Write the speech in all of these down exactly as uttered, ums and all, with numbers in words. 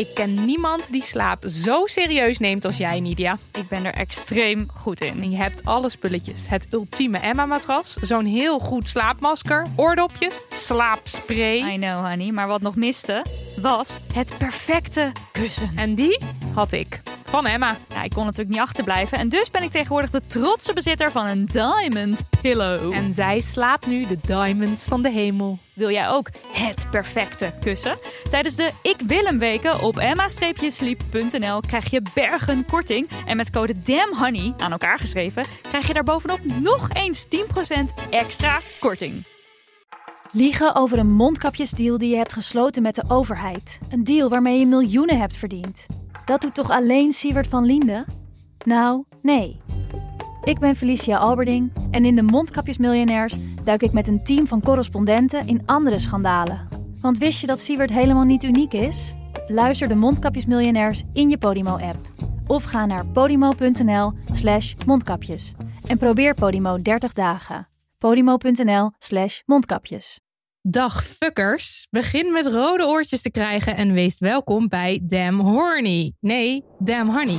Ik ken niemand die slaap zo serieus neemt als jij, Nidia. Ik ben er extreem goed in. En je hebt alle spulletjes. Het ultieme Emma-matras, zo'n heel goed slaapmasker, oordopjes, slaapspray. I know, honey. Maar wat nog miste, was het perfecte kussen. En die had ik. Van Emma. Ja, ik kon natuurlijk niet achterblijven. En dus ben ik tegenwoordig de trotse bezitter van een Diamond Pillow. En zij slaapt nu de diamonds van de hemel. Wil jij ook het perfecte kussen? Tijdens de Ik Wil Hem weken op emma sleep punt n l krijg je bergen korting. En met code DAMNHONEY, aan elkaar geschreven, krijg je daar bovenop nog eens tien procent extra korting. Liegen over een mondkapjesdeal die je hebt gesloten met de overheid. Een deal waarmee je miljoenen hebt verdiend. Dat doet toch alleen Siewert van Liende? Nou, nee. Ik ben Felicia Alberding en in de Mondkapjesmiljonairs duik ik met een team van correspondenten in andere schandalen. Want wist je dat Siewert helemaal niet uniek is? Luister de Mondkapjesmiljonairs in je Podimo-app. Of ga naar podimo.nl slash mondkapjes. En probeer Podimo dertig dagen. Podimo.nl slash mondkapjes. Dag fuckers, begin met rode oortjes te krijgen en wees welkom bij Damn Horny. Nee, Damn Honey.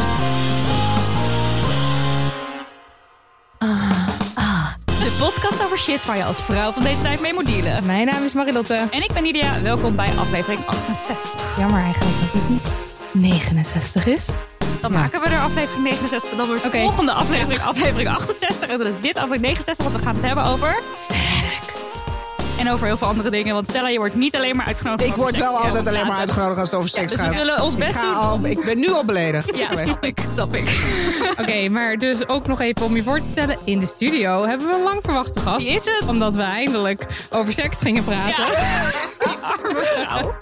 Ah, ah. De podcast over shit waar je als vrouw van deze tijd mee moet dealen. Mijn naam is Marilotte. En ik ben Nidia. Welkom bij aflevering achtenzestig. Jammer eigenlijk dat het niet negenenzestig is. Dan ja. maken we er aflevering negenenzestig. Dan wordt de okay. volgende aflevering aflevering achtenzestig. En dan is dit aflevering negenenzestig, want we gaan het hebben over seks. En over heel veel andere dingen. Want Stella, je wordt niet alleen maar uitgenodigd. Ik word wel altijd alleen maar uitgenodigd als het over seks ja, dus gaat. we zullen ons best ik doen. Al, ik ben nu al beledigd. Ja, snap ik. Snap ik. Oké, okay, maar dus ook nog even om je voor te stellen. In de studio hebben we een lang verwachte gast. Wie is het? Omdat we eindelijk over seks gingen praten. Ja. Die arme vrouw.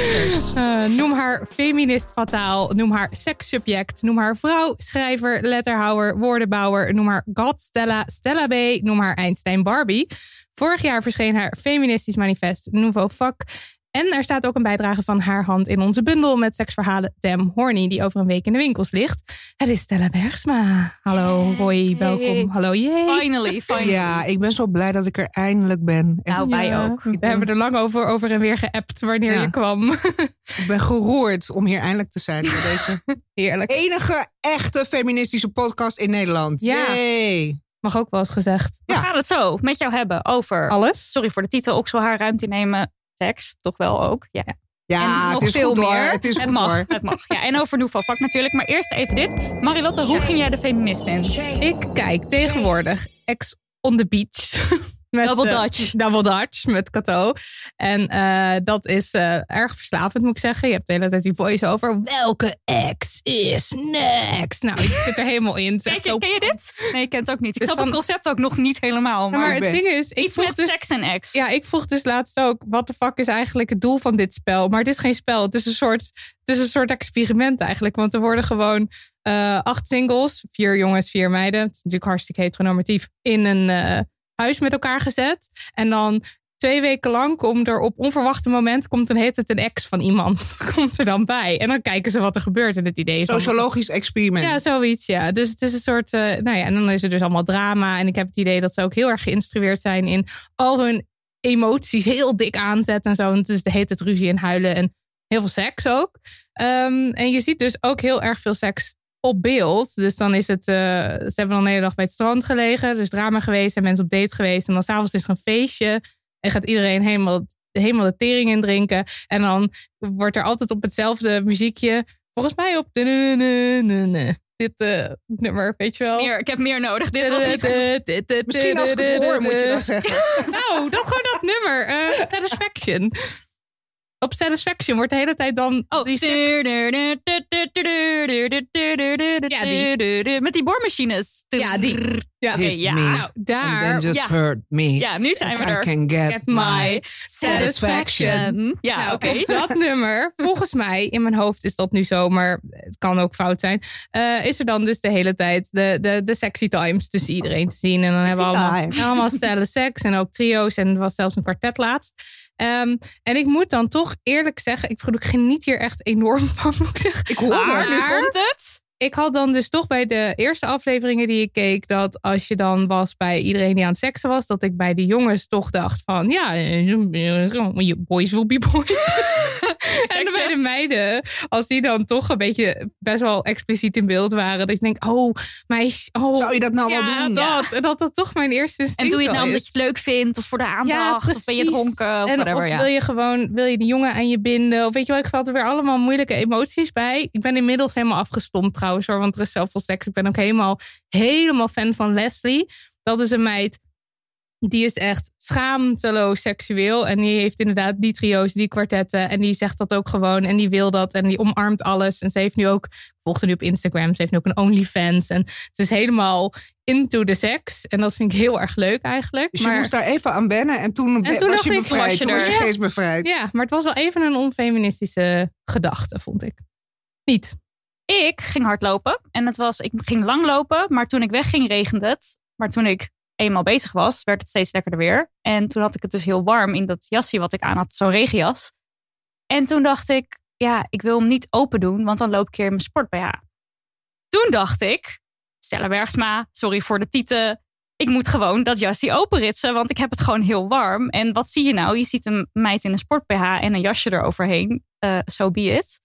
uh, noem haar feminist fataal. Noem haar sekssubject. Noem haar vrouw, schrijver, letterhouwer, woordenbouwer. Noem haar God Stella, Stella B. Noem haar Einstein Barbie. Vorig jaar verscheen haar feministisch manifest Nouveau Fuck. En er staat ook een bijdrage van haar hand in onze bundel met seksverhalen Damn Horny, die over een week in de winkels ligt. Het is Stella Bergsma. Hallo Roy, welkom. Hey. Hallo, yay. Finally, finally. Ja, ik ben zo blij dat ik er eindelijk ben. Nou, wij ja, ook. We ben... hebben er lang over, over en weer geappt wanneer ja. je kwam. Ik ben geroerd om hier eindelijk te zijn. Bij deze heerlijk. Enige echte feministische podcast in Nederland. Ja. Yay. Mag ook wel eens gezegd. We ja. gaan het zo met jou hebben over... Alles? Sorry voor de titel. Okselhaar, ruimte nemen, seks. Toch wel ook. Ja, ja het is veel goed meer. hoor. Het, is het goed mag. hoor. Het mag. Ja, en over Nouveau Fuck natuurlijk. Maar eerst even dit. Marilotte, hoe ging jij de feminist in? Ik kijk tegenwoordig Ex on the Beach. Met, Double uh, Dutch. Double Dutch met Cato. En uh, dat is uh, erg verslavend, moet ik zeggen. Je hebt de hele tijd die voice-over. Welke ex is next? Nou, ik zit er helemaal in. Ken, zo... ken je dit? Nee, ik ken het ook niet. Ik dus snap van... het concept ook nog niet helemaal. Maar, ja, maar het ben... ding is... Ik Iets met dus... seks en ex. Ja, ik vroeg dus laatst ook... Wat de fuck is eigenlijk het doel van dit spel? Maar het is geen spel. Het is een soort, het is een soort experiment eigenlijk. Want er worden gewoon uh, acht singles. Vier jongens, vier meiden. Het is natuurlijk hartstikke heteronormatief. In een... Uh, huis met elkaar gezet. En dan twee weken lang komt er op onverwachte moment... komt dan heet het een ex van iemand. Komt er dan bij. En dan kijken ze wat er gebeurt. En het idee is... Sociologisch experiment. Ja, zoiets, ja. Dus het is een soort... Uh, nou ja, en dan is er dus allemaal drama. En ik heb het idee dat ze ook heel erg geïnstrueerd zijn... in al hun emoties heel dik aanzetten en zo. En dus heet het ruzie en huilen. En heel veel seks ook. Um, en je ziet dus ook heel erg veel seks... op beeld. Dus dan is het... Uh, ze hebben dan de hele dag bij het strand gelegen. Dus drama geweest en mensen op date geweest. En dan s'avonds is er een feestje. En gaat iedereen helemaal, helemaal de tering in drinken. En dan wordt er altijd op hetzelfde muziekje... volgens mij op... dit uh, nummer, weet je wel. Meer, ik heb meer nodig. Dit was niet... Misschien als ik het hoor, moet je wel zeggen. Nou, dat gewoon dat nummer. Uh, Satisfaction. Op Satisfaction wordt de hele tijd dan... Oh, die seks... ja, die. Met die boormachines. Ja, die. Ja, okay, ja. Nou, daar. And then just ja. hurt me. Ja, nu zijn we er. I can get, get my satisfaction. satisfaction. Ja, nou, oké. Okay. Dat nummer, volgens mij, in mijn hoofd is dat nu zo, maar het kan ook fout zijn. Uh, is er dan dus de hele tijd de, de, de sexy times tussen iedereen te zien. En dan hebben we allemaal, allemaal stellen seks en ook trio's. En er was zelfs een kwartet laatst. Um, en ik moet dan toch eerlijk zeggen, ik, ik geniet hier echt enorm van, moet ik zeggen. Ik hoor maar, maar, nu komt het. ik had dan dus toch bij de eerste afleveringen die ik keek, dat als je dan was bij iedereen die aan het seksen was, dat ik bij de jongens toch dacht van, ja, boys will be boys. En dan bij de meiden, als die dan toch een beetje best wel expliciet in beeld waren, dat je denkt, oh, meisje, oh. Zou je dat nou ja, wel doen? Dat, ja. dat dat toch mijn eerste instinct En doe je het nou is. omdat je het leuk vindt, of voor de aandacht, ja, of ben je dronken, of en whatever. Of ja. wil je gewoon, wil je die jongen aan je binden, of weet je wel, ik valt er weer allemaal moeilijke emoties bij. Ik ben inmiddels helemaal afgestompt trouwens hoor, want er is zoveel seks. Ik ben ook helemaal, helemaal fan van Leslie. Dat is een meid, die is echt schaamteloos seksueel. En die heeft inderdaad die trio's, die kwartetten. En die zegt dat ook gewoon. En die wil dat. En die omarmt alles. En ze heeft nu ook, ik volg haar nu op Instagram. Ze heeft nu ook een OnlyFans. En het is helemaal into the sex. En dat vind ik heel erg leuk eigenlijk. Dus maar, je moest daar even aan wennen. En toen, en toen was je ik, bevrijd. was je toen was je er. geest bevrijd. Ja, maar het was wel even een onfeministische gedachte, vond ik. Niet. Ik ging hardlopen. En het was, ik ging lang lopen. Maar toen ik wegging regende het. Maar toen ik eenmaal bezig was, werd het steeds lekkerder weer. En toen had ik het dus heel warm in dat jasje wat ik aan had. Zo'n regenjas. En toen dacht ik, ja, ik wil hem niet open doen. Want dan loop ik hier in mijn sport B H. Toen dacht ik, Stella Bergsma, sorry voor de tieten. Ik moet gewoon dat jasje openritsen. Want ik heb het gewoon heel warm. En wat zie je nou? Je ziet een meid in een sport B H en een jasje eroverheen. Uh, so be it.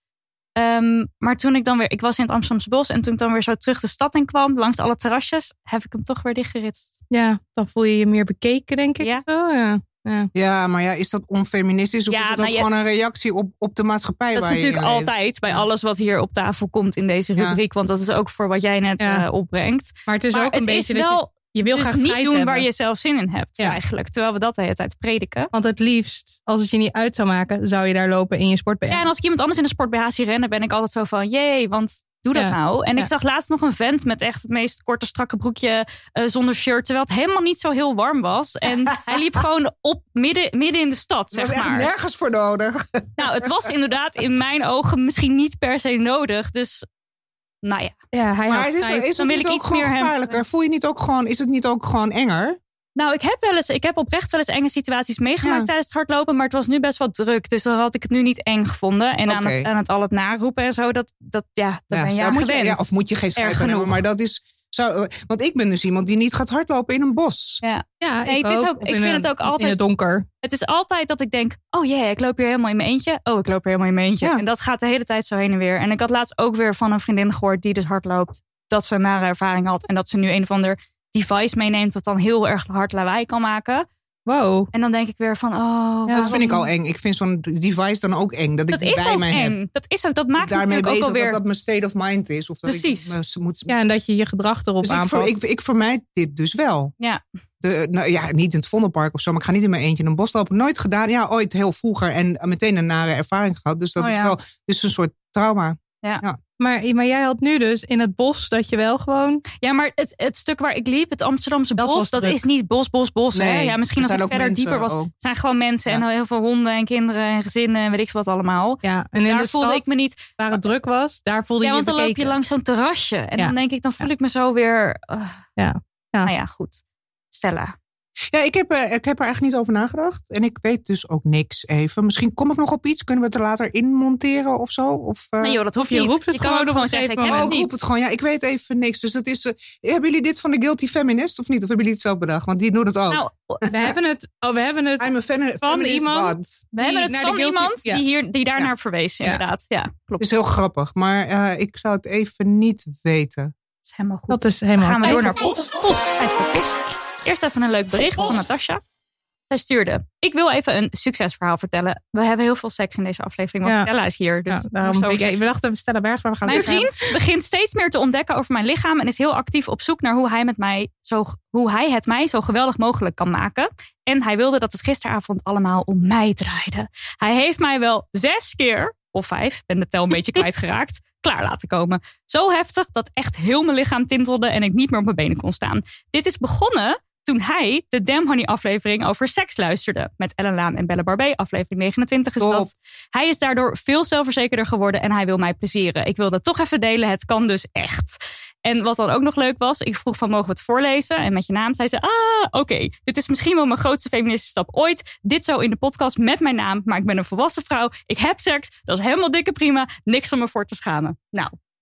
Um, maar toen ik dan weer, ik was in het Amsterdamse Bos en toen ik dan weer zo terug de stad in kwam, langs alle terrasjes, heb ik hem toch weer dichtgeritst. Ja, dan voel je je meer bekeken, denk ik. Ja, zo, ja. Ja. Ja, maar ja, is dat onfeministisch of ja, is het nou, ook je, gewoon een reactie op, op de maatschappij? dat waar is je natuurlijk in leeft? altijd bij alles wat hier op tafel komt in deze rubriek, ja. Want dat is ook voor wat jij net ja. uh, opbrengt. Maar het is maar ook een het beetje is dat wel, je, je wil dus graag niet strijd doen hebben. waar je zelf zin in hebt ja. eigenlijk, terwijl we dat de hele tijd prediken. Want het liefst, als het je niet uit zou maken, zou je daar lopen in je sport B H. Ja, en als ik iemand anders in een sport B H zie rennen, ben ik altijd zo van, jee, want doe dat ja. nou. En ja. ik zag laatst nog een vent met echt het meest korte strakke broekje uh, zonder shirt, terwijl het helemaal niet zo heel warm was. En hij liep gewoon op midden, midden in de stad, zeg maar. Dat was maar. echt nergens voor nodig. Nou, het was inderdaad in mijn ogen misschien niet per se nodig. Dus, nou ja. ja hij maar is, schijf, is het niet ook gewoon gevaarlijker? Hem... Voel je niet ook gewoon, is het niet ook gewoon enger? Nou, ik heb wel eens, ik heb oprecht wel eens enge situaties meegemaakt ja. tijdens het hardlopen, maar het was nu best wel druk. Dus dan had ik het nu niet eng gevonden. En okay. aan, het, aan het al het naroepen en zo, dat, dat ja, dat ja, ben je aan gewend. Je, ja, of moet je geen schijf hebben, maar dat is zo. Want ik ben dus iemand die niet gaat hardlopen in een bos. Ja, ja nee, ik, het is ook, ook, ik vind een, het ook altijd in het donker. Het is altijd dat ik denk, oh jee, yeah, ik loop hier helemaal in mijn eentje. Oh, ik loop hier helemaal in mijn eentje. Ja. En dat gaat de hele tijd zo heen en weer. En ik had laatst ook weer van een vriendin gehoord die dus hardloopt, dat ze een nare ervaring had en dat ze nu een of ander device meeneemt wat dan heel erg hard lawaai kan maken. Wow. En dan denk ik weer van, oh. Ja, dat vind ik al eng. Ik vind zo'n device dan ook eng. Dat ik dat die bij mij eng. heb. Dat is ook, dat maakt daarmee natuurlijk bezig ook alweer. Dat dat mijn state of mind is. Of dat precies. Ik me moet... Ja, en dat je je gedrag erop dus aanpast. Ik, ik, ik vermijd dit dus wel. Ja. De, nou, ja, niet in het Vondelpark of zo, maar ik ga niet in mijn eentje in een bos lopen. Nooit gedaan. Ja, ooit heel vroeger en meteen een nare ervaring gehad. Dus dat oh, is ja. wel dus een soort trauma. Ja. ja. Maar, maar jij had nu dus in het bos dat je wel gewoon... Ja, maar het, het stuk waar ik liep, het Amsterdamse dat bos, dat is niet bos, bos, bos. Nee, hè? Ja, misschien als het verder mensen, dieper was. oh. Het zijn gewoon mensen ja. en heel veel honden en kinderen en gezinnen en weet ik wat allemaal. Ja, en dus in daar de voelde stad, ik me niet... waar het druk was, daar voelde ja, je je want dan bekeken. loop je langs zo'n terrasje. En ja. dan denk ik, dan voel ja. ik me zo weer... Uh, ja. ja. Nou ja, goed. Stella. Ja, ik heb, uh, ik heb er echt niet over nagedacht. En ik weet dus ook niks even. Misschien kom ik nog op iets. Kunnen we het er later in monteren of zo? Of, uh... Nee joh, dat hoeft je niet. Roept het je kan ook gewoon zeggen, ik heb oh, het ik niet. roep het gewoon. Ja, ik weet even niks. Dus dat is... Uh, hebben jullie dit van de Guilty Feminist of niet? Of hebben jullie het zelf bedacht? Want die doet het ook. Nou, we hebben het, oh, we hebben het I'm a fan, van iemand. God. We hebben het van guilty, iemand die, hier, die daarnaar ja. verwees, inderdaad. Ja, klopt. Het is heel grappig. Maar uh, ik zou het even niet weten. Dat is helemaal goed. Dat is helemaal Dan gaan we door even naar post. post. Tijd voor post. Eerst even een leuk bericht post. van Natasja. Zij stuurde. Ik wil even een succesverhaal vertellen. We hebben heel veel seks in deze aflevering. Want ja. Stella is hier. Dus ja, daarom ik, we dachten Stella Bergs, maar we gaan Mijn vriend hebben. begint steeds meer te ontdekken over mijn lichaam. En is heel actief op zoek naar hoe hij, met mij zo, hoe hij het mij zo geweldig mogelijk kan maken. En hij wilde dat het gisteravond allemaal om mij draaide. Hij heeft mij wel zes keer, of vijf, ben de tel een beetje kwijtgeraakt, klaar laten komen. Zo heftig dat echt heel mijn lichaam tintelde en ik niet meer op mijn benen kon staan. Dit is begonnen toen hij de Damn Honey aflevering over seks luisterde. Met Ellen Laan en Belle Barbé, aflevering negenentwintig is dat. Hij is daardoor veel zelfverzekerder geworden en hij wil mij plezieren. Ik wilde het toch even delen, het kan dus echt. En wat dan ook nog leuk was, ik vroeg van mogen we het voorlezen? En met je naam zei ze, ah, oké, okay, dit is misschien wel mijn grootste feministische stap ooit. Dit zo in de podcast met mijn naam, maar ik ben een volwassen vrouw. Ik heb seks, dat is helemaal dikke prima. Niks om me voor te schamen. Nou,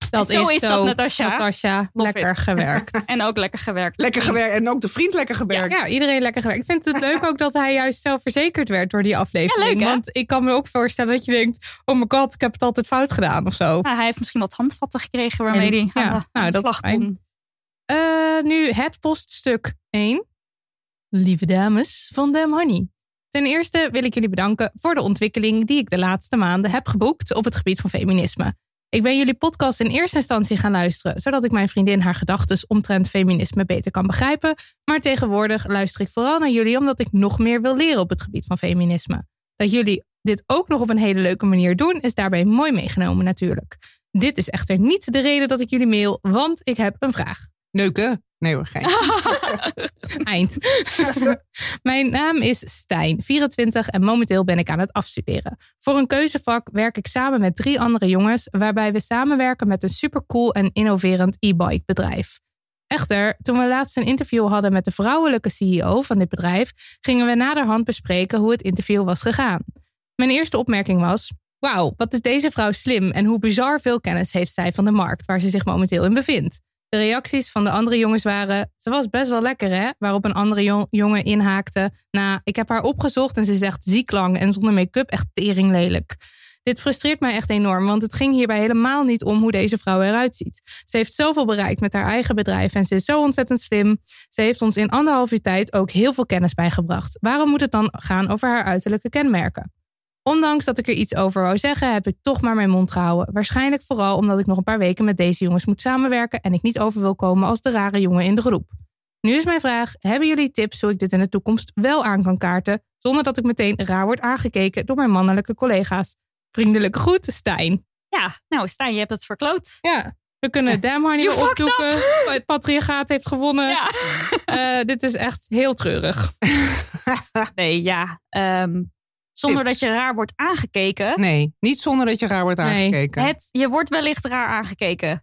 Dat zo is is zo, dat, Natasja. Natasja, Love lekker it. gewerkt. En ook lekker gewerkt. Lekker gewerkt. En ook de vriend lekker gewerkt. Ja, iedereen lekker gewerkt. Ik vind het leuk ook dat hij juist zelfverzekerd werd door die aflevering. Ja, leuk, hè? Want ik kan me ook voorstellen dat je denkt... oh my god, ik heb het altijd fout gedaan of zo. Ja, hij heeft misschien wat handvatten gekregen waarmee En, hij ja, aan de, nou, aan de dat is slag kon. Uh, nu het poststuk één. Lieve dames van Damn Honey. Ten eerste wil ik jullie bedanken voor de ontwikkeling die ik de laatste maanden heb geboekt op het gebied van feminisme. Ik ben jullie podcast in eerste instantie gaan luisteren, zodat ik mijn vriendin haar gedachten omtrent feminisme beter kan begrijpen. Maar tegenwoordig luister ik vooral naar jullie omdat ik nog meer wil leren op het gebied van feminisme. Dat jullie dit ook nog op een hele leuke manier doen, is daarbij mooi meegenomen natuurlijk. Dit is echter niet de reden dat ik jullie mail, want ik heb een vraag. Neuken? Nee hoor, geen. Eind. Mijn naam is Stijn, vierentwintig en momenteel ben ik aan het afstuderen. Voor een keuzevak werk ik samen met drie andere jongens, waarbij we samenwerken met een supercool en innoverend e-bike bedrijf. Echter, toen we laatst een interview hadden met de vrouwelijke C E O van dit bedrijf, gingen we naderhand bespreken hoe het interview was gegaan. Mijn eerste opmerking was: wauw, wat is deze vrouw slim en hoe bizar veel kennis heeft zij van de markt waar ze zich momenteel in bevindt. De reacties van de andere jongens waren: ze was best wel lekker hè? Waarop een andere jong- jongen inhaakte: nou, ik heb haar opgezocht en ze zegt ziek lang en zonder make-up echt tering lelijk. Dit frustreert mij echt enorm, want het ging hierbij helemaal niet om hoe deze vrouw eruit ziet. Ze heeft zoveel bereikt met haar eigen bedrijf en ze is zo ontzettend slim. Ze heeft ons in anderhalf uur tijd ook heel veel kennis bijgebracht. Waarom moet het dan gaan over haar uiterlijke kenmerken? Ondanks dat ik er iets over wou zeggen, heb ik toch maar mijn mond gehouden. Waarschijnlijk vooral omdat ik nog een paar weken met deze jongens moet samenwerken en ik niet over wil komen als de rare jongen in de groep. Nu is mijn vraag: hebben jullie tips hoe ik dit in de toekomst wel aan kan kaarten, zonder dat ik meteen raar word aangekeken door mijn mannelijke collega's? Vriendelijk groet, Stijn. Ja, nou Stijn, je hebt het verkloot. Ja, we kunnen Damn Honey You weer fucked opzoeken. Het patriarchaat heeft gewonnen. Ja. Uh, dit is echt heel treurig. Nee, ja. Um, zonder Tips. dat je raar wordt aangekeken. Nee, niet zonder dat je raar wordt Nee. aangekeken. Het, je wordt wellicht raar aangekeken.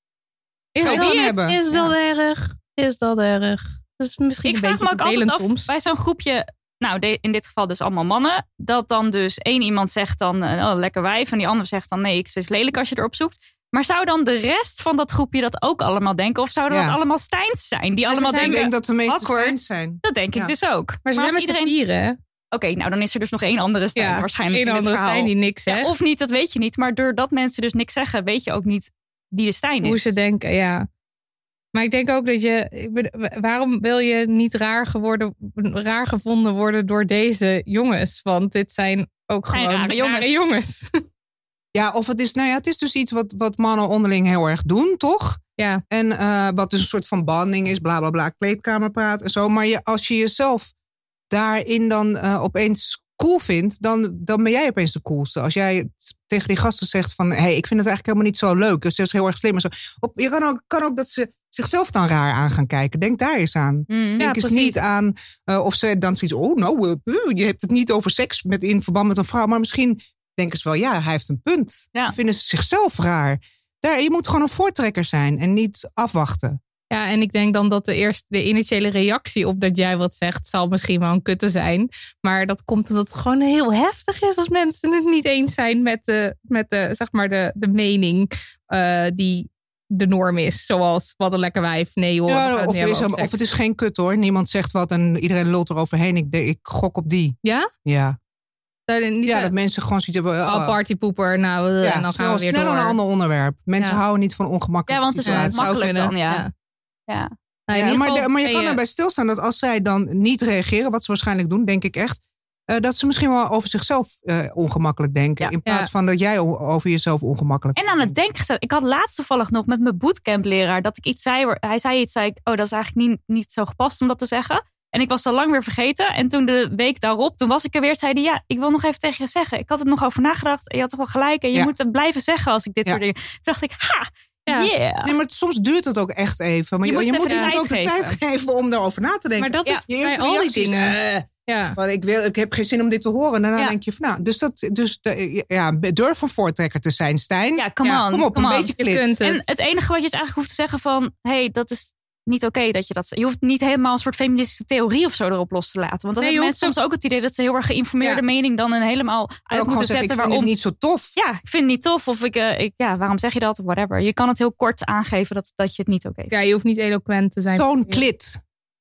Is Kan je dat, dan het? hebben? Is dat Ja. erg? Is dat erg? Dat is misschien Ik een vraag beetje me ook altijd vervelend af, soms. bij zo'n groepje, nou de, in dit geval dus allemaal mannen, dat dan dus één iemand zegt dan, uh, oh lekker wijf, en die ander zegt dan, nee, het is lelijk als je erop zoekt. Maar zou dan de rest van dat groepje dat ook allemaal denken? Of zouden Ja. dat allemaal Stijns zijn? Die ze allemaal zijn- Ik denken, denk dat de meeste awkward. Stijns zijn. dat denk ik Ja. dus ook. Maar ze als zijn met iedereen... z'n vieren, hè? Oké, nou dan is er dus nog één andere Stijn Ja, waarschijnlijk één in dit andere verhaal. Stijn die niks Ja, zegt. of niet, dat weet je niet. Maar doordat mensen dus niks zeggen, weet je ook niet wie de Stijn is. Hoe ze denken, ja. Maar ik denk ook dat je... ik bedoel, waarom wil je niet raar, geworden, raar gevonden worden door deze jongens? Want dit zijn ook Zijn gewoon rare jongens. rare jongens. Ja, of het is, nou ja, het is dus iets wat, wat mannen onderling heel erg doen, toch? Ja, En uh, wat dus een soort van banding is, bla bla bla, kleedkamerpraat en zo. Maar je, als je jezelf daarin dan uh, opeens cool vindt, dan, dan ben jij opeens de coolste. Als jij tegen die gasten zegt van, hé, hey, ik vind het eigenlijk helemaal niet zo leuk. Dus ze is heel erg slim en zo. Op, je kan ook, kan ook dat ze zichzelf dan raar aan gaan kijken. Denk daar eens aan. Mm. Denk Ja, eens precies. niet aan uh, of ze dan zoiets, oh nou, uh, je hebt het niet over seks met, in verband met een vrouw. Maar misschien denken ze wel, ja, hij heeft een punt. Ja. Dan vinden ze zichzelf raar. Daar, je moet gewoon een voortrekker zijn en niet afwachten. ja, en ik denk dan dat de eerste de initiële reactie op dat jij wat zegt, zal misschien wel een kutte zijn. Maar dat komt omdat het gewoon heel heftig is als mensen het niet eens zijn met de, met de, zeg maar de, de mening uh, die de norm is. Zoals, wat een lekker wijf. Nee hoor. we gaan Ja, het of, niet er is, hebben een- over of seks. het is geen kut hoor. Niemand zegt wat en iedereen lult eroverheen. Ik, denk, ik gok op die. Ja? Ja, Dat, niet ja zo- dat mensen gewoon zoiets hebben. oh, uh, partypoeper. Nou, uh, ja, en dan gaan snel, we weer snel door. een ander onderwerp. Mensen Ja. houden niet van ongemakkelijke Ja, want het is Ja, ook het situaties. zou makkelijk kunnen. dan, ja. Ja. Nou, in Ja, ieder maar, geval de- maar je ben kan erbij stilstaan dat als zij dan niet reageren, wat ze waarschijnlijk doen, denk ik echt, uh, dat ze misschien wel over zichzelf uh, ongemakkelijk denken. Ja. In plaats Ja. van dat jij o- over jezelf ongemakkelijk En aan het denken gezet. Ik had laatst toevallig nog met mijn bootcampleraar dat ik iets zei. waar- Hij zei iets, zei ik, oh, dat is eigenlijk niet, niet zo gepast om dat te zeggen. En ik was het al lang weer vergeten. En toen de week daarop, toen was ik er weer, zei hij, ja, ik wil nog even tegen je zeggen. Ik had er nog over nagedacht. En je had toch wel gelijk. En je Ja. moet het blijven zeggen als ik dit Ja. soort dingen. Toen dacht ik, ha, Ja. yeah. Nee, maar soms duurt het ook echt even. Maar Je je, moet je even moet de iemand tijd ook de geven. tijd geven om daarover na te denken. Maar dat Ja. is Je bij eerste al die reactie is, dingen. eh, Ja. Maar ik, wil, ik heb geen zin om dit te horen. En daarna Ja. denk je van, nou, dus, dat, dus de, ja, durf een voortrekker te zijn, Stijn. Ja, come Ja, on. Kom op, come een on. beetje Je klit. kunt het. En het enige wat je dus eigenlijk hoeft te zeggen van, hé, hey, dat is niet oké dat je dat... Je hoeft niet helemaal een soort feministische theorie of zo erop los te laten. Want dan Nee, hebben je mensen hoeft soms ook het idee dat ze heel erg geïnformeerde Ja. mening dan een helemaal En uit ook moeten gewoon zeggen, zetten. ik vind Waarom? het niet zo tof. Ja, ik vind het niet tof. Of ik, uh, ik, ja, waarom zeg je dat? Of whatever. Je kan het heel kort aangeven dat, dat je het niet oké vindt. Ja, je hoeft niet eloquent te zijn. Toon klit.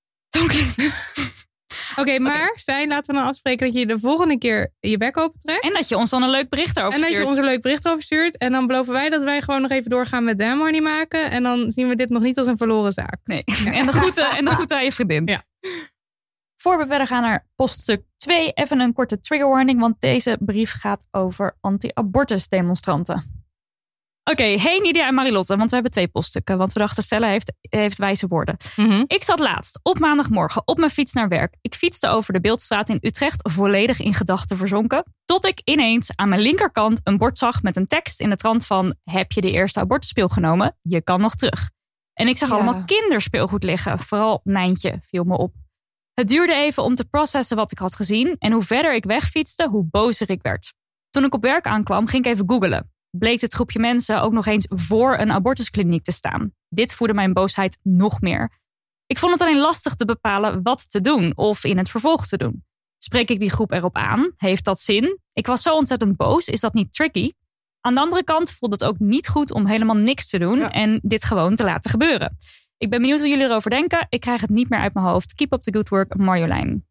Oké, okay, maar okay. Stijn, laten we dan afspreken dat je de volgende keer je bek opentrekt. En dat je ons dan een leuk bericht erover stuurt. En dat stuurt. je ons een leuk bericht over stuurt. En dan beloven wij dat wij gewoon nog even doorgaan met Damn Honey maken. En dan zien we dit nog niet als een verloren zaak. Nee, ja. en, de groeten, en de groeten aan je vriendin. Ja. Voor we verder gaan naar poststuk twee, even een korte trigger warning. Want deze brief gaat over anti-abortus demonstranten. Oké, okay, hey Nidia en Marilotte, want we hebben twee poststukken. Want we dachten, Stella heeft, heeft wijze woorden. Mm-hmm. Ik zat laatst op maandagmorgen op mijn fiets naar werk. Ik fietste over de Beeldstraat in Utrecht volledig in gedachten verzonken. Tot ik ineens aan mijn linkerkant een bord zag met een tekst in de trant van... Heb je de eerste abortuspil genomen? Je kan nog terug. En ik zag ja. allemaal kinderspeelgoed liggen. Vooral Nijntje viel me op. Het duurde even om te processen wat ik had gezien. En hoe verder ik wegfietste, hoe bozer ik werd. Toen ik op werk aankwam, ging ik even googlen. Bleek dit groepje mensen ook nog eens voor een abortuskliniek te staan. Dit voedde mijn boosheid nog meer. Ik vond het alleen lastig te bepalen wat te doen of in het vervolg te doen. Spreek ik die groep erop aan? Heeft dat zin? Ik was zo ontzettend boos, is dat niet tricky? Aan de andere kant voelde het ook niet goed om helemaal niks te doen... Ja. en dit gewoon te laten gebeuren. Ik ben benieuwd hoe jullie erover denken. Ik krijg het niet meer uit mijn hoofd. Keep up the good work, Marjolein.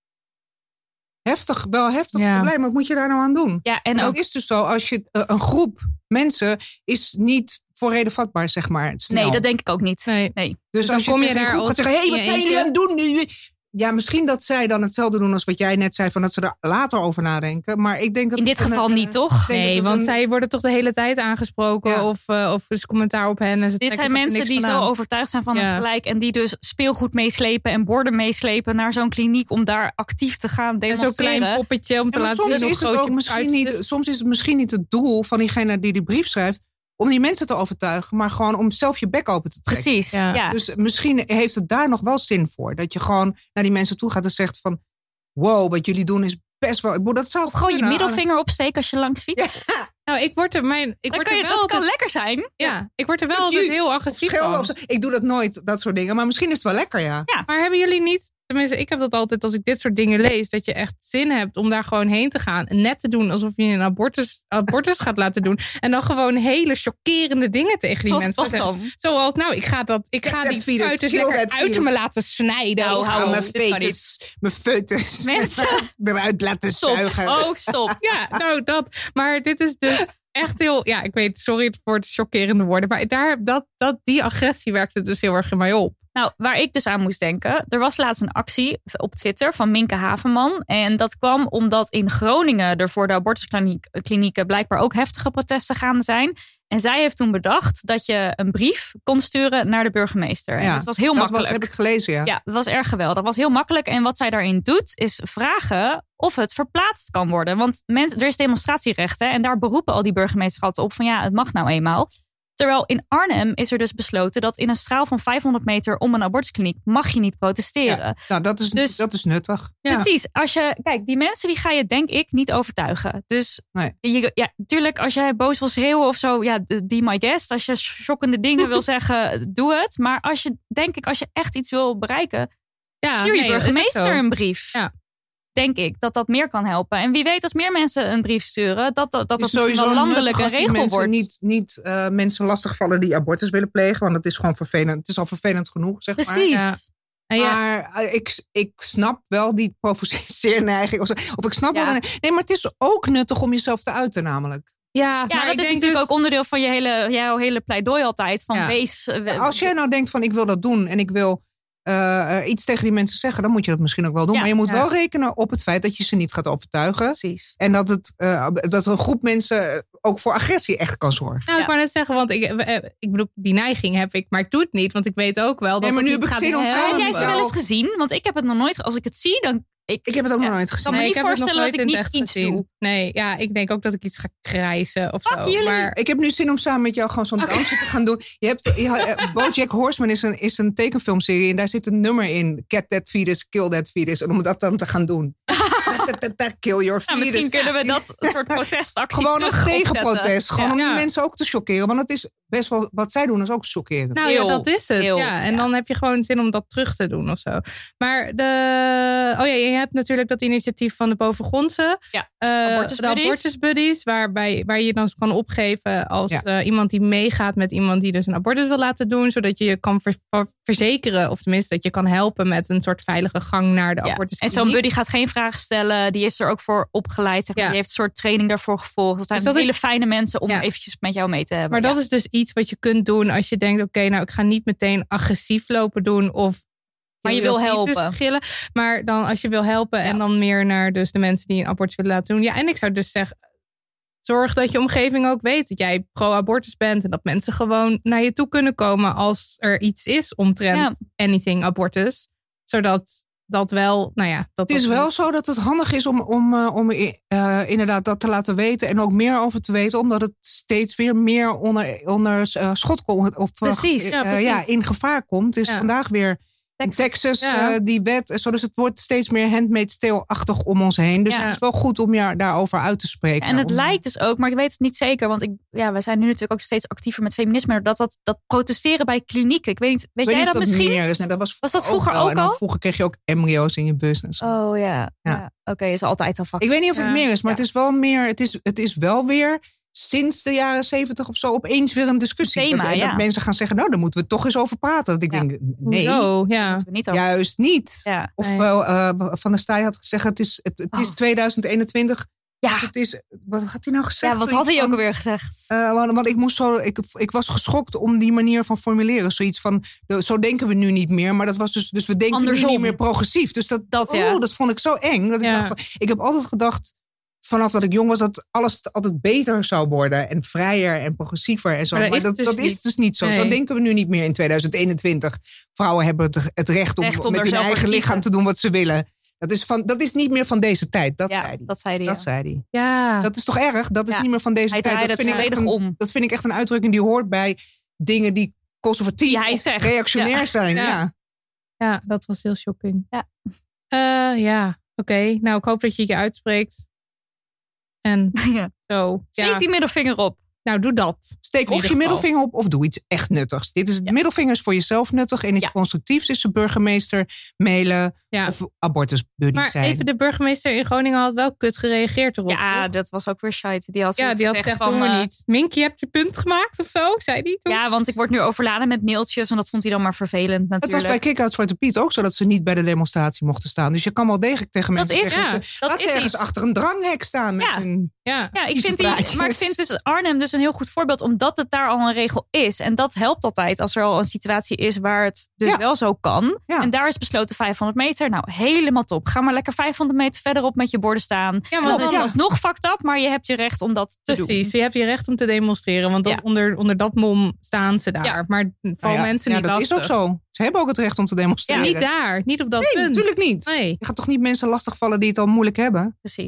Heftig, wel heftig ja. probleem. Wat moet je daar nou aan doen? Ja, en dat ook... is dus zo, als je uh, een groep mensen is niet voor reden vatbaar, zeg maar. Snel. Nee, dat denk ik ook niet. Nee. nee. Dus, dus als dan je kom je daar groep gaat zeggen, hé, hey, wat zijn jullie aan het doen nu? Ja, misschien dat zij dan hetzelfde doen als wat jij net zei, van dat ze er later over nadenken. Maar ik denk dat in dit geval een, niet, toch? Nee, want een... zij worden toch de hele tijd aangesproken ja. of, uh, of is commentaar op hen. En ze dit zijn mensen die zo overtuigd zijn van ja. het gelijk en die dus speelgoed meeslepen en borden meeslepen naar zo'n kliniek om daar actief te gaan demonstreren. Zo'n klein poppetje om te ja, laten soms zien is het ook misschien niet. Soms is het misschien niet het doel van diegene die die brief schrijft om die mensen te overtuigen, maar gewoon om zelf je bek open te trekken. Precies, ja. ja. Dus misschien heeft het daar nog wel zin voor. Dat je gewoon naar die mensen toe gaat en zegt van... wow, wat jullie doen is best wel... Dat zou of gewoon kunnen. Je middelvinger opsteken als je langs fietst. Ja. Nou, ik word er... Mijn, ik word kan er je, wel dat altijd, kan lekker zijn. Ja, ik word er wel altijd heel agressief van. Ik doe dat nooit, dat soort dingen. Maar misschien is het wel lekker, ja. ja. Maar hebben jullie niet... Tenminste, ik heb dat altijd als ik dit soort dingen lees... dat je echt zin hebt om daar gewoon heen te gaan. En net te doen alsof je een abortus, abortus gaat laten doen. En dan gewoon hele chockerende dingen tegen die Zoals mensen zeggen. Zoals, nou, ik ga, dat, ik ga die virus, foetus lekker uit me laten snijden. Nou, of hou zo. mijn foetus, mijn foetus mensen eruit laten stop. zuigen. Oh, stop. Ja, nou dat. Maar dit is dus... Echt heel, ja, ik weet, sorry voor het chockerende woorden. Maar daar, dat, dat, die agressie werkte dus heel erg in mij op. Nou, waar ik dus aan moest denken. Er was laatst een actie op Twitter van Minke Havenman. En dat kwam omdat in Groningen er voor de abortusklinieken blijkbaar ook heftige protesten gaande zijn. En zij heeft toen bedacht dat je een brief kon sturen naar de burgemeester. En ja, dat was heel dat makkelijk. Dat heb ik gelezen, ja. Ja, dat was erg geweldig. Dat was heel makkelijk. En wat zij daarin doet, is vragen of het verplaatst kan worden. Want mensen, er is demonstratierecht. Hè, en daar beroepen al die burgemeesters altijd op van ja, het mag nou eenmaal. Terwijl in Arnhem is er dus besloten dat in een straal van vijfhonderd meter om een abortuskliniek mag je niet protesteren. Ja, nou, dat is, dus, dat is nuttig. Ja. Precies. Als je, kijk, die mensen die ga je denk ik niet overtuigen. Dus nee. je, ja, natuurlijk als jij boos wil schreeuwen of zo, ja, be my guest. Als je shockende dingen wil zeggen, doe het. Maar als je, denk ik, als je echt iets wil bereiken, ja, stuur je nee, burgemeester een brief. Ja. Denk ik dat dat meer kan helpen. En wie weet als meer mensen een brief sturen, dat dat, dat, dat misschien wel landelijk een regel wordt. Niet, niet uh, mensen lastigvallen die abortus willen plegen, want het is gewoon vervelend. Het is al vervelend genoeg, zeg Precies. maar. Precies. Ja. Maar uh, ik, ik snap wel die provoceerneiging. Of, of ik snap ja. wel... Nee, maar het is ook nuttig om jezelf te uiten namelijk. Ja, ja, dat is natuurlijk dus... ook onderdeel van je hele, jouw hele pleidooi altijd. Van ja. wees... Uh, Als jij nou denkt van ik wil dat doen en ik wil... Uh, uh, iets tegen die mensen zeggen, dan moet je dat misschien ook wel doen. Ja, maar je moet ja. wel rekenen op het feit dat je ze niet gaat overtuigen. Precies. En dat, het, uh, dat een groep mensen ook voor agressie echt kan zorgen. Nou, ik ja. wou net zeggen, want ik, ik bedoel, die neiging heb ik, maar ik doe het niet. Want ik weet ook wel dat nee, maar het nu niet heb ik gaat zin om Heb jij wel. ze wel eens gezien? Want ik heb het nog nooit... Als ik het zie, dan... Ik, ik heb het ook ja, nog nooit gezien. Ik kan me nee, niet voorstellen dat ik niet iets gezien. doe. Nee, ja, ik denk ook dat ik iets ga krijsen of Fuck zo. jullie. Maar... Ik heb nu zin om samen met jou gewoon zo'n okay. dansje te gaan doen. Je hebt, ja, BoJack Horseman is een, is een tekenfilmserie en daar zit een nummer in. Get that fetus, kill that fetus. En om dat dan te gaan doen. Kill your fetus. Ja, misschien kunnen we dat soort protestactie gewoon een tegenprotest. Gewoon ja. om die ja. mensen ook te chockeren. Want het is best wel, wat zij doen is ook chockerend. Nou Heel, ja, dat is het. heel, ja. En ja. dan heb je gewoon zin om dat terug te doen of zo. Maar de... Oh ja, je hebt natuurlijk dat initiatief van de Bovengrondse. Ja, uh, Abortus de Buddies. Abortus Buddies. Waarbij, waar je dan kan opgeven als Ja. uh, iemand die meegaat met iemand die dus een abortus wil laten doen. Zodat je je kan ver- ver- verzekeren. Of tenminste dat je kan helpen met een soort veilige gang naar de Ja. abortus. En zo'n buddy gaat geen vragen stellen. Die is er ook voor opgeleid. Zeg maar. Ja. Die heeft een soort training daarvoor gevolgd. Dat zijn Dus dat hele is- fijne mensen om Ja. eventjes met jou mee te hebben. Maar dat Ja. is dus iets wat je kunt doen als je denkt, oké, okay, nou ik ga niet meteen agressief lopen doen of Maar je wil helpen. Schillen, maar dan als je wil helpen Ja. en dan meer naar dus de mensen die een abortus willen laten doen. Ja, en ik zou dus zeggen, zorg dat je omgeving ook weet dat jij pro-abortus bent en dat mensen gewoon naar je toe kunnen komen als er iets is omtrent Ja. anything abortus. Zodat dat wel, nou ja. Dat Het is dat- wel zo dat het handig is om, om, uh, om uh, inderdaad dat te laten weten en ook meer over te weten, omdat het steeds weer meer onder, onder uh, schot komt. Of, Precies, uh, ja, precies. ja, in gevaar komt. Het is Ja. vandaag weer in Texas. Texas, Ja. uh, die wet. Zo, dus het wordt steeds meer handmaid's tale-achtig om ons heen. Dus Ja. het is wel goed om je daarover uit te spreken. En het Om- lijkt dus ook, maar ik weet het niet zeker. Want ik, ja, we zijn nu natuurlijk ook steeds actiever met feminisme. Dat, dat, dat protesteren bij klinieken. Ik weet niet, weet Ik weet jij niet dat of dat misschien? meer is. Nee, dat was, Was dat vroeger wel. ook En dan al? vroeger kreeg je ook embryo's in je bus en zo. Oh ja, ja. Ja. oké, okay, is altijd al vak. Ik weet niet of het Ja. meer is, maar Ja. het is wel meer. Het is, het is wel weer sinds de jaren zeventig of zo opeens weer een discussie. Thema, dat, en ja. dat mensen gaan zeggen, nou, daar moeten we toch eens over praten. Dat ik Ja. denk, nee, Hoezo? Ja. Moeten we niet over. juist niet. Ja. Of Nee. uh, Van der Staaij had gezegd, het is, het, het is Oh. tweeduizend eenentwintig. Ja. Het is, wat had hij nou gezegd? ja, wat had hij Zoiets ook van, alweer gezegd? Uh, want, want ik moest zo, ik, ik was geschokt om die manier van formuleren. Zoiets van, de- zo denken we nu niet meer. Maar dat was dus, dus we denken Andersom. nu niet meer progressief. Dus dat, Dat, ja. oh, dat vond ik zo eng. Dat ik, Ja. dacht van, ik heb altijd gedacht, vanaf dat ik jong was, dat alles altijd beter zou worden. En vrijer en progressiever en zo. Maar Maar dat dat, is dat, dus is dus niet zo. Nee. Zo denken we nu niet meer in tweeduizend eenentwintig. Vrouwen hebben het, het recht om, Recht om met er hun zelf eigen voor te lichaam kiezen. te doen wat ze willen. Dat is, van, dat is niet meer van deze tijd. Dat ja, zei hij. dat zei hij. Dat ja. zei hij. Ja. Dat is toch erg? Dat is Ja. niet meer van deze Hij tijd. draaide Dat het vind, ik echt volledig een, om. dat vind ik echt een uitdrukking die hoort bij dingen die conservatief Die hij of zegt. reactionair Ja. zijn. Ja. Ja. Ja, dat was heel shocking. Ja. Uh, ja, oké. Nou, ik hoop dat je je uitspreekt. En Ja. zo. Steek Ja. die middelvinger op. Nou, doe dat. Steek In of ieder je geval. middelvinger op of doe iets echt nuttigs. Dit is, Ja. Middelvinger is voor jezelf nuttig. En iets Ja. constructiefs is de burgemeester mailen Ja. of abortusbuddy Maar zijn. even, de burgemeester in Groningen had wel kut gereageerd erop. Ja, toch? dat was ook weer shite. Die had, ja, zoiets die had gezegd gezegd, van, doen we eh, niet. Minky, je hebt je punt gemaakt of zo? Zei die toen? Ja, want ik word nu overladen met mailtjes. En dat vond hij dan maar vervelend Het natuurlijk. was bij Kick-Out Zwarte Piet ook zo dat ze niet bij de demonstratie mochten staan. Dus je kan wel degelijk tegen Dat mensen is- zeggen. ja, ze- dat laat is ze ergens iets. achter een dranghek staan. Met Ja. hun, Ja. Ja, ik Vieze vind die, praatjes. maar ik vind dus Arnhem dus een heel goed voorbeeld, omdat het daar al een regel is. En dat helpt altijd als er al een situatie is waar het dus Ja. wel zo kan. Ja. En daar is besloten vijfhonderd meter. Nou, helemaal top. Ga maar lekker vijfhonderd meter verderop met je borden staan. Ja, En want dat is ja. alsnog fucked up, maar je hebt je recht om dat te doen. Precies, je hebt je recht om te demonstreren. Want dat, Ja. onder, onder dat mom staan ze daar. Ja. Maar vallen Nou ja, mensen ja, niet dat lastig. is ook zo. Ze hebben ook het recht om te Ja, demonstreren. niet daar. Niet op dat Nee, punt. natuurlijk niet. Nee. Je gaat toch niet mensen lastigvallen die het al moeilijk hebben? Precies.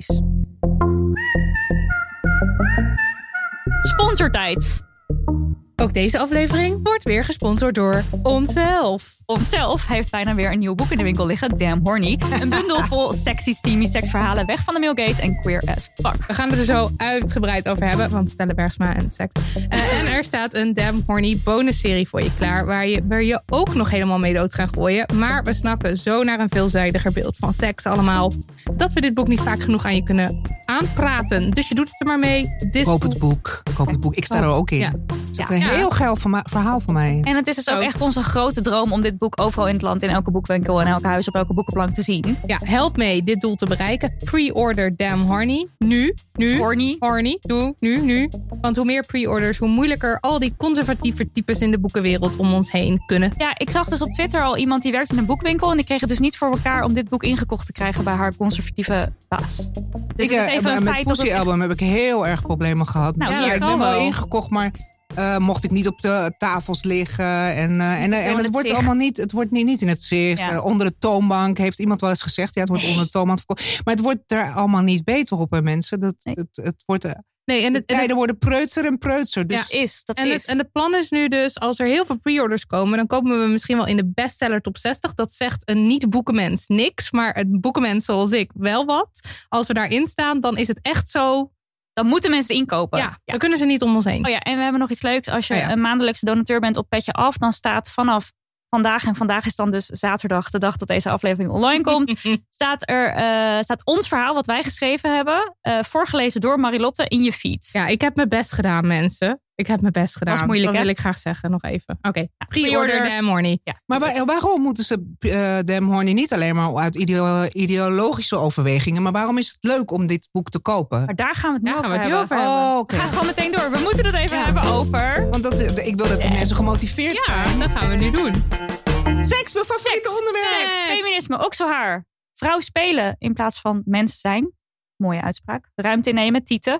Sponsortijd. Ook deze aflevering wordt weer gesponsord door onszelf. Onszelf heeft bijna weer een nieuw boek in de winkel liggen, Damn Horny. Een bundel vol sexy, steamy seksverhalen, weg van de male gaze en queer as fuck. We gaan het er zo uitgebreid over hebben, want Stella Bergsma en seks. Uh, en er staat een Damn Horny bonusserie voor je klaar, waar je, waar je ook nog helemaal mee dood gaat gooien. Maar we snakken zo naar een veelzijdiger beeld van seks allemaal, dat we dit boek niet vaak genoeg aan je kunnen aanpraten. Dus je doet het er maar mee. This Koop het book- boek. Koop het boek. Ik sta er ook in. Ja. Er zit een Ja. heel geil verma- verhaal van mij in. En het is dus ook Ook. echt onze grote droom om dit boek overal in het land, in elke boekwinkel en elk huis op elke boekenplank te zien. Ja, help mee dit doel te bereiken. Pre-order Damn Horny. Nu, nu. Horny. Horny, doe, nu, nu. Want hoe meer pre-orders, hoe moeilijker al die conservatieve types in de boekenwereld om ons heen kunnen. Ja, ik zag dus op Twitter al iemand die werkt in een boekwinkel en die kreeg het dus niet voor elkaar om dit boek ingekocht te krijgen bij haar conservatieve baas. Dus ik, het is eh, even een met feit dat Pussy het echt- Album heb ik heel erg problemen gehad. Nou, ja, hier ik kan ben wel wel. ingekocht, maar uh, mocht ik niet op de tafels liggen. En, uh, en, te veel uh, en in het het wordt zicht. allemaal niet, het wordt niet, niet in het zicht. Ja. Uh, onder de toonbank heeft iemand wel eens gezegd. Ja, het wordt onder de toonbank verkocht. Maar het wordt daar allemaal niet beter op, hè, mensen. Dat, Nee. het, het wordt, uh, Nee, en de het, en het, tijden worden preutser en preutser. Dus Ja. is. Dat en, is. het, en het plan is nu dus, als er heel veel pre-orders komen, dan komen we misschien wel in de bestseller top zestig. Dat zegt een niet-boekenmens niks, maar een boekenmens zoals ik wel wat. Als we daarin staan, dan is het echt zo dan moeten mensen het inkopen. Ja, Ja. dan kunnen ze niet om ons heen. Oh ja, en we hebben nog iets leuks. Als je Oh ja. een maandelijkse donateur bent op Petje Af, dan staat vanaf vandaag, en vandaag is dan dus zaterdag, de dag dat deze aflevering online komt, staat er uh, staat ons verhaal wat wij geschreven hebben, uh, voorgelezen door Marilotte in je feed. Ja, ik heb mijn best gedaan, mensen. Ik heb mijn best gedaan. Was moeilijk, dat hè? wil ik graag zeggen, nog even. Oké, okay. pre-order. Pre-order Damn Horny. Ja. Maar waar- waarom moeten ze uh, Damn Horny niet alleen maar uit ideo- ideologische overwegingen, maar waarom is het leuk om dit boek te kopen? Maar daar gaan we het nu Daar over gaan we het nu hebben. over hebben. Oh, oké. We gaan gewoon meteen door. We moeten het even Ja. hebben over... Want dat, ik wil dat de mensen gemotiveerd Ja, zijn. dat gaan we nu doen. Seks, mijn favoriete Seks, onderwerp. seks, feminisme, ook zo haar. Vrouw spelen in plaats van mensen zijn. Mooie uitspraak. Ruimte innemen, tieten.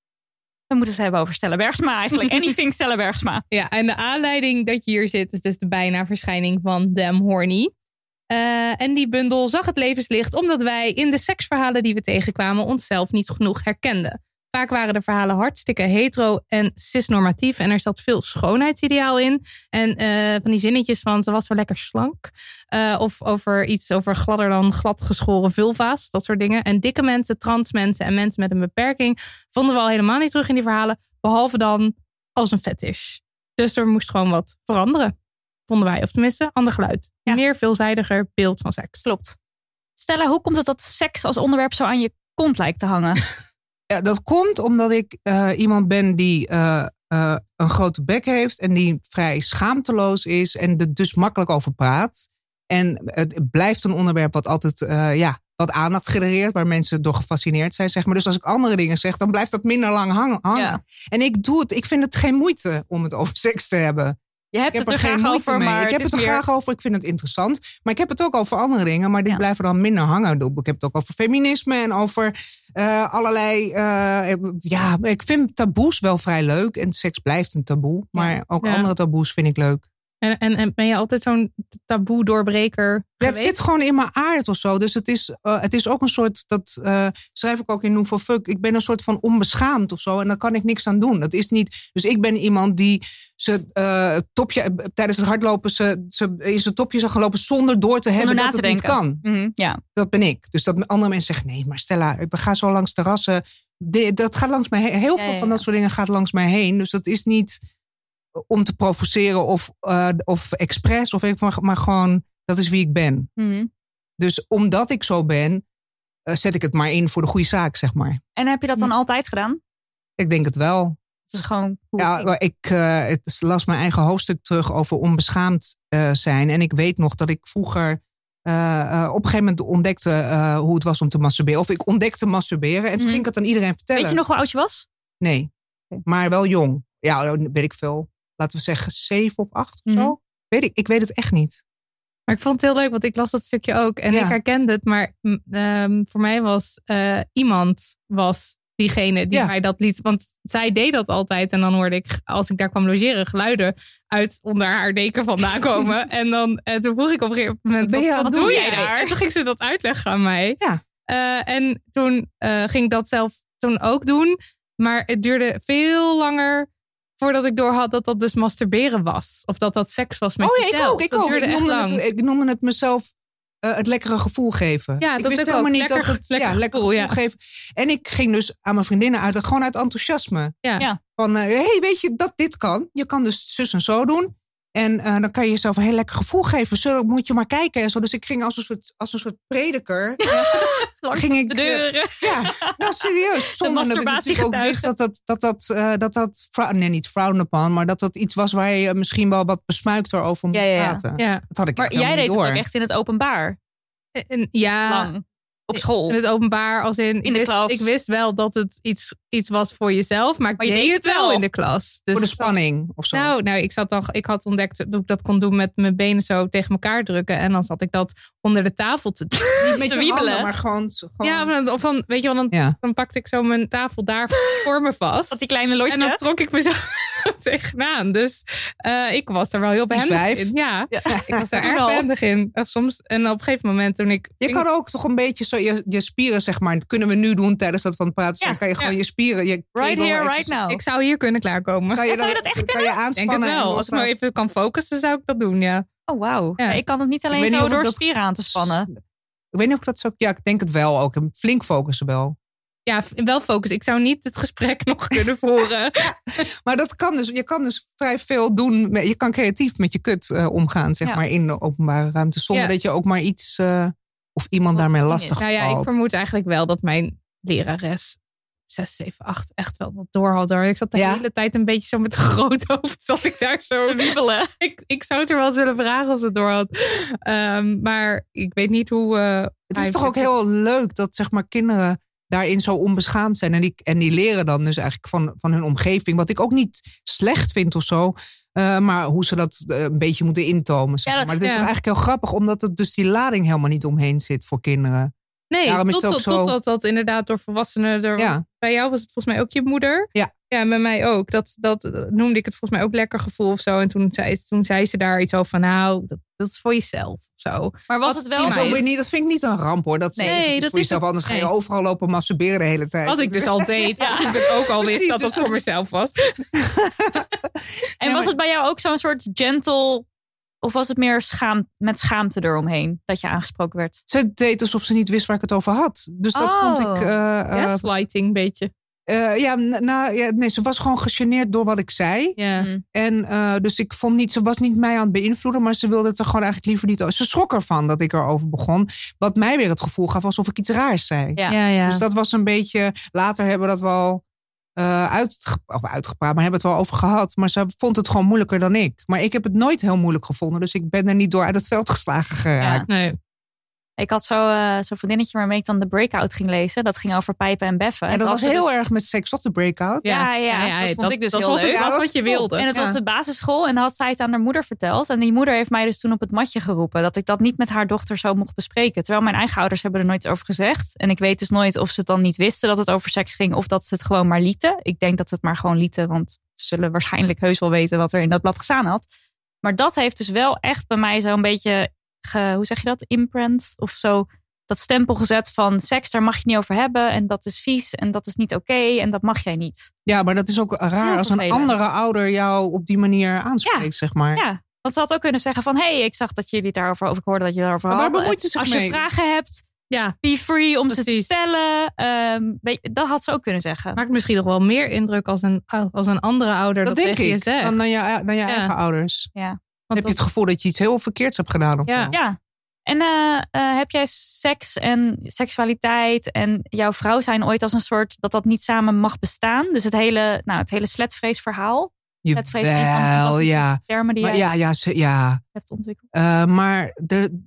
We moeten het hebben over Stella Bergsma eigenlijk. Anything Stella Bergsma. Ja, en de aanleiding dat je hier zit is dus de bijna verschijning van Damn Horny. Uh, en die bundel zag het levenslicht omdat wij in de seksverhalen die we tegenkwamen onszelf niet genoeg herkenden. Vaak waren de verhalen hartstikke hetero en cisnormatief. En er zat veel schoonheidsideaal in. En uh, van die zinnetjes van ze was zo lekker slank. Uh, of over iets over gladder dan gladgeschoren vulva's. Dat soort dingen. En dikke mensen, trans mensen en mensen met een beperking vonden we al helemaal niet terug in die verhalen. Behalve dan als een fetish. Dus er moest gewoon wat veranderen. Vonden wij. Of tenminste, ander geluid. Ja. Meer veelzijdiger beeld van seks. Klopt. Stella, hoe komt het dat seks als onderwerp zo aan je kont lijkt te hangen? Ja, dat komt omdat ik uh, iemand ben die uh, uh, een grote bek heeft en die vrij schaamteloos is en er dus makkelijk over praat. En het blijft een onderwerp wat altijd uh, ja, wat aandacht genereert, waar mensen door gefascineerd zijn, zeg maar. Dus als ik andere dingen zeg, dan blijft dat minder lang hangen. Ja. En ik doe het, ik vind het geen moeite om het over seks te hebben. Je hebt Ik het heb er er geen graag moeite over, mee. maar ik heb het, het er is meer... graag over. Ik vind het interessant. Maar ik heb het ook over andere dingen. Maar die Ja. blijven dan minder hangen. Ik heb het ook over feminisme en over uh, allerlei... Uh, ja, ik vind taboes wel vrij leuk. En seks blijft een taboe. Maar Ja. ook Ja. andere taboes vind ik leuk. En, en, en ben je altijd zo'n taboe doorbreker Ja, het geweest? zit gewoon in mijn aard of zo. Dus het is, uh, het is ook een soort, dat uh, schrijf ik ook in Noem voor Fuck. Ik ben een soort van onbeschaamd of zo. En daar kan ik niks aan doen. Dat is niet. Dus ik ben iemand die ze uh, topje tijdens het hardlopen ze, ze in zijn topje zou gaan lopen zonder door te hebben na dat te het niet denken. kan. Mm-hmm, ja. Dat ben ik. Dus dat andere mensen zeggen, nee, maar Stella, we gaan zo langs terrassen. De, dat gaat langs mij heen. Heel veel Ja, ja, van dat ja. soort dingen gaat langs mij heen. Dus dat is niet om te provoceren of, uh, of expres. Of ik, maar gewoon, dat is wie ik ben. Mm-hmm. Dus omdat ik zo ben, uh, zet ik het maar in voor de goede zaak, zeg maar. En heb je dat dan altijd gedaan? Ik denk het wel. Het is gewoon... hoe Ja, het ging. maar ik uh, het las mijn eigen hoofdstuk terug over onbeschaamd uh, zijn. En ik weet nog dat ik vroeger uh, uh, op een gegeven moment ontdekte uh, hoe het was om te masturberen. Of ik ontdekte masturberen en toen Mhm. ging ik het aan iedereen vertellen. Weet je nog hoe oud je was? Nee, Oké. maar wel jong. Ja, weet ik veel. Laten we zeggen zeven of acht of Mhm. zo. Weet ik, ik weet het echt niet. Maar ik vond het heel leuk, want ik las dat stukje ook. En Ja. ik herkende het. Maar um, voor mij was uh, iemand was diegene die Ja. mij dat liet. Want zij deed dat altijd. En dan hoorde ik, als ik daar kwam logeren, geluiden uit onder haar deken vandaan komen. en dan en toen vroeg ik op een gegeven moment, Wat ben je aan wat het doe doen? jij daar? En toen ging ze dat uitleggen aan mij. Ja. Uh, en toen uh, ging ik dat zelf toen ook doen. Maar het duurde veel langer voordat ik doorhad dat dat dus masturberen was. Of dat dat seks was met Oh ja, ik jezelf. ook. Ik, dat ook. duurde Ik, echt noemde lang. het, ik noemde het mezelf uh, het lekkere gevoel geven. Ja, ik dat wist ook. helemaal niet Lekker- dat het lekker ja, lekker gevoel, gevoel ja. geven. En ik ging dus aan mijn vriendinnen uit, gewoon uit enthousiasme. Ja. Ja. Van, hé, uh, hey, weet je dat dit kan? Je kan dus zus en zo doen. En uh, dan kan je jezelf een heel lekker gevoel geven. Zo moet je maar kijken en zo. Dus ik ging als een soort, als een soort prediker. Langs ging ik, de deuren. Ja, nou serieus. Zonder dat ik natuurlijk ook wist dat dat, dat, dat, uh, dat, dat vrou- nee, niet frowned upon, maar dat dat iets was waar je misschien wel wat besmuikter over moest Ja, ja, ja. praten. Ja. Dat had ik Maar echt jij helemaal deed niet het door. ook echt in het openbaar. En, ja, Lang. Op school. in het openbaar als in, ik In de wist, klas. ik wist wel dat het iets, iets was voor jezelf, maar ik Maar je deed deed het het wel wel. in de klas. Dus Voor de ik zat- spanning of zo. Nou, nou, ik zat dan, ik had ontdekt dat ik dat kon doen met mijn benen zo tegen elkaar drukken en dan zat ik dat onder de tafel te doen. Niet met te je wiebelen. handen, maar gewoon... gewoon Ja, maar dan- of van, weet je wel, dan, Ja. dan pakte ik zo mijn tafel daar voor me vast. Dat die kleine losje. En dan trok ik me zo tegenaan. Dus uh, ik was er wel heel Die behendig vijf. in. Ja, Ja. ik was er Toen erg al. behendig in. Of soms, en op een gegeven moment toen ik... Je kan ook toch een beetje zo je, je spieren, zeg maar, kunnen we nu doen tijdens dat van het praten. Ja, Dan kan je gewoon ja. je spieren, je Right kegel here, right exercise- now. Ik zou hier kunnen klaarkomen. Kan je, Ja, zou je dan- dat echt kan je Ik denk het aanspannen? en wel. Als ik loslaten? nou even kan focussen, zou ik dat doen, ja. Oh, wauw. Ja. Ja, ik kan het niet Ik alleen weet niet zo of ik door dat- spieren aan te spannen. Ik weet niet of ik dat zo... Ja, ik denk het wel ook. Flink focussen wel. Ja, wel focus. Ik zou niet het gesprek nog kunnen voeren. Maar dat kan dus. Je kan dus vrij veel doen. Met, je kan creatief met je kut uh, omgaan, zeg Ja. maar, in de openbare ruimte. Zonder Ja. dat je ook maar iets uh, of iemand Wat daarmee te zien lastig is. Nou ja, ik valt. vermoed eigenlijk wel dat mijn lerares zes, zeven, acht echt wel wat door had. Hoor. Ik zat de Ja? hele tijd een beetje zo met een groot hoofd. Zat ik daar zo. Wiebelen. ik, ik zou het er wel eens willen vragen als het door had. Um, maar ik weet niet hoe... Uh, Het is toch ook heel leuk dat, zeg maar, kinderen daarin zo onbeschaamd zijn. En die, en die leren dan dus eigenlijk van, van hun omgeving. Wat ik ook niet slecht vind of zo. Uh, maar hoe ze dat uh, een beetje moeten intomen. Zeg Ja, maar. dat- maar het is ja. toch eigenlijk heel grappig. Omdat het dus die lading helemaal niet omheen zit voor kinderen. Nee, Daarom is tot, het ook tot, zo- totdat dat inderdaad door volwassenen... Er, Ja. Bij jou was het volgens mij ook je moeder. Ja. Ja, en bij mij ook. Dat, dat uh, noemde ik het volgens mij ook lekker gevoel of zo. En toen zei, toen zei ze daar iets over van... Nou, dat, dat is voor jezelf of zo. Maar was Wat het wel... prima Maar zo is. moet je niet, dat vind ik niet een ramp hoor. Dat, Nee, nee, dat is dat voor is jezelf. ook- Anders ga je nee. overal lopen masturberen de hele tijd. Wat ik dus al deed. Ja. Omdat ik ook al wist Precies, dat dat dus voor mezelf was. En Ja, was maar- het bij jou ook zo'n soort gentle... Of was het meer schaam, met schaamte eromheen dat je aangesproken werd? Ze deed alsof ze niet wist waar ik het over had. Dus dat Oh. vond ik... Uh, uh, Gaslighting een beetje. uh, ja, nou, ja, nee, ze was gewoon gegeneerd door wat ik zei. Ja. Mm. En uh, dus ik vond niet... Ze was niet mij aan het beïnvloeden, maar ze wilde het er gewoon eigenlijk liever niet over. Ze schrok ervan dat ik erover begon. Wat mij weer het gevoel gaf alsof ik iets raars zei. Ja. Ja, ja. Dus dat was een beetje... Later hebben we dat wel uh, uitge, of uitgepraat, maar hebben het wel over gehad. Maar ze vond het gewoon moeilijker dan ik. Maar ik heb het nooit heel moeilijk gevonden. Dus ik ben er niet door uit het veld geslagen geraakt. Nee. Ik had zo, uh, zo'n vriendinnetje waarmee ik dan de breakout ging lezen. Dat ging over pijpen en beffen. En dat was er heel dus- erg met seks op de breakout. Ja, ja, dat vond ik dus dat heel was leuk. ook Ja, wat dat wat je was top. wilde. En het Ja. was de basisschool en dan had zij het aan haar moeder verteld. En die moeder heeft mij dus toen op het matje geroepen. Dat ik dat niet met haar dochter zo mocht bespreken. Terwijl mijn eigen ouders hebben er nooit over gezegd. En ik weet dus nooit of ze het dan niet wisten dat het over seks ging. Of dat ze het gewoon maar lieten. Ik denk dat ze het maar gewoon lieten. Want ze zullen waarschijnlijk heus wel weten wat er in dat blad gestaan had. Maar dat heeft dus wel echt bij mij zo'n beetje... Ge, hoe zeg je dat? Imprint of zo... Dat stempel gezet van seks, daar mag je het niet over hebben. En dat is vies en dat is niet oké. Okay, en dat mag jij niet. Ja, maar dat is ook raar Heel als een vervelend. andere ouder jou op die manier aanspreekt, Ja. zeg maar. Ja, want ze had ook kunnen zeggen van... hé, hey, ik zag dat jullie het daarover... of ik hoorde dat je daarover Maar had. waar bemoeit ze zich Als je mee? vragen hebt, Ja, be free om ze te Precies. stellen. Um, weet je, dat had ze ook kunnen zeggen. maakt misschien nog wel meer indruk als een, als een andere ouder dat, Dat denk tegen je ik, zegt. dan, dan je, dan je Ja. eigen ouders. Ja. Want Dan heb je dat- het gevoel dat je iets heel verkeerds hebt gedaan of Ja. zo. Ja. En uh, uh, heb jij seks en seksualiteit en jouw vrouw zijn ooit als een soort... dat dat niet samen mag bestaan? Dus het hele, nou, het hele sletvreesverhaal. Sletvrees is een van de Jawel, fantastische ja. termen die Maar jij ja, ja, ze- ja. hebt ontwikkeld. Uh, maar de,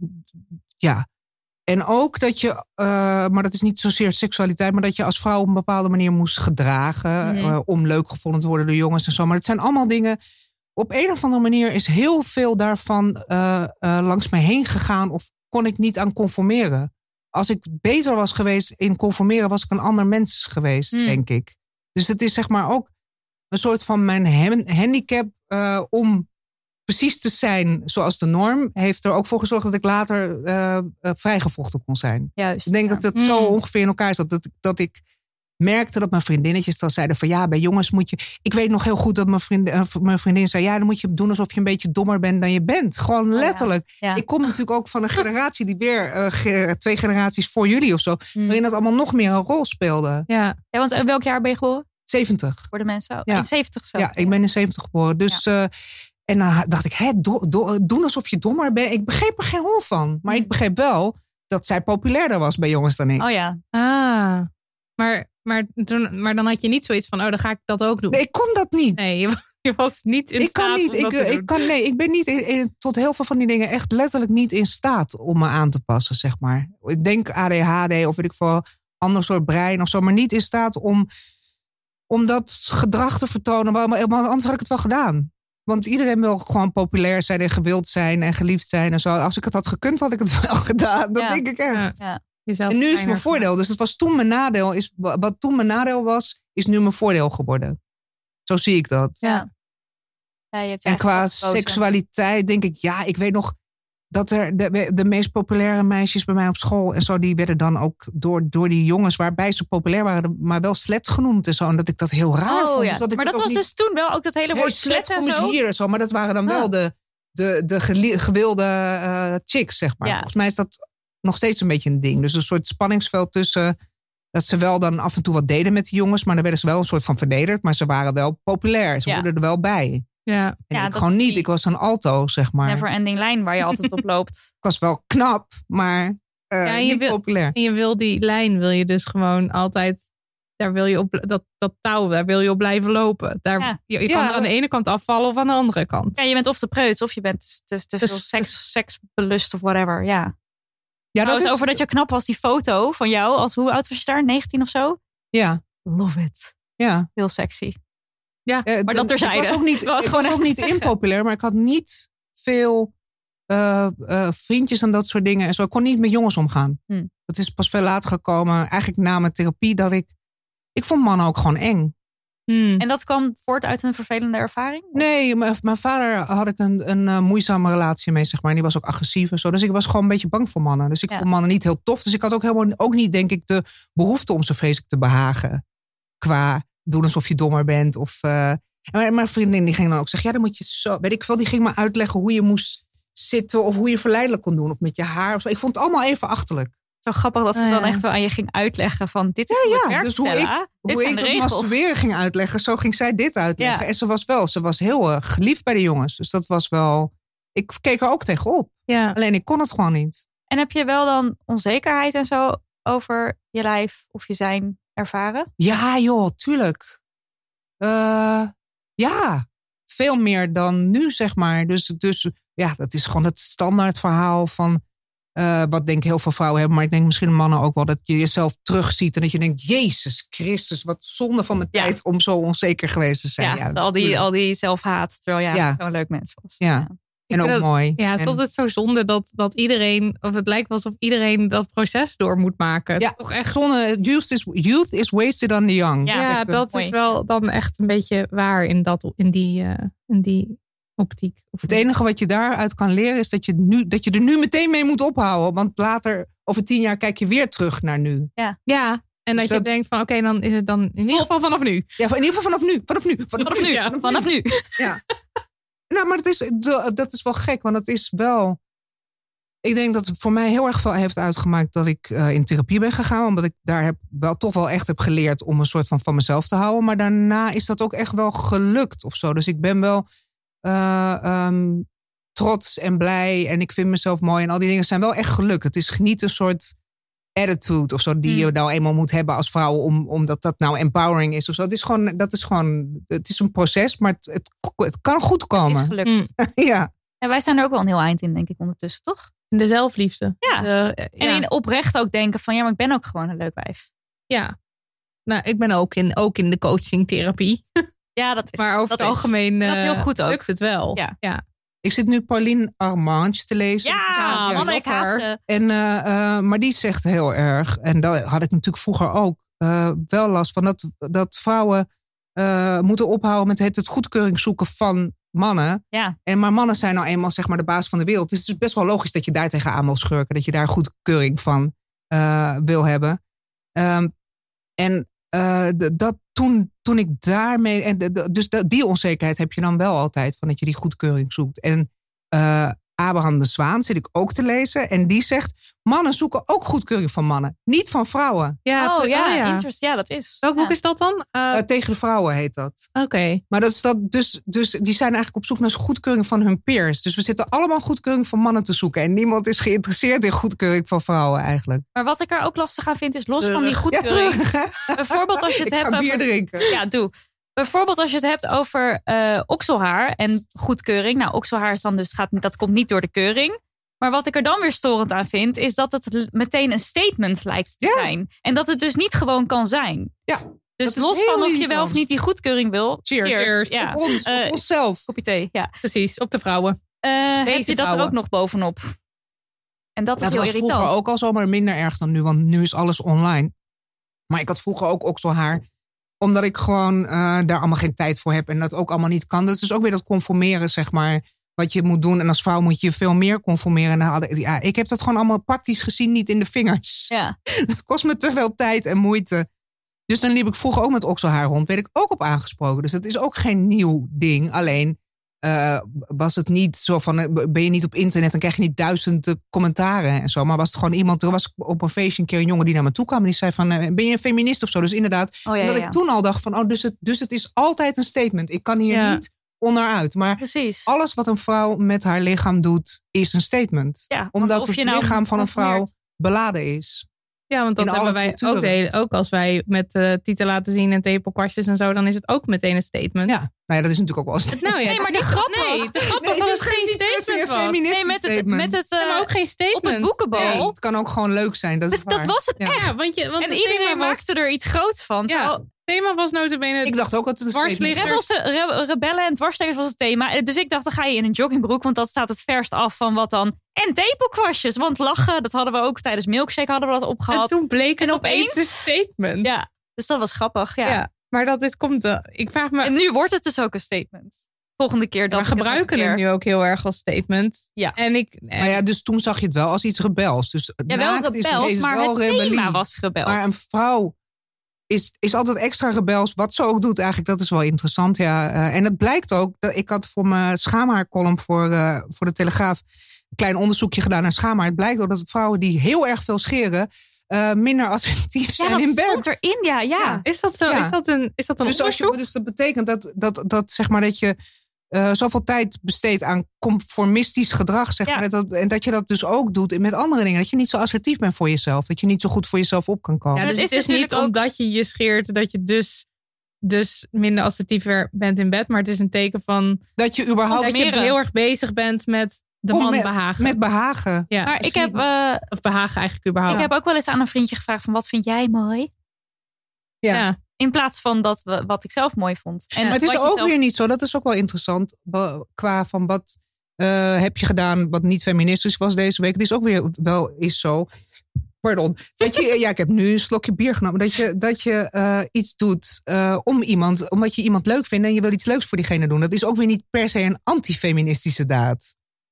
ja. En ook dat je, uh, maar dat is niet zozeer seksualiteit, maar dat je als vrouw op een bepaalde manier moest gedragen. Mhm. Uh, om leuk gevonden te worden door jongens en zo. Maar het zijn allemaal dingen. Op een of andere manier is heel veel daarvan uh, uh, langs me heen gegaan. Of kon ik niet aan conformeren. Als ik beter was geweest in conformeren, was ik een ander mens geweest, Hmm. denk ik. Dus het is zeg maar ook een soort van mijn hem- handicap uh, om precies te zijn zoals de norm, heeft er ook voor gezorgd dat ik later uh, uh, vrijgevochten kon zijn. Juist. Ik denk ja. dat het Mm. zo ongeveer in elkaar zat. Dat, dat ik merkte dat mijn vriendinnetjes dan zeiden van ja, bij jongens moet je... Ik weet nog heel goed dat mijn vriendin, uh, mijn vriendin zei... ja, dan moet je doen alsof je een beetje dommer bent dan je bent. Gewoon letterlijk. Ja. Ik kom natuurlijk ook van een generatie die weer uh, ge- twee generaties voor jullie of zo... Mm. waarin dat allemaal nog meer een rol speelde. Ja, Ja, want in welk jaar ben je geboren? zeventig. Voor de mensen? Ja. In zeventig zelf. Ja, ik ben in zeventig geboren. Dus, uh, en dan dacht ik, hè, do, do, doen alsof je dommer bent. Ik begreep er geen hol van. Maar Mm. ik begreep wel dat zij populairder was bij jongens dan ik. Oh ja. ah. Maar, maar, toen, maar dan had je niet zoiets van, oh, dan ga ik dat ook doen. Nee, ik kon dat niet. Nee, je, je was niet in ik staat kan niet. om Ik, dat te doen. ik, kan, nee, ik ben niet in, in- tot heel veel van die dingen echt letterlijk niet in staat om me aan te passen, zeg maar. Ik denk A D H D of weet ik veel, ander soort brein of zo, maar niet in staat om, om dat gedrag te vertonen. Want want anders had ik het wel gedaan. Want iedereen wil gewoon populair zijn en gewild zijn en geliefd zijn en zo. Als ik het had gekund, had ik het wel gedaan. Dat Ja. denk ik echt. Ja. Ja. Jezelf En nu is het kleiner mijn voordeel. Dus het was toen mijn nadeel. Is, wat toen mijn nadeel was, is nu mijn voordeel geworden. Zo zie ik dat. Ja. Ja, je hebt je En eigen qua pad gekozen. seksualiteit denk ik, ja, ik weet nog dat er de, de meest populaire meisjes bij mij op school en zo, die werden dan ook door, door die jongens, waarbij ze populair waren, maar wel slet genoemd en zo. En dat ik dat heel raar Oh, vond. ja. Dus dat ik maar het dat ook was niet, dus toen wel ook dat hele hey, woord slet, slet en kom eens zo. hier en zo. Maar dat waren dan wel Ah. de, de, de geli- gewilde uh, chicks, zeg maar. Ja. Volgens mij is dat nog steeds een beetje een ding. Dus een soort spanningsveld tussen dat ze wel dan af en toe wat deden met die jongens. Maar dan werden ze wel een soort van vernederd. Maar ze waren wel populair. Ze Ja. hoorden er wel bij. Ja. En Ja, ik dat gewoon is niet. die Ik was een alto, zeg maar. Never ending line waar je altijd op loopt. Ik was wel knap, maar uh, Ja, je niet wil- populair. En je wil die lijn, wil je dus gewoon altijd... Daar wil je op, dat, dat touw, daar wil je op blijven lopen. Daar, Ja. Je, je kan Ja. er aan de ene kant afvallen of aan de andere kant. Ja, je bent of te preuts of je bent te, te veel Dus- seks, seksbelust of whatever. Ja. Ja, dat Trouwens, is, over dat je knap was, die foto van jou. Als, hoe oud was je daar? negentien of zo? Ja, Love it. ja. Heel sexy. Ja, Eh, Maar dat terzijde. Ik was ook niet, Ik wou het ik gewoon was ook even niet zeggen. impopulair, maar ik had niet veel uh, uh, vriendjes en dat soort dingen. En zo. Ik kon niet met jongens omgaan. Hmm. Dat is pas veel later gekomen. Eigenlijk na mijn therapie dat ik... Ik vond mannen ook gewoon eng. Hmm. En dat kwam voort uit een vervelende ervaring? Nee, mijn, mijn vader had ik een, een uh, moeizame relatie mee, zeg maar. En die was ook agressief en zo. Dus ik was gewoon een beetje bang voor mannen. Dus ik Ja. vond mannen niet heel tof. Dus ik had ook helemaal ook niet, denk ik, de behoefte om ze vreselijk te behagen. Qua doen alsof je dommer bent. Of, uh, en mijn vriendin die ging dan ook zeggen, ja, dan moet je zo... Weet ik veel, die ging me uitleggen hoe je moest zitten of hoe je verleidelijk kon doen. Of met je haar of zo. Ik vond het allemaal even achterlijk. Zo grappig dat ze Oh, dan ja. echt zo aan je ging uitleggen van dit is Ja, hoe het ja, werkt, dus hoe Stella. ik- Dit Hoe zijn ik de dat regels. masturberen ging uitleggen, zo ging zij dit uitleggen. Ja. En ze was wel, ze was heel uh, geliefd bij de jongens. Dus dat was wel... Ik keek er ook tegenop. Ja. Alleen ik kon het gewoon niet. En heb je wel dan onzekerheid en zo over je lijf of je zijn ervaren? Ja, joh, tuurlijk. Uh, ja, veel meer dan nu, zeg maar. Dus, dus ja, dat is gewoon het standaard verhaal van... Uh, wat denk ik heel veel vrouwen hebben. Maar ik denk misschien mannen ook wel. Dat je jezelf terugziet en dat je denkt... Jezus Christus, wat zonde van mijn Ja. tijd om zo onzeker geweest te zijn. Ja, Ja, al, die, tuurlijk. al die zelfhaat, terwijl jij Ja. zo'n leuk mens was. Ja. En Ik ook vind dat- mooi. Ja, het is En- altijd zo zonde dat, dat iedereen... Of het lijkt wel alsof iedereen dat proces door moet maken. Het Ja, is toch echt... zonne, youth is, youth is wasted on the young. Ja, Ja, Zegt, uh, dat mooi. is wel dan echt een beetje waar in, dat, in, die, uh, in die optiek. Of Het enige wat je daaruit kan leren is dat je, nu, dat je er nu meteen mee moet ophouden. Want later, over tien jaar, kijk je weer terug naar nu. Ja, en dat, Dus je dat- denkt van oké, dan is het dan in ieder geval vanaf nu. Ja, in ieder geval vanaf nu. Vanaf nu. Vanaf, Vanaf nu, Ja, vanaf nu. Ja. Nou, maar het is, dat is wel gek, want het is wel... Ik denk dat het voor mij heel erg veel heeft uitgemaakt dat ik uh, in therapie ben gegaan. Omdat ik daar heb wel toch wel echt heb geleerd om een soort van van mezelf te houden. Maar daarna is dat ook echt wel gelukt of zo. Dus ik ben wel uh, um, trots en blij en ik vind mezelf mooi. En al die dingen zijn wel echt gelukt. Het is niet een soort attitude of zo die Hmm. je nou eenmaal moet hebben als vrouw. Om, omdat dat nou empowering is of zo. Het is gewoon, dat is gewoon, het is een proces, maar het, het, het kan goed Is komen. gelukt. Mm. Ja. En wij zijn er ook wel een heel eind in, denk ik, ondertussen, toch? In de zelfliefde. Ja. De, En ja. in oprecht ook denken van ja, maar ik ben ook gewoon een leuk wijf. ja. Nou, ik ben ook in, ook in de coachingtherapie. Ja, dat is. Maar over dat het is- algemeen dat is heel uh, goed ook. lukt het wel. Ja. ja. Ik zit nu Pauline Armange te lezen. Ja, Ja, mannen, ik love haat her. ze. En, uh, uh, maar die zegt heel erg, en dat had ik natuurlijk vroeger ook uh, wel last van, dat, dat vrouwen uh, moeten ophouden met het, het goedkeuring zoeken van mannen. Ja. En maar mannen zijn nou eenmaal zeg maar de baas van de wereld. Dus het is best wel logisch dat je daar tegenaan wil schurken. Dat je daar goedkeuring van uh, wil hebben. Um, en uh, dat toen, toen ik daarmee... En de, de, dus de, die onzekerheid heb je dan wel altijd. Van dat je die goedkeuring zoekt. En uh, Abraham de Zwaan zit ik ook te lezen. En die zegt, mannen zoeken ook goedkeuring van mannen. Niet van vrouwen. Ja, Oh pre- ja, oh, ja. interest. Ja, dat is. Welk boek Ja. is dat dan? Uh, Uh, tegen de vrouwen heet dat. Oké. Okay. Maar dat is dat, dus, dus die zijn eigenlijk op zoek naar goedkeuring van hun peers. Dus we zitten allemaal goedkeuring van mannen te zoeken. En niemand is geïnteresseerd in goedkeuring van vrouwen eigenlijk. Maar wat ik er ook lastig aan vind, is los van die Terug. Ja, goedkeuring. terug, hè? Bijvoorbeeld als je het ik hebt ga bier over. drinken. Ja, doe. Bijvoorbeeld als je het hebt over uh, okselhaar en goedkeuring. Nou, okselhaar is dan dus gaat, dat komt niet door de keuring. Maar wat ik er dan weer storend aan vind, is dat het meteen een statement lijkt te Ja. zijn. En dat het dus niet gewoon kan zijn. Ja, dus dat is los heel van of je irritant. wel of niet die goedkeuring wil. Cheers. Cheers. Ja. Op ons, Uh, op onszelf. Kopje thee, ja. Precies, op de vrouwen. Uh, heb Deze je dat er vrouwen. ook nog bovenop? En dat is Dat heel was irritant. vroeger ook al zo, maar minder erg dan nu. Want nu is alles online. Maar ik had vroeger ook okselhaar. Omdat ik gewoon uh, daar allemaal geen tijd voor heb. En dat ook allemaal niet kan. Dat is dus ook weer dat conformeren, zeg maar. Wat je moet doen. En als vrouw moet je veel meer conformeren. En dan hadden, ja, ik heb dat gewoon allemaal praktisch gezien niet in de vingers. Ja. Het kost me te veel tijd en moeite. Dus dan liep ik vroeger ook met okselhaar rond. Werd ik ook op aangesproken. Dus dat is ook geen nieuw ding. Alleen Uh, was het niet zo van, uh, ben je niet op internet, dan krijg je niet duizenden commentaren en zo. Maar was het gewoon iemand, er was op een feestje een keer een jongen die naar me toe kwam. En die zei van, uh, ben je een feminist of zo? Dus inderdaad, oh, ja, dat ja. ik toen al dacht van, oh, dus het, dus het is altijd een statement. Ik kan hier ja. niet onderuit. Maar Precies. alles wat een vrouw met haar lichaam doet, is een statement. Ja, Omdat het nou lichaam van een vrouw conformeert. beladen is. Ja, want dat In hebben alle wij culturen. ook, de hele, ook als wij met uh, titel laten zien en tepelkwastjes en zo, dan is het ook meteen een statement. Ja, nou ja, dat is natuurlijk ook wel een Nou ja, Nee, maar die grap nee, was- de grap Nee, was dat het het is geen geen- het is statement weer was. feministisch. Nee, met het, statement. met het, uh, Ja, maar ook geen op statement. het boekenbal. Nee, het kan ook gewoon leuk zijn. Dat, is Dat, dat waar. was het Ja. echt. Ja, want je, want En het iedereen thema was, maakte er iets groots van. Ja, Terwijl het thema was notabene Ik dacht ook dat het een Dwarsligger. statement was. rebelse, re- rebellen en dwarsleggers was het thema. Dus ik dacht, dan ga je in een joggingbroek. Want dat staat het verst af van wat dan. En tepelkwastjes. Want lachen, dat hadden we ook tijdens Milkshake hadden we dat En opgehad. toen bleek het En opeens opeens- een statement. Ja, dus dat was grappig. Ja. Ja, maar dat is, komt... Uh, ik vraag me... En nu wordt het dus ook een statement. Volgende keer dat we gebruiken het nu ook heel erg als statement. Ja. En ik... En, Maar ja, dus toen zag je het wel als iets rebels. Dus Ja, wel naakt is- rebels, is maar wel het rebellie. thema was rebels. Maar een vrouw is, is altijd extra rebels. Wat ze ook doet eigenlijk, dat is wel interessant. Ja. Uh, en het blijkt ook, dat ik had voor mijn schaamhaarcolumn voor, uh, voor de Telegraaf een klein onderzoekje gedaan naar schaamhaar. Het blijkt ook dat vrouwen die heel erg veel scheren, uh, minder assertief ja, zijn dat in bed. stond erin. Ja, ja. Ja. is dat zo? Ja. Is dat een, is dat een Dus, als je, onderzoek? dus dat betekent dat, dat, dat, zeg maar, dat je uh, zoveel tijd besteedt aan conformistisch gedrag. Zeg Ja. maar, dat, en dat je dat dus ook doet met andere dingen. Dat je niet zo assertief bent voor jezelf. Dat je niet zo goed voor jezelf op kan komen. Ja, Maar dus het het is is niet natuurlijk ook- omdat je je scheert dat je dus, dus minder assertiever bent in bed. Maar het is een teken van Dat je überhaupt dat je Conformeren. heel erg bezig bent met de Oh, man met- behagen. met behagen. ja. Maar is ik heb, niet- uh, Of behagen eigenlijk überhaupt. ik heb ook wel eens aan een vriendje gevraagd van wat vind jij mooi? Ja. ja. In plaats van dat we, wat ik zelf mooi vond. En Maar het is wat je ook zelf- weer niet zo. Dat is ook wel interessant. wa- Qua van wat uh, heb je gedaan wat niet feministisch was deze week. Het is ook weer wel is zo. Pardon. Dat je, ja, ik heb nu een slokje bier genomen. Dat je, dat je uh, iets doet uh, om iemand, omdat je iemand leuk vindt en je wil iets leuks voor diegene doen. Dat is ook weer niet per se een antifeministische daad.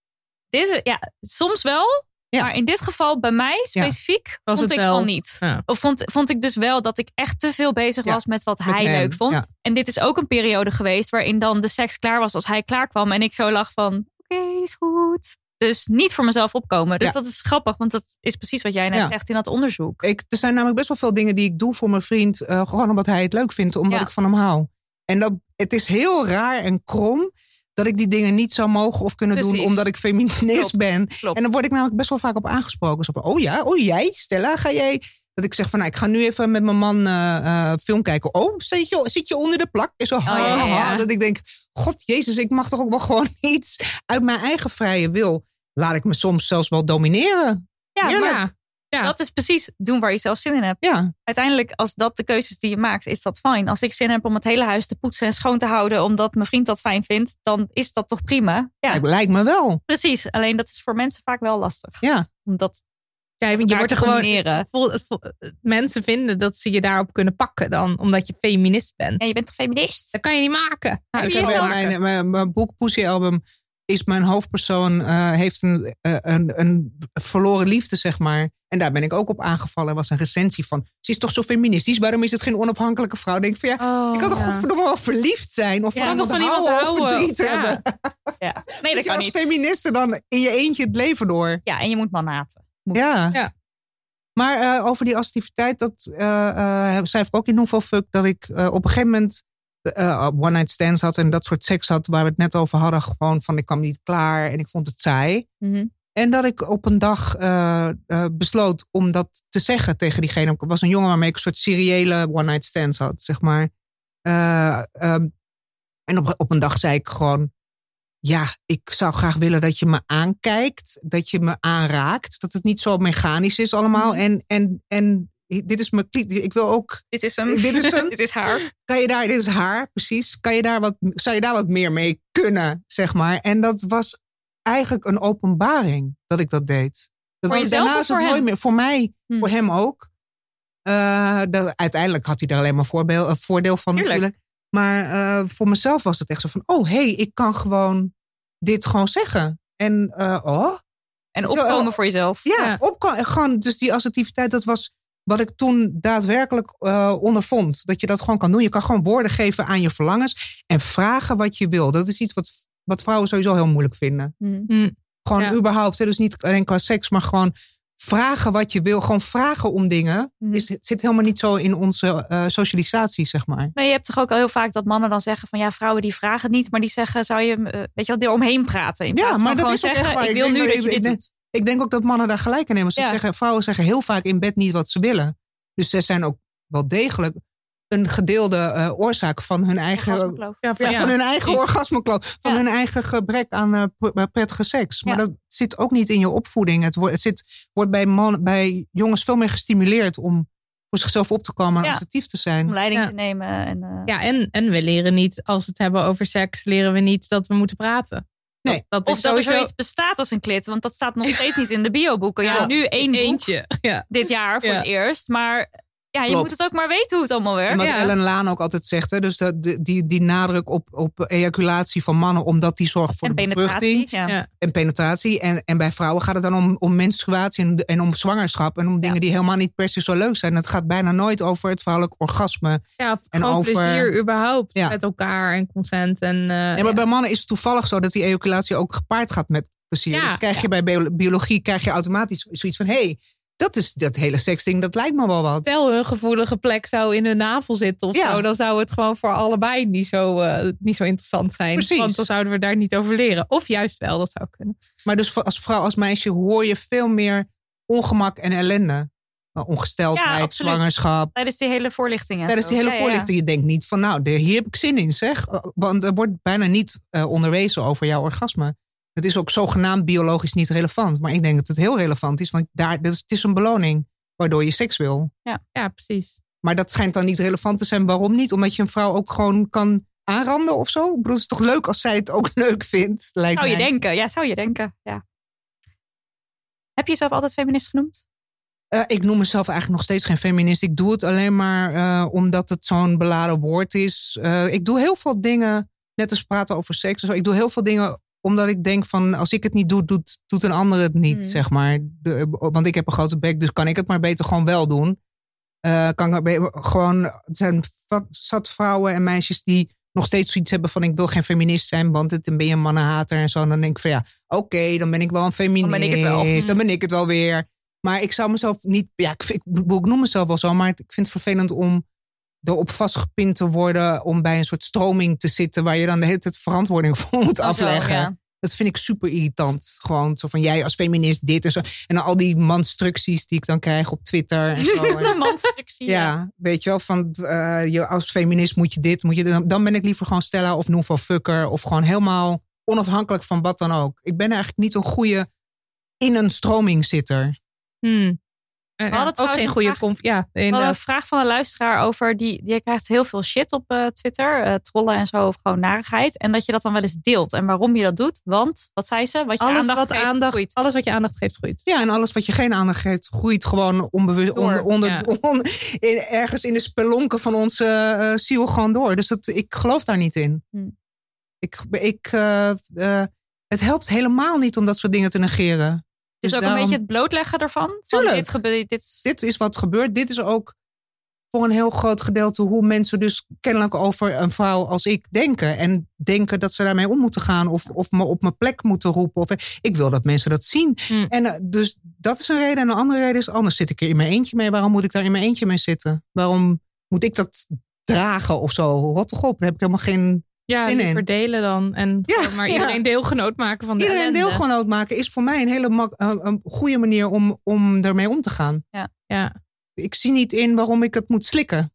Dit, ja, soms wel. Ja. Maar in dit geval bij mij specifiek Was vond het ik wel- van niet. Ja. Of vond, vond ik dus wel dat ik echt te veel bezig Ja, was met wat met hij hem, leuk vond. ja. En dit is ook een periode geweest waarin dan de seks klaar was als hij klaar kwam. En ik zo lag van, oké, okay, is goed. Dus niet voor mezelf opkomen. Dus Ja. dat is grappig, want dat is precies wat jij net Ja. zegt in dat onderzoek. Ik, er zijn namelijk best wel veel dingen die ik doe voor mijn vriend. Uh, gewoon omdat hij het leuk vindt. Omdat Ja. ik van hem hou. En dat, het is heel raar en krom dat ik die dingen niet zou mogen of kunnen doen. Precies. Omdat ik feminist Klopt. ben. Klopt. En dan word ik namelijk best wel vaak op aangesproken. Zo van, oh ja, oh jij, Stella, ga jij... Dat ik zeg van, nou, ik ga nu even met mijn man uh, uh, film kijken. Oh, zit je, zit je onder de plak? Is zo, ha, ja, ja, ja. ha. Dat ik denk, god jezus, ik mag toch ook wel gewoon iets uit mijn eigen vrije wil. Laat ik me soms zelfs wel domineren. Ja, Heerlijk. maar Ja. dat is precies doen waar je zelf zin in hebt. Ja, Uiteindelijk, als dat de keuzes die je maakt, is dat fijn. Als ik zin heb om het hele huis te poetsen en schoon te houden, omdat mijn vriend dat fijn vindt, dan is dat toch prima. Ja, lijkt, lijkt me wel. precies. Alleen dat is voor mensen vaak wel lastig. Ja. Omdat Ja, je elkaar wordt er te gewoon. combineren. Vol, vol- mensen vinden dat ze je daarop kunnen pakken dan, omdat je feminist bent. En je bent toch feminist? Dat kan je niet maken. Nou, Heb dat je kan je jezelf- wel maken. Mijn, mijn, mijn boek Pussy Album is mijn hoofdpersoon, uh, heeft een, uh, een, een verloren liefde, zeg maar. En daar ben ik ook op aangevallen. Er was een recensie van, ze is toch zo feministisch, waarom is het geen onafhankelijke vrouw? Ik denk van ja, Oh, ik kan toch ja. godverdomme wel verliefd zijn? Of Ja, van toch iemand van iemand houden of houden. verdriet Ja. hebben. Ja. Nee, dat Dat je kan als niet. feministe dan in je eentje het leven door. Ja, en je moet man haten. Moet. Ja. Ja. Maar uh, over die assertiviteit, dat uh, uh, schrijf ik ook in Hoeveel Fuck, dat ik uh, op een gegeven moment uh, one-night stands had en dat soort seks had, waar we het net over hadden, gewoon van ik kwam niet klaar en ik vond het saai. Mm-hmm. En dat ik op een dag uh, uh, besloot om dat te zeggen tegen diegene. Het was een jongen waarmee ik een soort seriële one-night stands had, zeg maar. Uh, um, en op, op een dag zei ik gewoon, ja, ik zou graag willen dat je me aankijkt, dat je me aanraakt, dat het niet zo mechanisch is allemaal. Mm. En, en, en dit is mijn, ik wil ook. Dit is hem. Dit is hem. Dit is haar. Kan je daar, dit is haar, precies. Kan je daar wat, zou je daar wat meer mee kunnen, zeg maar? En dat was eigenlijk een openbaring dat ik dat deed. Dat voor was, jezelf daarna of is voor het hem? nooit meer. Voor mij, Hmm. voor hem ook. Uh, de, uiteindelijk had hij er alleen maar voordeel, uh, voordeel van Tuurlijk. natuurlijk. Maar uh, voor mezelf was het echt zo van, oh hé, hey, ik kan gewoon dit gewoon zeggen. En uh, oh. En opkomen voor jezelf. Ja, Ja. opkomen. Gewoon, dus die assertiviteit, dat was wat ik toen daadwerkelijk uh, ondervond. Dat je dat gewoon kan doen. Je kan gewoon woorden geven aan je verlangens en vragen wat je wil. Dat is iets wat wat vrouwen sowieso heel moeilijk vinden. Mm. Mm. Gewoon Ja. überhaupt, hè, dus niet alleen qua seks, maar gewoon vragen wat je wil. Gewoon vragen om dingen. Mm. Is, zit helemaal niet zo in onze uh, socialisatie, zeg maar. Nee, je hebt toch ook al heel vaak dat mannen dan zeggen van ja, vrouwen die vragen het niet, maar die zeggen, zou je, uh, weet je wel, eromheen praten. In Ja, plaats maar van dat gewoon is ook zeggen, echt waar. ik Ik wil denk nu dat- dat je ik dit denk- doet. Ik denk ook dat mannen daar gelijk in nemen. Ze Ja. zeggen, vrouwen zeggen heel vaak in bed niet wat ze willen. Dus ze zijn ook wel degelijk een gedeelde uh, oorzaak van hun eigen... Orgasmekloof. Ja, Ja, van hun eigen precies. orgasmekloof. Van Ja. hun eigen gebrek aan uh, p- prettige seks. Maar Ja. dat zit ook niet in je opvoeding. Het wordt, het zit, wordt bij, man, bij jongens veel meer gestimuleerd om voor zichzelf op te komen en Ja. assertief te zijn. Om leiding Ja. te nemen. En, uh, Ja, en, en we leren niet, als we het hebben over seks, leren we niet dat we moeten praten. Nee. Dat, dat Of is dat er sowieso zoiets bestaat als een klit. Want dat staat nog steeds niet in de bioboeken. Ja, Ja, nu één boek eentje. Ja. dit jaar voor Ja. het eerst. Maar ja, je Klopt. moet het ook maar weten hoe het allemaal werkt. En wat Ja. Ellen Laan ook altijd zegt. Hè, dus dat, die, die, die nadruk op, op ejaculatie van mannen. Omdat die zorgt voor En de bevruchting. penetratie. Ja. Ja. En penetratie. En, en bij vrouwen gaat het dan om, om menstruatie en, en om zwangerschap. En om dingen Ja. die helemaal niet per se zo leuk zijn. Het gaat bijna nooit over het vrouwelijk orgasme. Ja, of En gewoon over- plezier überhaupt Ja. met elkaar en consent. En, uh, Ja, maar bij mannen is het toevallig zo dat die ejaculatie ook gepaard gaat met plezier. Ja, dus krijg je ja. bij bio- biologie krijg je automatisch zoiets van... hé, hey, dat is dat hele seksding, dat lijkt me wel wat. Stel hun gevoelige plek zou in de navel zitten of Ja. zo, dan zou het gewoon voor allebei niet zo, uh, niet zo interessant zijn. Precies. Want dan zouden we daar niet over leren. Of juist wel, dat zou kunnen. Maar dus voor- als vrouw, als meisje hoor je veel meer ongemak en ellende. Ja, Ongesteldheid, absoluut. zwangerschap. Tijdens die hele voorlichting. en Tijdens zo. die hele Ja, ja. voorlichting, je denkt niet van... nou, de- hier heb ik zin in, zeg. Want er wordt bijna niet uh, onderwezen over jouw orgasme. Het is ook zogenaamd biologisch niet relevant. Maar ik denk dat het heel relevant is. Want daar, dat is, het is een beloning waardoor je seks wil. Ja, precies. Maar dat schijnt dan niet relevant te zijn. Waarom niet? Omdat je een vrouw ook gewoon kan aanranden of zo? Ik bedoel, het is toch leuk als zij het ook leuk vindt? Lijkt Zou je mij. denken. Ja, zou je denken. Ja. Heb je jezelf altijd feminist genoemd? Uh, ik noem mezelf eigenlijk nog steeds geen feminist. Ik doe het alleen maar uh, omdat het zo'n beladen woord is. Uh, ik doe heel veel dingen, net als praten over seks. En zo. Ik doe heel veel dingen omdat ik denk van... als ik het niet doe, doet, doet een ander het niet, Hmm. zeg maar. De, want ik heb een grote bek, dus kan ik het maar beter gewoon wel doen. Uh, kan ik maar be- gewoon, er zijn zat vrouwen en meisjes die nog steeds zoiets hebben van... ik wil geen feminist zijn, want het, dan ben je een mannenhater en zo. En dan denk ik van ja, oké, okay, dan ben ik wel een feminist. Dan ben ik het wel. Hmm. Dan ben ik het wel weer. Maar ik zou mezelf niet... Ja, ik, ik, ik noem mezelf wel zo, maar ik vind het vervelend om erop vastgepind te worden... om bij een soort stroming te zitten... waar je dan de hele tijd verantwoording voor moet Oh, afleggen. zo, ja. Dat vind ik super irritant. Gewoon zo van jij als feminist dit en zo. En dan al die manstructies die ik dan krijg op Twitter en zo. De manstructie. Ja, weet je wel, van uh, je als feminist moet je dit, moet je dit. Dan ben ik liever gewoon Stella of Nouveau Fucker of gewoon helemaal onafhankelijk van wat dan ook. Ik ben eigenlijk niet een goede in een stroming-zitter. Hmm. Uh, hadden ja, ook trouwens geen een goede vraag- conf. Ja, We hadden een inderdaad. vraag van een luisteraar over... die, die krijgt heel veel shit op uh, Twitter. Uh, trollen en zo, of gewoon narigheid. En dat je dat dan wel eens deelt. En waarom je dat dout. Want, wat zei ze? Wat je Alles aandacht wat, geeft, aandacht, groeit. alles wat je aandacht geeft, groeit. Ja, en alles wat je geen aandacht geeft, groeit gewoon onbewust Door, onder, onder, ja. onder- in, ergens in de spelonken van onze uh, ziel gewoon door. Dus dat, ik geloof daar niet in. Hmm. Ik, ik, uh, uh, het helpt helemaal niet om dat soort dingen te negeren. Dus Dus ook daarom- een beetje het blootleggen ervan. Van Tuurlijk. dit gebeurt. Dit... Dit is wat gebeurt. Dit is ook voor een heel groot gedeelte hoe mensen dus kennelijk over een vrouw als ik denken. En denken dat ze daarmee om moeten gaan. Of, of me op mijn plek moeten roepen. Of, ik wil dat mensen dat zien. Hmm. En uh, dus dat is een reden. En een andere reden is anders zit ik er in mijn eentje mee. Waarom moet ik daar in mijn eentje mee zitten? Waarom moet ik dat dragen of zo? Rot toch op. Daar heb ik helemaal geen... Ja, Zin die in. verdelen dan. En Ja, gewoon maar ja. iedereen deelgenoot maken van de Iedereen ellende. deelgenoot maken is voor mij een hele mak- uh, een goede manier om, om ermee om te gaan. Ja. Ik zie niet in waarom ik het moet slikken.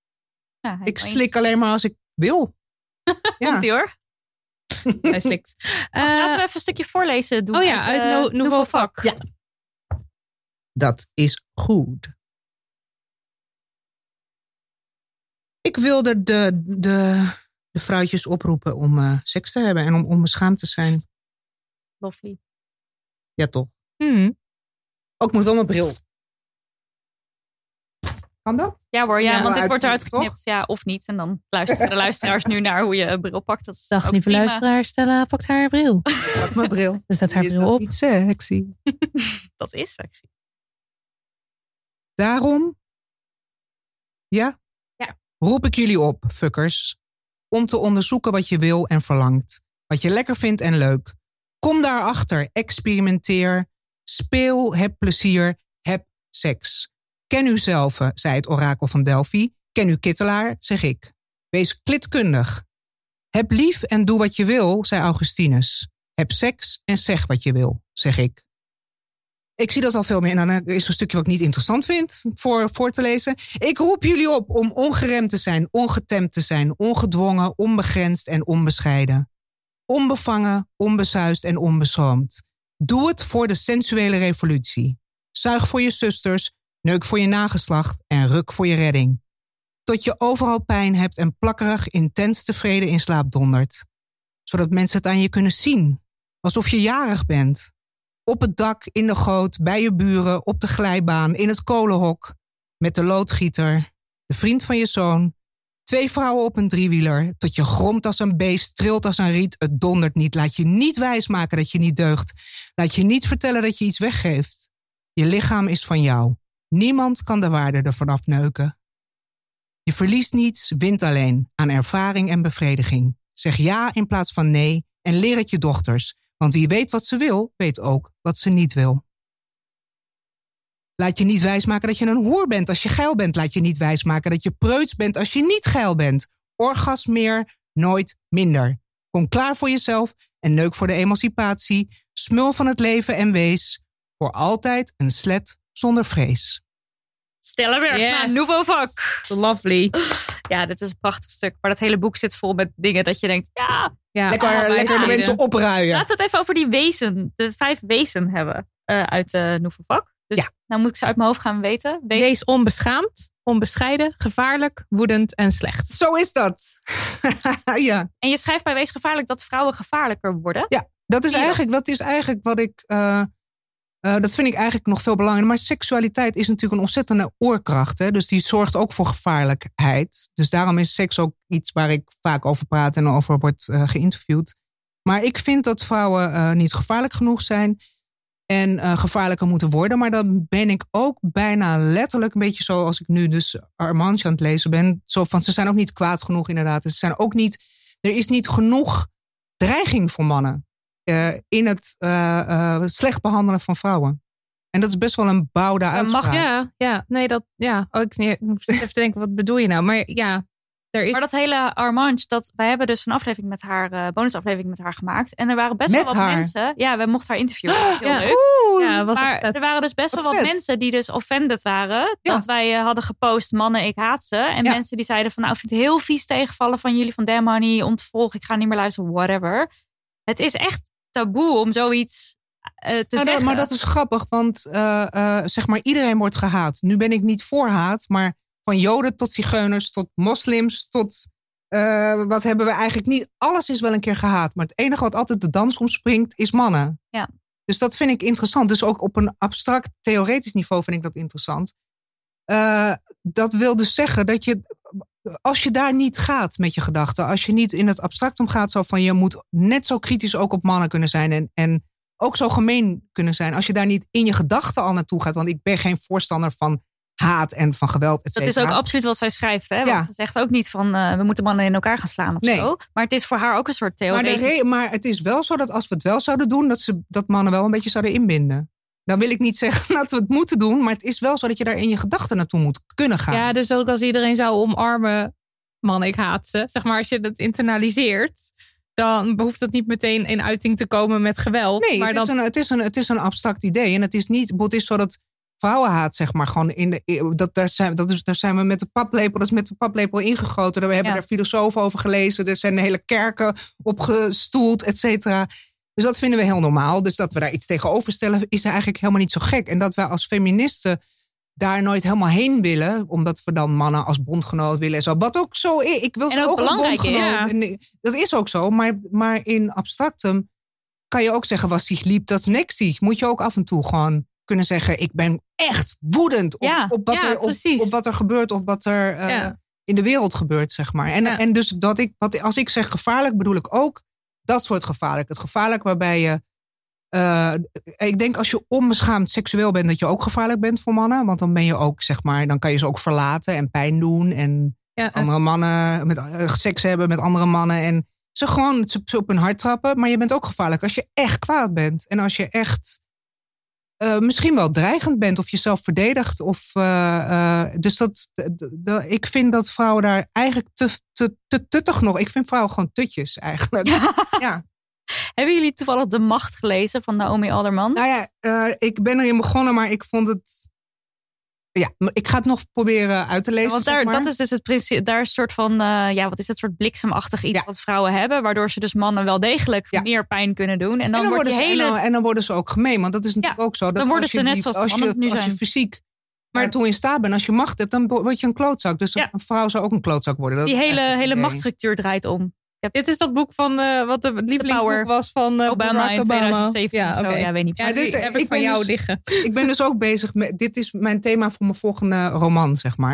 Ja, Ik slik alleen maar als ik wil. Ja. Komt-ie hoor. Hij slikt. Wacht, Eh, laten we even een stukje voorlezen doen. oh ja, uit eh, No- Nouveau Vak. Ja. Dat is goed. Ik wilde de, de, de vrouwtjes oproepen om uh, seks te hebben en om onbeschaamd te zijn. Lovely. Ja, toch? Hmm. Ook moet wel mijn bril. Kan dat? Ja hoor, ja, Ja, want dit uit- wordt eruit toch? geknipt. Ja, of niet. En dan luisteren de luisteraars nu naar hoe je een bril pakt. Dat is Dag ook lieve prima. luisteraar, Stella pakt haar bril. Pak mijn bril. Dus zet haar Is bril dat op. niet sexy? Dat is sexy. Daarom, ja, Ja. roep ik jullie op, fuckers, om te onderzoeken wat je wil en verlangt. wat je lekker vindt en leuk. Kom daarachter, experimenteer, speel, heb plezier, heb seks. Ken uzelf, zei het orakel van Delphi. Ken uw kittelaar, zeg ik. Wees klitkundig. Heb lief en doe wat je wil, zei Augustinus. Heb seks en zeg wat je wil, zeg ik. Ik zie dat al veel meer. En dan is er een stukje wat ik niet interessant vind voor, voor te lezen. Ik roep jullie op om ongeremd te zijn, ongetemd te zijn, ongedwongen, onbegrensd en onbescheiden. Onbevangen, onbesuisd en onbeschroomd. Doe het voor de sensuele revolutie. Zuig voor je zusters, neuk voor je nageslacht en ruk voor je redding. Tot je overal pijn hebt en plakkerig intens tevreden in slaap dondert. Zodat mensen het aan je kunnen zien. Alsof je jarig bent. Op het dak, in de goot, bij je buren, op de glijbaan, in het kolenhok. Met de loodgieter, de vriend van je zoon. Twee vrouwen op een driewieler. Tot je gromt als een beest, trilt als een riet. Het dondert niet. Laat je niet wijsmaken dat je niet deugt. Laat je niet vertellen dat je iets weggeeft. Je lichaam is van jou. Niemand kan de waarde ervan afneuken. Je verliest niets, wint alleen aan ervaring en bevrediging. Zeg ja in plaats van nee en leer het je dochters. Want wie weet wat ze wil, weet ook wat ze niet wil. Laat je niet wijsmaken dat je een hoer bent als je geil bent. Laat je niet wijsmaken dat je preuts bent als je niet geil bent. Orgasmeer, nooit minder. Kom klaar voor jezelf en neuk voor de emancipatie. Smul van het leven en wees voor altijd een slet zonder vrees. Stella Bergsma, Yes. Nouveau Vak. Lovely. Ja, dit is een prachtig stuk. Maar dat hele boek zit vol met dingen dat je denkt... ja, Ja, Lekker, allebei lekker de beide. mensen opruien. laten we het even over die wezen. De vijf wezen hebben uh, uit de Nouveau Vak. Dus Ja. nou moet ik ze uit mijn hoofd gaan weten. Wees, Wees onbeschaamd, onbescheiden, gevaarlijk, woedend en slecht. Zo is dat. Ja. En je schrijft bij Wees gevaarlijk dat vrouwen gevaarlijker worden. Ja, dat is, Zie je eigenlijk, dat is eigenlijk wat ik... Uh, uh, dat vind ik eigenlijk nog veel belangrijker. Maar seksualiteit is natuurlijk een ontzettende oorkracht. Hè? Dus die zorgt ook voor gevaarlijkheid. Dus daarom is seks ook iets waar ik vaak over praat en over word uh, geïnterviewd. Maar ik vind dat vrouwen uh, niet gevaarlijk genoeg zijn. En uh, gevaarlijker moeten worden. Maar dan ben ik ook bijna letterlijk een beetje zo... als ik nu dus Armandje aan het lezen ben. Zo van, ze zijn ook niet kwaad genoeg inderdaad. Ze zijn ook niet... Er is niet genoeg dreiging voor mannen. Uh, in het uh, uh, slecht behandelen van vrouwen. En dat is best wel een bouwde uitspraak. Mag, ja, ja, nee, dat, ja. Oh, ik, ik moest even denken, wat bedoel je nou? Maar ja, er is... Maar dat hele Armand, dat wij hebben dus een aflevering met haar, uh, bonusaflevering met haar gemaakt. En er waren best Met wel wat haar? mensen. Ja, we mochten haar interviewen. Dat is heel Ja. leuk. Oeh, ja, was Maar echt vet. er waren dus best Wat wel wat vet. mensen die dus offended waren. Ja. Dat wij uh, hadden gepost, mannen, ik haat ze. En Ja. mensen die zeiden van, nou, ik vind het heel vies tegenvallen van jullie van Damn Honey. Om te volgen, ik ga niet meer luisteren, whatever. Het is echt taboe om zoiets uh, te Nou, dat- zeggen. maar dat is grappig, want uh, uh, zeg maar iedereen wordt gehaat. Nu ben ik niet voor haat, maar van Joden tot zigeuners, tot moslims, tot uh, wat hebben we eigenlijk niet. Alles is wel een keer gehaat, maar het enige wat altijd de dans omspringt is mannen. Ja. Dus dat vind ik interessant. Dus ook op een abstract theoretisch niveau vind ik dat interessant. Uh, dat wil dus zeggen dat je, als je daar niet gaat met je gedachten, als je niet in het abstract omgaat, zo van je moet net zo kritisch ook op mannen kunnen zijn en, en ook zo gemeen kunnen zijn. Als je daar niet in je gedachten al naartoe gaat, want ik ben geen voorstander van haat en van geweld, et Dat cetera. is ook absoluut wat zij schrijft. Hè? Want Ja. ze zegt ook niet van uh, we moeten mannen in elkaar gaan slaan of Nee. zo. Maar het is voor haar ook een soort Maar, de theoretisch. re- maar het is wel zo dat als we het wel zouden doen, dat, ze, dat mannen wel een beetje zouden inbinden. Dan wil ik niet zeggen dat we het moeten doen, maar het is wel zo dat je daar in je gedachten naartoe moet kunnen gaan. Ja, dus ook als iedereen zou omarmen, man, ik haat ze. Zeg maar, als je dat internaliseert, dan behoeft dat niet meteen in uiting te komen met geweld. Nee, maar het, dan, is een, het, is een, het is een abstract idee. En het is niet, het is zo dat vrouwenhaat, zeg maar, gewoon in de. Dat, daar, zijn, dat is, daar zijn we met de paplepel, dat is met de paplepel ingegoten. We hebben Ja. daar filosofen over gelezen. Er zijn hele kerken op gestoeld, et cetera. Dus dat vinden we heel normaal. Dus dat we daar iets tegenover stellen, is eigenlijk helemaal niet zo gek. En dat wij als feministen daar nooit helemaal heen willen, omdat we dan mannen als bondgenoot willen en zo. Wat ook zo is. Ik wil En ze ook ook als belangrijk is, bondgenoot. ja. En dat is ook zo. Maar, maar in abstractum kan je ook zeggen, was zich liep, dat is niks. Moet je ook af en toe gewoon kunnen zeggen, ik ben echt woedend op, Ja, op, wat, ja, er, op, precies. op wat er gebeurt, op wat er uh, Ja. in de wereld gebeurt, zeg maar. En, Ja. en dus dat ik, wat, als ik zeg gevaarlijk, bedoel ik ook dat soort gevaarlijk. Het gevaarlijk waarbij je, uh, ik denk als je onbeschaamd seksueel bent, dat je ook gevaarlijk bent voor mannen. Want dan ben je ook, zeg maar, dan kan je ze ook verlaten en pijn doen en ja, andere mannen met uh, seks hebben met andere mannen. En ze gewoon ze, ze op hun hart trappen. Maar je bent ook gevaarlijk als je echt kwaad bent. En als je echt uh, misschien wel dreigend bent of jezelf verdedigt. Of, uh, uh, dus dat, de, de, ik vind dat vrouwen daar eigenlijk te, te, te tuttig nog. Ik vind vrouwen gewoon tutjes eigenlijk. Ja. Hebben jullie toevallig De Macht gelezen van Naomi Alderman? Nou ja, uh, ik ben erin begonnen, maar ik vond het... Ja, ik ga het nog proberen uit te lezen. Ja, want daar, zeg maar. dat is dus het principe. Daar is een soort van, uh, ja, wat is het soort bliksemachtig iets ja. wat vrouwen hebben, waardoor ze dus mannen wel degelijk ja. meer pijn kunnen doen. En dan, en dan wordt die ze, hele. En dan, en dan worden ze ook gemeen, want dat is natuurlijk ja, ook zo. Dat dan worden als je ze net die, zoals als mannen je, nu als zijn. je fysiek maar toe in staat bent, als je macht hebt, dan word je een klootzak. Dus ja. een vrouw zou ook een klootzak worden. Dat die hele, hele idee. machtsstructuur draait om. Heb... Dit is dat boek van uh, wat de lievelingsboek was van uh, Obama Barack in twintig zeventien. Ja, okay. okay. ja, weet niet. Ja, dus, heb ik, ik van jou dus, liggen. Ik ben dus ook bezig met. Dit is mijn thema voor mijn volgende roman, zeg maar.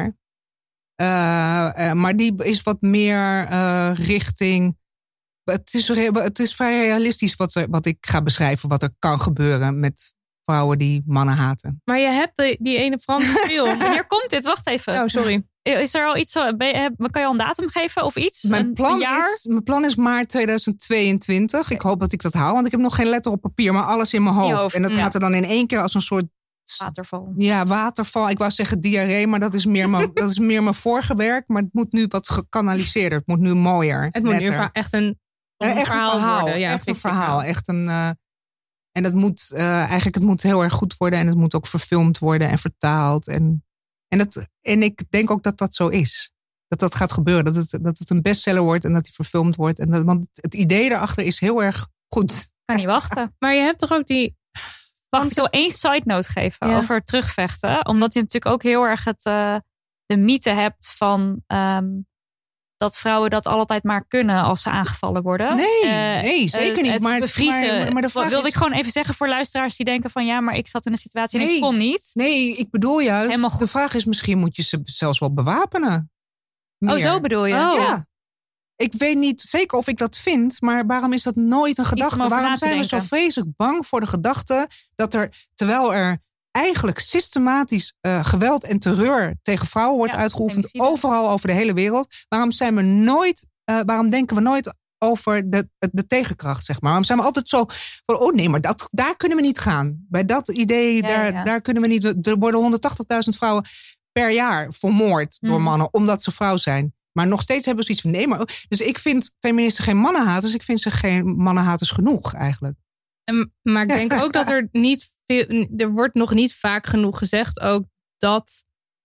Uh, uh, maar die is wat meer uh, richting. Het is, het is vrij realistisch wat, er, wat ik ga beschrijven, wat er kan gebeuren met vrouwen die mannen haten. Maar je hebt die, die ene Franse film. Wanneer komt dit? Wacht even. Oh, sorry. Is er al iets? Kan je al een datum geven of iets? Mijn plan, een jaar? Is, mijn plan is maart tweeduizend tweeëntwintig. Okay. Ik hoop dat ik dat haal, want ik heb nog geen letter op papier, maar alles in mijn hoofd. hoofd en dat ja. gaat er dan in één keer als een soort waterval. Ja, waterval. Ik wou zeggen diarree, maar dat is meer mijn, dat is meer mijn vorige werk. Maar het moet nu wat gekanaliseerder. Het moet nu mooier. Het moet netter. nu echt een, een, ja, echt verhaal, een verhaal worden. Ja, echt een verhaal. Echt een, uh, en dat moet uh, eigenlijk het moet heel erg goed worden. En het moet ook verfilmd worden en vertaald. En, en, dat, en ik denk ook dat dat zo is. Dat dat gaat gebeuren. Dat het, dat het een bestseller wordt en dat die verfilmd wordt. En dat, want het idee daarachter is heel erg goed. Kan niet wachten. Maar je hebt toch ook die... Wacht, ik wil één side note geven ja. over terugvechten. Omdat je natuurlijk ook heel erg het, uh, de mythe hebt van... Um, dat vrouwen dat altijd maar kunnen als ze aangevallen worden. Nee, uh, nee zeker niet. Het maar, bevriezen. Maar, maar de vraag wilde is... ik gewoon even zeggen voor luisteraars die denken van... ja, maar ik zat in een situatie en nee, ik kon niet. Nee, ik bedoel juist... Helemaal goed. De vraag is misschien moet je ze zelfs wel bewapenen. Meer. Oh, zo bedoel je? Oh. Ja. Ik weet niet zeker of ik dat vind, maar waarom is dat nooit een gedachte? Waarom zijn we zo vreselijk bang voor de gedachte dat er, terwijl er eigenlijk systematisch uh, geweld en terreur tegen vrouwen wordt ja, uitgeoefend, femicide. Overal over de hele wereld, waarom zijn we nooit, uh, waarom denken we nooit over de, de tegenkracht, zeg maar? Waarom zijn we altijd zo van, oh nee, maar dat, daar kunnen we niet gaan. Bij dat idee, ja, daar, ja. daar kunnen we niet. Er worden honderdtachtigduizend vrouwen per jaar vermoord door mannen, mm. omdat ze vrouw zijn. Maar nog steeds hebben ze iets van nee. Maar, dus ik vind feministen geen mannenhaters. Ik vind ze geen mannenhaters genoeg eigenlijk. Um, maar ik denk ook dat er niet veel... Er wordt nog niet vaak genoeg gezegd ook dat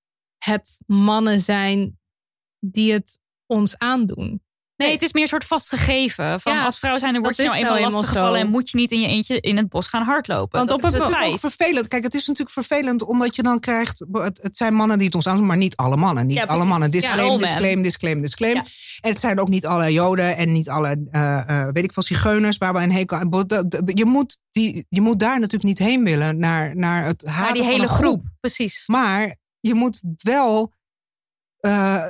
het mannen zijn die het ons aandoen. Nee, het is meer een soort vastgegeven. Van ja, als vrouw zijn, dan word je nou eenmaal nou lastiggevallen en moet je niet in je eentje in het bos gaan hardlopen. Want dat op is het het natuurlijk ook vervelend. Kijk, het is natuurlijk vervelend omdat je dan krijgt... Het, het zijn mannen die het ons aandoen, maar niet alle mannen. Niet ja, alle mannen. Disclaim, ja, disclaim, disclaim, disclaim. Ja. En het zijn ook niet alle Joden en niet alle, uh, uh, weet ik veel, zigeuners waar we een hekel aan... Je moet, die, je moet daar natuurlijk niet heen willen, naar, naar het haten maar die hele van een groep. groep. Precies. Maar je moet wel... Uh,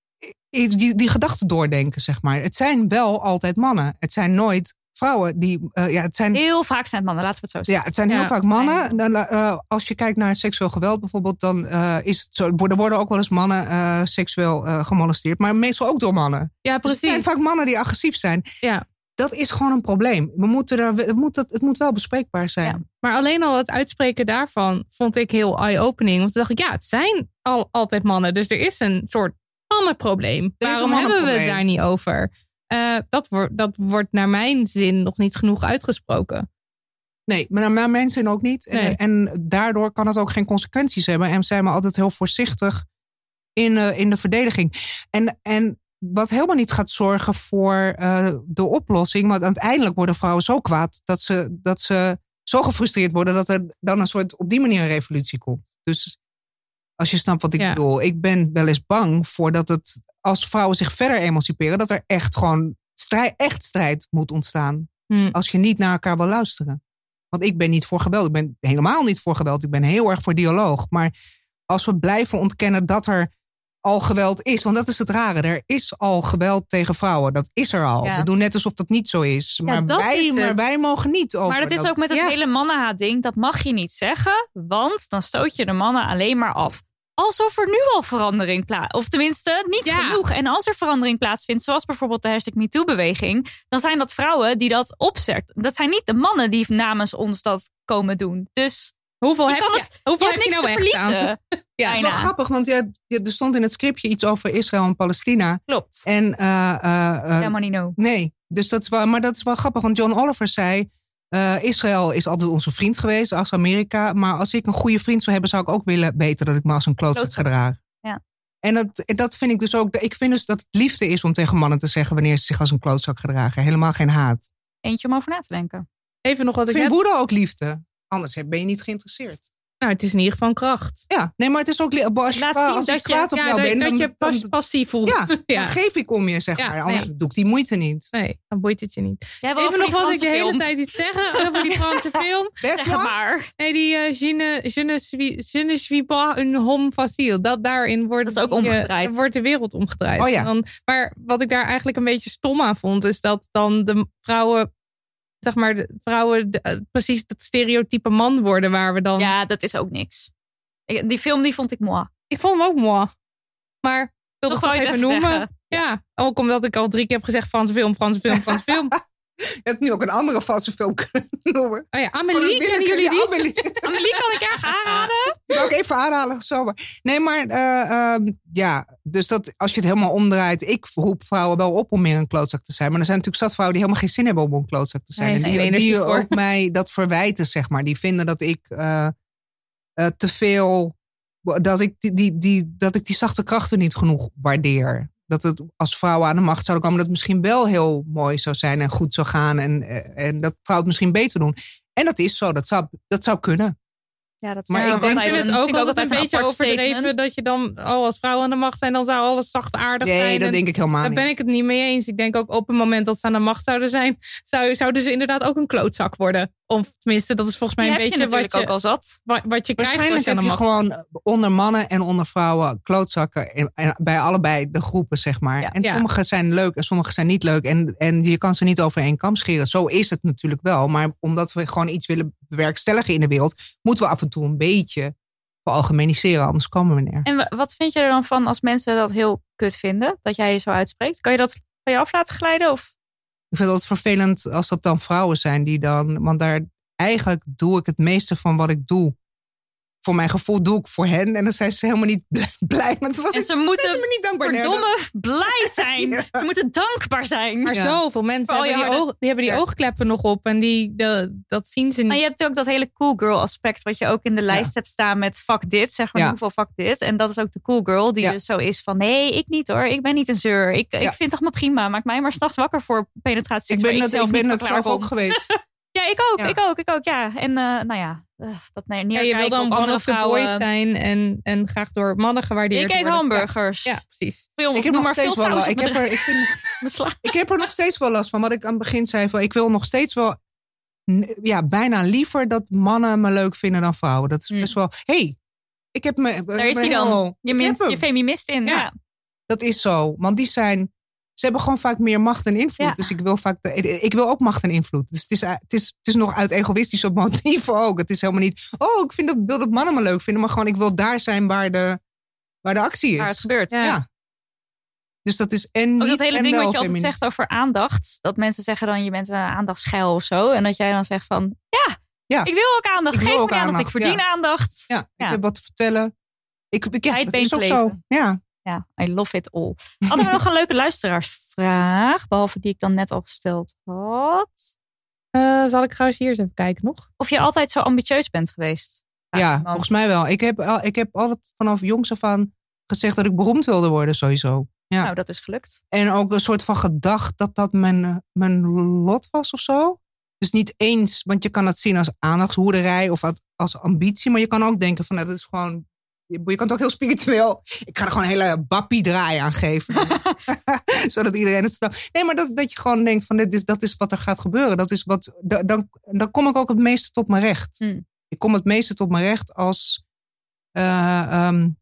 Die, die gedachten doordenken, zeg maar. Het zijn wel altijd mannen. Het zijn nooit vrouwen die... Uh, ja, het zijn, heel vaak zijn het mannen, laten we het zo zeggen. Ja, het zijn heel ja. vaak mannen. Dan, uh, als je kijkt naar seksueel geweld bijvoorbeeld... dan uh, is het zo, er worden ook wel eens mannen uh, seksueel uh, gemolesteerd. Maar meestal ook door mannen. Ja, precies. Dus het zijn vaak mannen die agressief zijn. Ja. Dat is gewoon een probleem. We moeten er, het, moet, het moet wel bespreekbaar zijn. Ja. Maar alleen al het uitspreken daarvan vond ik heel eye-opening. Want toen dacht ik, ja, het zijn al, altijd mannen. Dus er is een soort mannenprobleem. Waarom hebben we het daar niet over? Uh, dat, wordt, dat wordt naar mijn zin nog niet genoeg uitgesproken. Nee, maar naar mijn zin ook niet. Nee. En, en daardoor kan het ook geen consequenties hebben. En zijn we altijd heel voorzichtig in, uh, in de verdediging. En, en wat helemaal niet gaat zorgen voor uh, de oplossing. Want uiteindelijk worden vrouwen zo kwaad dat ze, dat ze zo gefrustreerd worden dat er dan een soort op die manier een revolutie komt. Dus als je snapt wat ik ja. bedoel. Ik ben wel eens bang voor dat het, als vrouwen zich verder emanciperen, dat er echt gewoon strijd, echt strijd moet ontstaan. Hmm. Als je niet naar elkaar wil luisteren. Want ik ben niet voor geweld. Ik ben helemaal niet voor geweld. Ik ben heel erg voor dialoog. Maar als we blijven ontkennen dat er al geweld is. Want dat is het rare. Er is al geweld tegen vrouwen. Dat is er al. Ja. We doen net alsof dat niet zo is. Maar, ja, wij, is maar wij mogen niet over. Maar dat is ook met het ja. hele mannenhaat ding. Dat mag je niet zeggen. Want dan stoot je de mannen alleen maar af. alsof er nu al verandering plaatsvindt. Of tenminste, niet Ja. genoeg. En als er verandering plaatsvindt, zoals bijvoorbeeld de hashtag MeToo-beweging, dan zijn dat vrouwen die dat opzetten. Dat zijn niet de mannen die namens ons dat komen doen. Dus Hoeveel je heb kan je, het, hoeveel je heb hebt je niks nou te echt aan? verliezen. Ja, Het is wel Bijna. grappig, want je, je, er stond in het scriptje iets over Israël en Palestina. Klopt. En, uh, uh, uh, Helemaal niet no. nee, dus dat is wel, maar dat is wel grappig, want John Oliver zei, uh, Israël is altijd onze vriend geweest als Amerika, maar als ik een goede vriend zou hebben, zou ik ook willen weten dat ik me als een klootzak Klootzak. gedraag. Ja. En dat, dat vind ik dus ook, ik vind dus dat het liefde is om tegen mannen te zeggen wanneer ze zich als een klootzak gedragen. Helemaal geen haat. Eentje om over na te denken. Even nog wat Ik ik vind net... woede ook liefde. Anders ben je niet geïnteresseerd. Nou, het is in ieder geval een kracht. Ja, nee, maar het is ook li- als je, Laat kwa- zien als dat ik je- kwaad op Ja, jou dat, ben, dat dan, je pas, dan, passie voelt. ja, dan Ja. geef ik om je, zeg Ja, maar. Anders nee. doe ik die moeite niet. Nee, dan boeit het je niet. Jij wil Even over nog die wat ik de Franse hele film. tijd iets zeggen over die Franse film. Best Zeg wel. het maar. Nee, die uh, je, ne, je, ne suis, je ne suis pas un homme facile. Dat daarin wordt, Dat is ook die, uh, omgedraaid. wordt de wereld omgedraaid. Oh ja. En dan, maar wat ik daar eigenlijk een beetje stom aan vond, is dat dan de vrouwen, zeg maar, de vrouwen de, uh, precies dat stereotype man worden waar we dan. Ja, dat is ook niks. Ik- Die film die vond ik moi. Ik vond hem ook mooi. Maar ik wilde Toch het wou toch je even het even noemen. Ja, ook omdat ik al drie keer heb gezegd Franse film, Franse film, Franse film. Je hebt nu ook een andere valse film kunnen noemen. Oh ja, Voor Amélie, de kennen jullie die? Amélie. Amelie kan ik erg aanraden. Die wil ik even aanhalen. Zomaar. Nee, maar uh, um, ja, dus dat, als je het helemaal omdraait. Ik roep vrouwen wel op om meer een klootzak te zijn. Maar er zijn natuurlijk zat vrouwen die helemaal geen zin hebben om een klootzak te zijn. Nee, en die, nee, nee, die dat is voor. ook mij dat verwijten, zeg maar. Die vinden dat ik uh, uh, te veel. Dat ik die, die, die, dat ik die zachte krachten niet genoeg waardeer. Dat het als vrouwen aan de macht zouden komen, dat het misschien wel heel mooi zou zijn en goed zou gaan. En, en dat vrouwen het misschien beter doen. En dat is zo, dat zou, dat zou kunnen. Ja, dat Maar Ja, ik want denk ik vind een- het ook vind ik altijd een beetje apart overdreven statement. dat je dan, oh, als vrouwen aan de macht zijn, dan zou alles zachtaardig zijn. Nee, dat En denk ik helemaal daar niet. ben ik het niet mee eens. Ik denk ook op het moment dat ze aan de macht zouden zijn, zou, zouden ze inderdaad ook een klootzak worden. Of tenminste, dat is volgens mij Die een heb je beetje wat natuurlijk je, ook al zat. wat, wat je krijgt als Waarschijnlijk je aan heb de je macht gewoon onder mannen en onder vrouwen klootzakken. En, en bij allebei de groepen, zeg maar. Ja. En Ja. sommige zijn leuk en sommige zijn niet leuk. En, en je kan ze niet over één kam scheren. Zo is het natuurlijk wel. Maar omdat we gewoon iets willen bewerkstelligen in de wereld, moeten we af en toe een beetje veralgemeniseren. Anders komen we neer. En wa- wat vind je er dan van als mensen dat heel kut vinden? Dat jij je zo uitspreekt? Kan je dat van je af laten glijden? Of? Ik vind het vervelend als dat dan vrouwen zijn die dan. Want daar eigenlijk doe ik het meeste van wat ik doe. Voor mijn gevoel doe ik voor hen. En dan zijn ze helemaal niet blij met wat En ik ze moeten zijn ze me niet dankbaar. Nee, verdomme blij zijn. Ja. Ze moeten dankbaar zijn. Maar Ja. zoveel mensen Voor al hebben je die, harde oog, die hebben die werk. oogkleppen nog op. En die, de, dat zien ze niet. Maar je hebt ook dat hele cool girl aspect wat je ook in de lijst Ja. hebt staan met fuck dit. Zeg maar Ja. hoeveel fuck dit. En dat is ook de cool girl die Ja. dus zo is van nee, ik niet hoor. Ik ben niet een zeur. Ik, Ja. ik vind het toch maar prima. Maak mij maar s'nachts wakker voor penetratie. Ik waar ben het, zelf ik ben niet het van zelf klaar ook kom. geweest. Ja, ik ook. Ja. Ik ook. Ik ook. Ja. En uh, nou ja, uh, dat nee, ja, neerkijken je wil dan op one andere of the vrouwen. boys zijn en, en graag door mannen gewaardeerd Ik eet worden. hamburgers. Ja, precies. Veel, Ik heb, doe nog maar veel steeds wel, saus op ik, heb mijn er, ik, vind, mijn sla. ik heb er nog steeds wel last van. Wat ik aan het begin zei. Van, ik wil nog steeds wel. n- Ja, bijna liever dat mannen me leuk vinden dan vrouwen. Dat is Hmm. best wel. hey, ik heb me. Daar is hij dan. Je, mint, je feminist in. Ja. Ja. Dat is zo. Want die zijn. Ze hebben gewoon vaak meer macht en invloed. Ja. Dus ik wil vaak. de- ik wil ook macht en invloed. Dus het is, het is, het is nog uit egoïstische motieven ook. Het is helemaal niet. Oh, ik vind dat, wil dat mannen me leuk vinden. Maar gewoon, ik wil daar zijn waar de, waar de actie is. Waar het gebeurt. Ja. Ja. Dus dat is en niet Ook dat hele en ding wel wat je altijd feminist. zegt over aandacht. Dat mensen zeggen dan je bent een aandachtsschuil of zo. En dat jij dan zegt van ja, Ja. ik wil ook aandacht. Ik wil Geef ook me aandacht. Ik aandacht, verdien ja. aandacht. Ja, ik Ja. heb wat te vertellen. Ik, ik, ja, Tijd dat been is ook te zo. leven. Ja. Ja, I love it all. Hadden we nog een leuke luisteraarsvraag. Behalve die ik dan net al gesteld had. Uh, zal ik trouwens hier eens even kijken nog? Of je altijd zo ambitieus bent geweest. Vraagt Ja, iemand. volgens mij wel. Ik heb, al- ik heb altijd vanaf jongs af aan gezegd dat ik beroemd wilde worden sowieso. Ja. Nou, dat is gelukt. En ook een soort van gedacht dat dat mijn, mijn lot was of zo. Dus niet eens, want je kan het zien als aandachtshoerderij of als- als ambitie. Maar je kan ook denken van, nou, dat is gewoon. Je je kan het ook heel spiritueel. Ik ga er gewoon een hele bappie draai aan geven. Zodat iedereen het snapt. Nee, maar dat, dat je gewoon denkt van, dit is, dat is wat er gaat gebeuren. Dat is wat, da- dan, dan kom ik ook het meeste tot mijn recht. Hmm. Ik kom het meeste tot mijn recht als uh, um,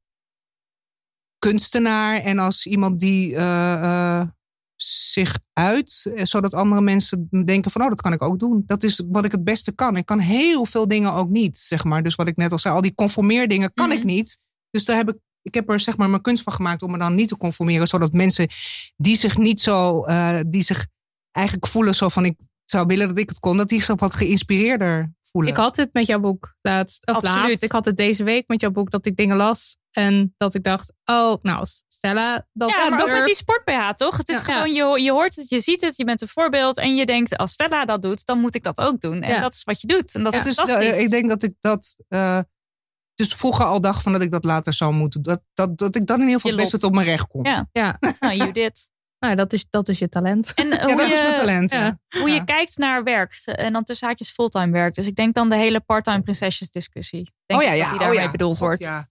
kunstenaar en als iemand die uh, uh, zich uit, zodat andere mensen denken van, oh, dat kan ik ook doen. Dat is wat ik het beste kan. Ik kan heel veel dingen ook niet, zeg maar. Dus wat ik net al zei, al die conformeerdingen kan Mm-hmm. ik niet. Dus daar heb ik, ik heb er zeg maar mijn kunst van gemaakt om me dan niet te conformeren. Zodat mensen die zich niet zo, uh, die zich eigenlijk voelen zo van ik zou willen dat ik het kon, dat die zich wat geïnspireerder voelen. Ik had het met jouw boek laatst. Of Absoluut. laatst. Ik had het deze week met jouw boek dat ik dingen las. En dat ik dacht, oh, nou, Stella. Dat Ja, maar durft. ook met die sport B H, toch? Het is Ja. gewoon, je, je hoort het, je ziet het, je bent een voorbeeld. En je denkt, als Stella dat doet, dan moet ik dat ook doen. En Ja. dat is wat je doet. En dat Ja, is dus, fantastisch. uh, ik denk dat ik dat uh, dus vroeger al dacht van dat ik dat later zou moeten. Dat, dat, dat ik dan in ieder geval Je best lot. het op mijn recht kom. Ja. Ja, Nou, you did. nou, dat is, dat is je talent. En uh, Ja, hoe, dat je, is mijn talent. ja. Ja. hoe Ja. je kijkt naar werk. En dan tussen haakjes fulltime werk. Dus ik denk dan de hele parttime prinsesjes discussie. Denk Oh ja, ik ja, dat die oh daarmee ja. bedoeld God, wordt. Ja.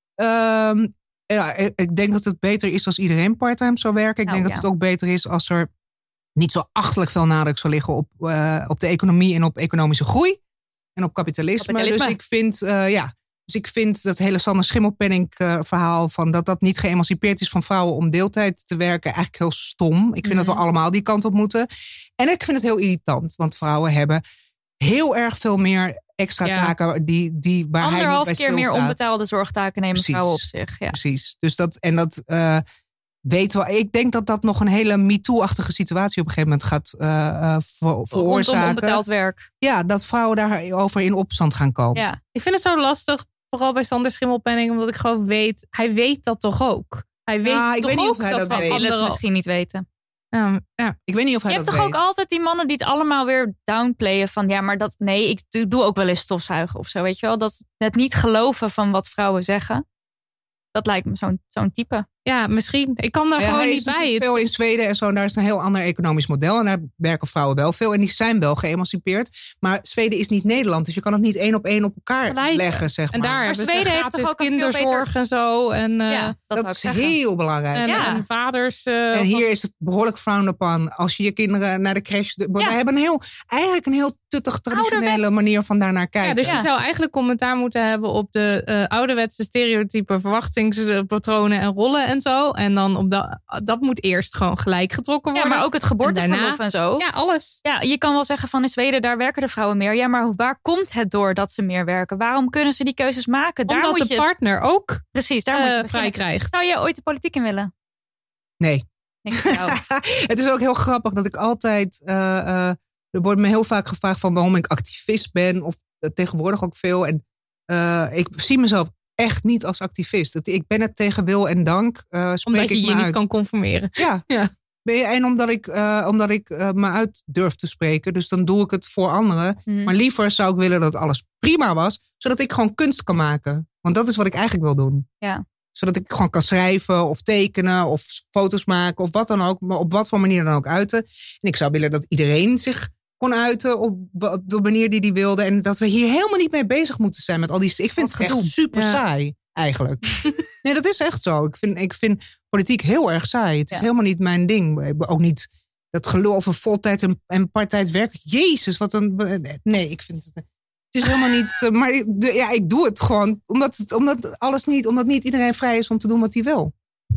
Um, ja, ik ik denk dat het beter is als iedereen parttime zou werken. Ik Nou, denk ja. dat het ook beter is als er niet zo achterlijk veel nadruk zou liggen op, uh, op de economie en op economische groei. En op kapitalisme. Kapitalisme. Dus ik vind, uh, ja, dus ik vind dat hele Sander Schimmelpenninck uh, verhaal van dat dat niet geëmancipeerd is van vrouwen om deeltijd te werken eigenlijk heel stom. Ik vind Mm-hmm. dat we allemaal die kant op moeten. En ik vind het heel irritant, want vrouwen hebben heel erg veel meer extra Ja. taken die, die waar hij niet Anderhalf bij keer meer stilstaat. onbetaalde zorgtaken nemen Precies. vrouwen op zich. Ja. Precies. Dus dat, en dat uh, weten we. Ik denk dat dat nog een hele MeToo-achtige situatie op een gegeven moment gaat uh, uh, ver, veroorzaken. Rondom onbetaald werk. Ja, dat vrouwen daarover in opstand gaan komen. Ja. Ik vind het zo lastig, vooral bij Sander Schimmelpenninck, omdat ik gewoon weet, hij weet dat toch ook. Hij weet Ja, ik toch weet niet ook of hij dat dat van weet. Ik wil het anderen. misschien niet weten. Ja, ja. Ik weet niet of hij Je dat hebt toch weet. ook altijd die mannen die het allemaal weer downplayen van ja, maar dat nee, ik doe- doe ook wel eens stofzuigen of zo, weet je wel? Dat het niet geloven van wat vrouwen zeggen. Dat lijkt me zo'n zo'n type. ja, misschien. Ik kan daar Ja, gewoon hij niet is bij. natuurlijk Het- veel in Zweden en zo. En daar is een heel ander economisch model. En daar werken vrouwen wel veel. En die zijn wel geëmancipeerd. Maar Zweden is niet Nederland. Dus je kan het niet één op één op elkaar Gelijk. leggen, zeg maar. En daar hebben Zweden ze heeft gratis toch ook een veel kinderzorg en zo. En, uh, ja, dat, dat zou ik is zeggen. heel belangrijk. en, Ja. en vaders. uh, En hier is het behoorlijk frowned upon als je je kinderen naar de crash... We Ja. hebben een heel, eigenlijk een heel tuttig traditionele Ouderwets. manier van daarnaar kijken. Ja, dus Ja. je zou eigenlijk commentaar moeten hebben op de uh, ouderwetse stereotypen, verwachtingspatronen en rollen en zo. En dan op dat, dat moet eerst gewoon gelijk getrokken Ja, worden. maar ook het geboorteverlof En en, daarna- zo. Ja, alles. Ja, je kan wel zeggen van in Zweden, daar werken de vrouwen meer. Ja, maar waar komt het door dat ze meer werken? Waarom kunnen ze die keuzes maken? Daar Omdat moet de je, partner ook precies, daar uh, moet je vrij beginnen. krijgt. Zou je ooit de politiek in willen? Nee. Denk ik jou. Het is ook heel grappig dat ik altijd... Uh, uh, er wordt me heel vaak gevraagd van waarom ik activist ben. Of uh, tegenwoordig ook veel. En uh, ik zie mezelf echt niet als activist. Het, ik ben het tegen wil en dank. Uh, spreek Omdat je ik je me niet uit. kan conformeren. Ja. Ja. Ben je, en omdat ik, uh, omdat ik uh, me uit durf te spreken. Dus dan doe ik het voor anderen. Mhm. Maar liever zou ik willen dat alles prima was. Zodat ik gewoon kunst kan maken. Want dat is wat ik eigenlijk wil doen. Ja. Zodat ik gewoon kan schrijven of tekenen of foto's maken of wat dan ook. Maar op wat voor manier dan ook uiten. En ik zou willen dat iedereen zich kon uiten op, op de manier die die wilde. En dat we hier helemaal niet mee bezig moeten zijn met al die... Ik vind Wat het echt gedoe. super Ja. saai, eigenlijk. Nee, dat is echt zo. Ik vind, ik vind politiek heel erg saai. Het is Ja. helemaal niet mijn ding. Ik ben ook niet dat gelul over voltijd en, en parttijd werken. Jezus, wat een... Nee, ik vind het... Het is helemaal niet... uh, Maar ik, de, ja, ik doe het gewoon omdat, het, omdat alles niet... Omdat niet iedereen vrij is om te doen wat hij wil.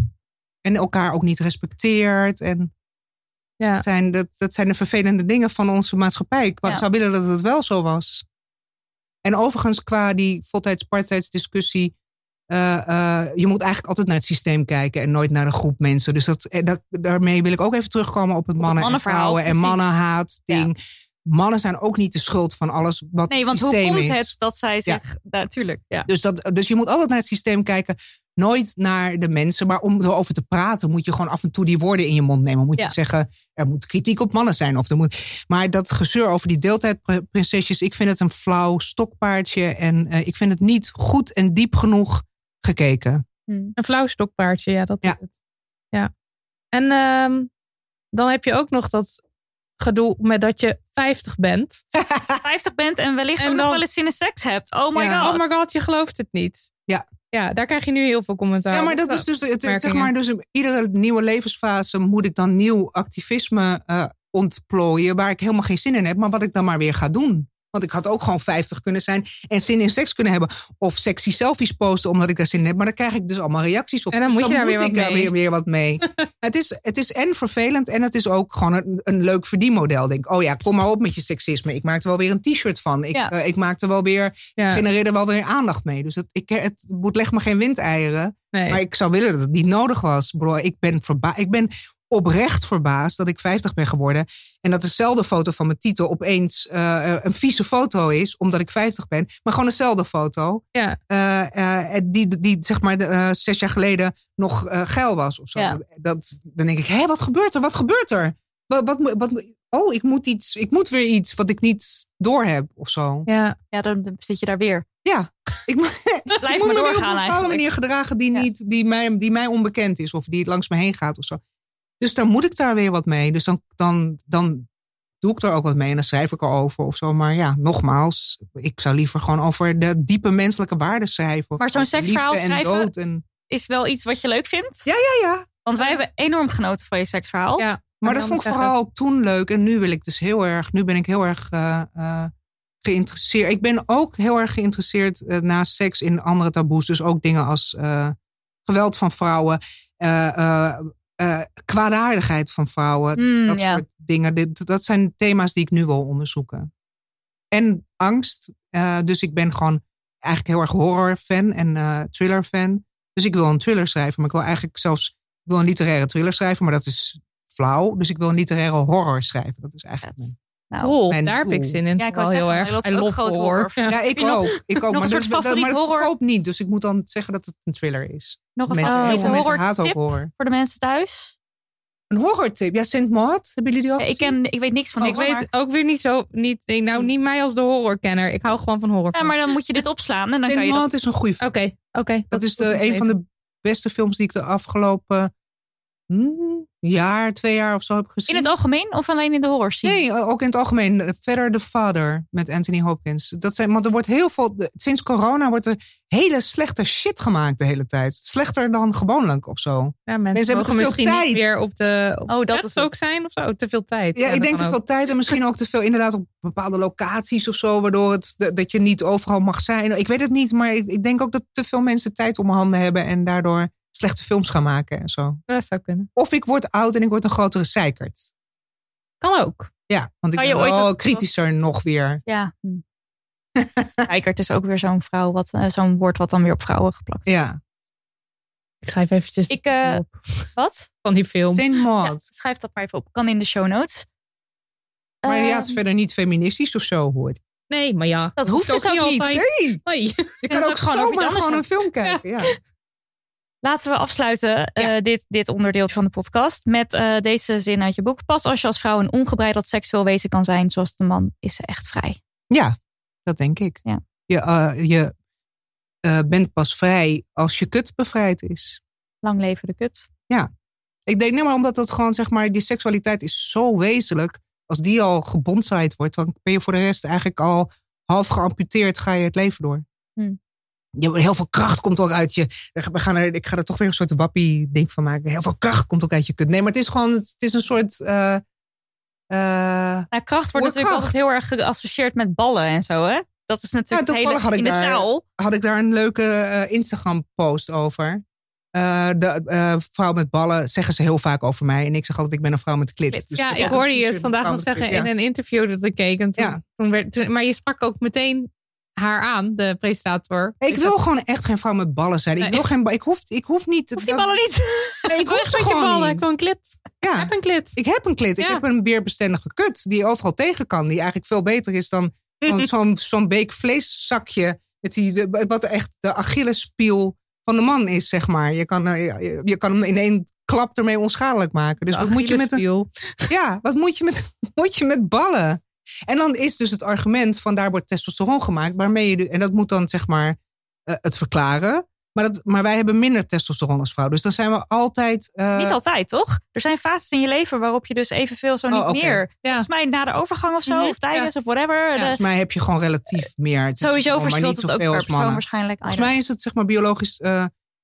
En elkaar ook niet respecteert. En Ja. zijn, dat, dat zijn de vervelende dingen van onze maatschappij. Ik Ja. zou willen dat het wel zo was. En overigens, qua die voltijds-partijdsdiscussie... Uh, uh, je moet eigenlijk altijd naar het systeem kijken en nooit naar de groep mensen. Dus dat, dat, daarmee wil ik ook even terugkomen op het mannen en mannenverhaal, vrouwen en precies. mannenhaat ding. Mannen zijn ook niet de schuld van alles wat Nee, het want hoe systeem komt is. het dat zij zich... Natuurlijk, ja. Dus, dat, dus je moet altijd naar het systeem kijken. Nooit naar de mensen. Maar om erover te praten moet je gewoon af en toe die woorden in je mond nemen. Moet Ja. je zeggen, er moet kritiek op mannen zijn. Of er moet, maar dat gezeur over die deeltijdprinsesjes. Ik vind het een flauw stokpaardje. En uh, ik vind het niet goed en diep genoeg gekeken. Hm. Een flauw stokpaardje, ja, dat Ja. is het. Ja. En uh, dan heb je ook nog dat gedoe met dat je vijftig bent. vijftig bent en wellicht En ook nog dan- wel eens in een seks hebt. Oh my Ja. god. Oh my god, je gelooft het niet. Ja. Ja, daar krijg je nu heel veel commentaar Ja, maar op. dat is dus, het, zeg opmerkingen. maar, dus iedere nieuwe levensfase moet ik dan nieuw activisme uh, ontplooien. Waar ik helemaal geen zin in heb. Maar wat ik dan maar weer ga doen. Want ik had ook gewoon vijftig kunnen zijn en zin in seks kunnen hebben. Of sexy selfies posten omdat ik daar zin in heb. Maar dan krijg ik dus allemaal reacties op. En dan dus moet je daar weer ik wat daar mee. weer, weer wat mee. het, is, het is en vervelend en het is ook gewoon een, een leuk verdienmodel. Denk, oh ja, kom maar op met je seksisme. Ik maak er wel weer een t-shirt van. Ik, Ja. uh, ik maak er wel weer, Ja. genereer er wel weer aandacht mee. Dus het, ik, het moet leg me geen windeieren. Nee. Maar ik zou willen dat het niet nodig was. Bro, ik ben verba- ik ben oprecht verbaasd dat ik vijftig ben geworden. En dat dezelfde foto van mijn titel opeens uh, een vieze foto is. Omdat ik vijftig ben. Maar gewoon dezelfde foto. Ja. Uh, uh, die, die zeg maar de, uh, zes jaar geleden nog uh, geil was. Of zo. Ja. Dat, dan denk ik, hé, wat gebeurt er? Wat gebeurt er? Wat, wat, wat, oh, ik moet, iets, ik moet weer iets wat ik niet doorheb of zo. Ja. Ja, dan zit je daar weer. Ja, ik, moet- ik Blijf moet maar me weer op doorgaan een bepaalde eigenlijk. manier gedragen die, Ja. niet, die, mij, die mij onbekend is. Of die het langs me heen gaat of zo. Dus dan moet ik daar weer wat mee. Dus dan, dan, dan doe ik er ook wat mee. En dan schrijf ik erover of zo. Maar ja, nogmaals. Ik zou liever gewoon over de diepe menselijke waarden schrijven. Maar zo'n Over seksverhaal liefde en schrijven- dood en... Is wel iets wat je leuk vindt? Ja, ja, ja. Want wij hebben enorm genoten van je seksverhaal. Ja. Maar Kan dat ik vond ik anders vooral toen leuk. En nu wil ik dus heel erg... Nu ben ik heel erg uh, uh, geïnteresseerd. Ik ben ook heel erg geïnteresseerd uh, naast seks in andere taboes. Dus ook dingen als uh, geweld van vrouwen. Uh, uh, uh, kwaadaardigheid van vrouwen. Mm, dat ja. soort dingen. Dit, dat zijn thema's die ik nu wil onderzoeken. En angst. Uh, dus ik ben gewoon eigenlijk heel erg horror-fan en uh, thriller-fan. Dus ik wil een thriller schrijven. Maar ik wil eigenlijk zelfs... Ik wil een literaire thriller schrijven, maar dat is flauw. Dus ik wil een literaire horror schrijven. Dat is eigenlijk... mijn- Nou, Oh, mijn daar heb ik doel. zin in. Ja, ik wou Wel heel zeggen, erg. dat is I ook love groot horror. horror. Ja. Ja, ik je nog- ook. Ik ook. nog Maar, een dat, soort dat- favoriet maar het horror? verkoopt niet. Dus ik moet dan zeggen dat het een thriller is. nog een Mensen, heel favoriete veel mensen haten ook horror-tip horror. voor de mensen thuis? Een horrortip. Ja, Saint Maud. Hebben jullie die al Ik, gezien? ken, ik weet niks van Ik horror, weet maar- ook weer niet zo... Niet, nee, nou, niet mij als de horrorkenner. Ik hou gewoon van horror. Ja, maar dan moet je dit opslaan en dan kan Saint je Maud dat... is een goede film. Oké, oké. Dat is de, een van de beste films die ik de afgelopen hmm, jaar, twee jaar of zo heb gezien. In het algemeen of alleen in de horror scene? Nee, ook in het algemeen. Verder The Father met Anthony Hopkins. Dat zijn, want er wordt heel veel... Sinds corona wordt er hele slechte shit gemaakt de hele tijd. Slechter dan gewoonlijk of zo. Ja, mensen, Mensen hebben mogen te veel misschien tijd. niet weer op de... Op Oh, dat set is het. ook zijn of zo. Te veel tijd. Ja, ik dat denk kan te ook. veel tijd en misschien ook te veel inderdaad op bepaalde locaties of zo. Waardoor het, dat je niet overal mag zijn. Ik weet het niet, maar ik, ik denk ook dat te veel mensen tijd om mijn handen hebben. En daardoor slechte films gaan maken en zo. Dat zou kunnen. Of ik word oud en ik word een grotere zeikert. Kan ook. Ja, want ik Kan je ben ooit wel dat- kritischer nog weer. Ja. Hm. Kijkert is ook weer zo'n vrouw, wat, uh, zo'n woord wat dan weer op vrouwen geplakt is. Ja. Ik schrijf eventjes Ik, uh, op Wat? van die film. Saint Ja, Maud. schrijf dat maar even op. Kan in de show notes. Maar ja, Uh, het is verder niet feministisch of zo, hoor. Nee, maar ja. Dat hoeft dus ook niet. altijd. Nee, Nee. je dat kan is ook ook gewoon over iets zomaar anders gewoon een film kijken. Ja. Laten we afsluiten uh, Ja. dit, dit onderdeel van de podcast met uh, deze zin uit je boek. Pas als je als vrouw een ongebreideld seksueel wezen kan zijn zoals de man, is ze echt vrij. Ja, dat denk ik. Ja. Je, uh, je uh, bent pas vrij als je kut bevrijd is. Lang leven de kut. Ik denk, nee, maar omdat dat gewoon, zeg maar, die seksualiteit is zo wezenlijk. Als die al gebondsaaid wordt, dan ben je voor de rest eigenlijk al half geamputeerd, ga je het leven door. Hmm. Je, heel veel kracht komt ook uit je. We gaan er, ik ga er toch weer een soort wappie-ding van maken. Heel veel kracht komt ook uit je kut. Nee, maar het is gewoon, het is een soort. Uh, uh, Nou, kracht wordt Woord natuurlijk kracht. altijd heel erg geassocieerd met ballen en zo, hè? Dat is natuurlijk Ja, het hele, toevallig had ik in de daar- taal. had ik daar een leuke uh, Instagram-post over. Uh, de uh, vrouw met ballen zeggen ze heel vaak over mij. En ik zeg altijd, ik ben een vrouw met klit. Klit. Dus Ja, heb ik ook hoorde een je t-shirt het met vandaag vrouw nog met zeggen klit. Ja. in een interview dat ik keek. En toen, Ja. toen werd, toen- maar je sprak ook meteen haar aan, de presentator. Ik Dus wil dat- gewoon echt geen vrouw met ballen zijn. Ik Nee. wil geen ba- ik hoef, ik hoef niet. Hoeft die dat- ballen niet? Nee, ik hoef Weg ze met je gewoon ballen, niet. gewoon klit. Ik Ja, heb een klit. ik heb een klit. Ik Ja. heb een weerbestendige kut die overal tegen kan. Die eigenlijk veel beter is dan zo'n zo'n zo'n beek vleeszakje. Met die, wat echt de Achillesspiel van de man is, zeg maar. Je kan, er- je, je kan hem in één klap ermee onschadelijk maken. Dus De wat moet je met een Achilleshiel. Ja, wat moet je met, moet je met ballen? En dan is dus het argument van daar wordt testosteron gemaakt, waarmee je de, en dat moet dan zeg maar uh, het verklaren. Maar, dat, maar wij hebben minder testosteron als vrouw. Dus dan zijn we altijd. Uh, Niet altijd, toch? Er zijn fases in je leven waarop je dus evenveel zo niet Oh, oké. meer. Ja. Volgens mij na de overgang of zo, Mhm, of tijdens of whatever. De- Volgens mij heb je gewoon relatief meer. sowieso testosteron, maar verschilt niet het ook zoveel per als persoon mannen. waarschijnlijk. I Volgens don't mij is het zeg maar biologisch uh,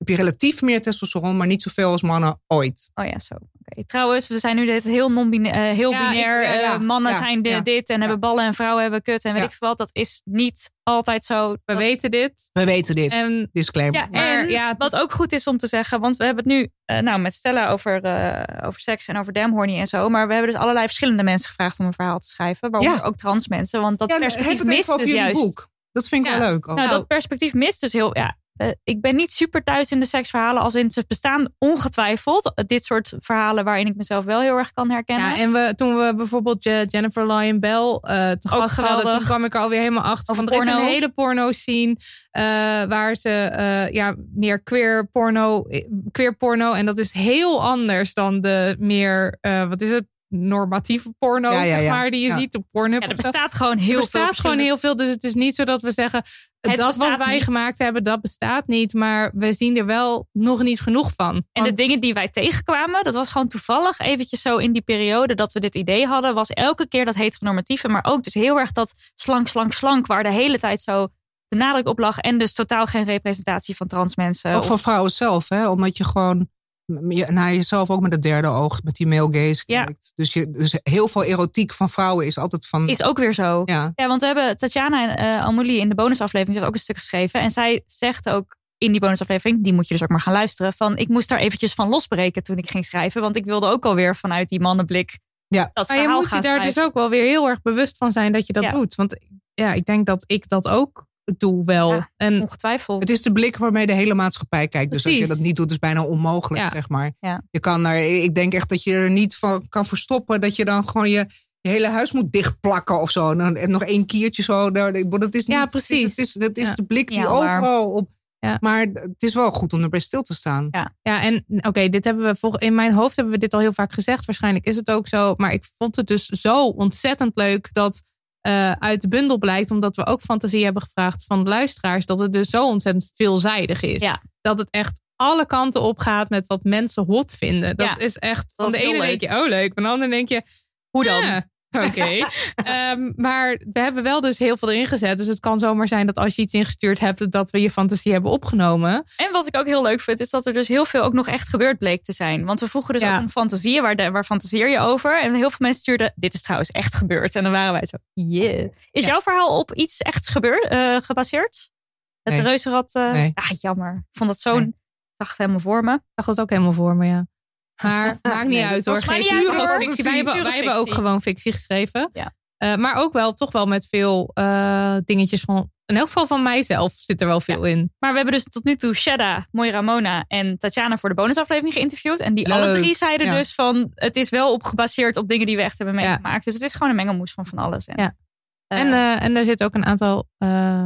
heb je relatief meer testosteron, maar niet zoveel als mannen ooit. Oh ja, zo. Okay. Trouwens, we zijn nu dit heel non-binair. Uh, heel ja, binair. Ik, ja, uh, mannen ja, zijn de, ja, dit en ja. hebben ballen en vrouwen hebben kut en weet ja. ik veel wat. Dat is niet altijd zo. We dat... weten dit. We weten dit. En, Disclaimer. Ja, maar, en ja, wat ook goed is om te zeggen, want we hebben het nu uh, nou, met Stella over, uh, over seks en over damn horny en zo. Maar we hebben dus allerlei verschillende mensen gevraagd om een verhaal te schrijven. Waaronder ja. ook trans mensen. Want dat ja, perspectief mist dus juist. Boek. Dat vind ik ja. wel leuk. Ook. Nou, dat perspectief mist dus heel... Ja, uh, ik ben niet super thuis in de seksverhalen. Als in ze bestaan ongetwijfeld. Uh, dit soort verhalen waarin ik mezelf wel heel erg kan herkennen. Ja, en we, toen we bijvoorbeeld Jennifer Lyon Bell uh, te gast hadden, toen kwam ik er alweer helemaal achter. Van, er is een hele porno scene uh, waar ze uh, ja, meer queer porno, queer porno. En dat is heel anders dan de meer, uh, wat is het? normatieve porno, ja, ja, ja. zeg maar, die je ja. ziet op Pornhub. Ja, er bestaat gewoon heel er bestaat veel. gewoon heel veel, dus het is niet zo dat we zeggen, het dat wat wij niet. gemaakt hebben, dat bestaat niet, maar we zien er wel nog niet genoeg van. En Want... de dingen die wij tegenkwamen, dat was gewoon toevallig eventjes zo in die periode dat we dit idee hadden, was elke keer dat heteronormatieve, maar ook dus heel erg dat slank, slank, slank, waar de hele tijd zo de nadruk op lag en dus totaal geen representatie van trans mensen. Ook of... van vrouwen zelf, hè? Omdat je gewoon naar jezelf ook met het derde oog, met die male gaze ja. kijkt. Dus, je, dus heel veel erotiek van vrouwen is altijd van... Is ook weer zo. Ja, ja want we hebben Tatjana en uh, Amouli in de bonusaflevering zich ook een stuk geschreven. En zij zegt ook in die bonusaflevering, die moet je dus ook maar gaan luisteren, van ik moest daar eventjes van losbreken toen ik ging schrijven. Want ik wilde ook alweer vanuit die mannenblik ja. dat maar verhaal je moet gaan je daar schrijven. dus ook wel weer heel erg bewust van zijn dat je dat ja. doet. Want ja, ik denk dat ik dat ook doe wel. Ja, en ongetwijfeld. Het is de blik waarmee de hele maatschappij kijkt. Precies. Dus als je dat niet doet, is bijna onmogelijk, ja. zeg maar. Ja. Je kan er, ik denk echt dat je er niet van kan verstoppen dat je dan gewoon je, je hele huis moet dichtplakken of zo. En nog één kiertje zo. Dat is niet, ja, precies. Het is, het is ja. de blik die ja, overal op... Ja. Maar het is wel goed om erbij stil te staan. Ja, ja en oké, okay, dit hebben we vol, in mijn hoofd hebben we dit al heel vaak gezegd. Waarschijnlijk is het ook zo. Maar ik vond het dus zo ontzettend leuk dat uh, uit de bundel blijkt, omdat we ook fantasie hebben gevraagd van de luisteraars, dat het dus zo ontzettend veelzijdig is. Ja. Dat het echt alle kanten op gaat met wat mensen hot vinden. Dat ja. is echt, van dat de is ene leuk. denk je, oh leuk. Van de andere denk je, hoe dan? Ja. Oké, okay. um, maar we hebben wel dus heel veel erin gezet. Dus het kan zomaar zijn dat als je iets ingestuurd hebt, dat we je fantasie hebben opgenomen. En wat ik ook heel leuk vind, is dat er dus heel veel ook nog echt gebeurd bleek te zijn. Want we vroegen dus ja. ook om fantasieën, waar, de, waar fantaseer je over? En heel veel mensen stuurden, dit is trouwens echt gebeurd. En dan waren wij zo, yeah. Is ja. jouw verhaal op iets echt gebeurd, uh, gebaseerd? Het nee. reuzenrad? Uh, nee. Ah, jammer. Ik vond dat zo'n... Nee. Ik dacht helemaal voor me. Ik dacht dat ook helemaal voor me, ja. Maar maakt niet nee, uit hoor. Geen Geen uit, fictie. Wij, hebben, wij hebben ook gewoon fictie geschreven. Ja. Uh, maar ook wel toch wel met veel uh, dingetjes van... In elk geval van mijzelf zit er wel veel ja. in. Maar we hebben dus tot nu toe Shada, Moira Mona en Tatjana voor de bonusaflevering geïnterviewd. En die Leuk. alle drie zeiden ja. dus van... Het is wel op gebaseerd op dingen die we echt hebben meegemaakt. Ja. Dus het is gewoon een mengelmoes van van alles. En, ja. uh, en, uh, en er zit ook een aantal uh,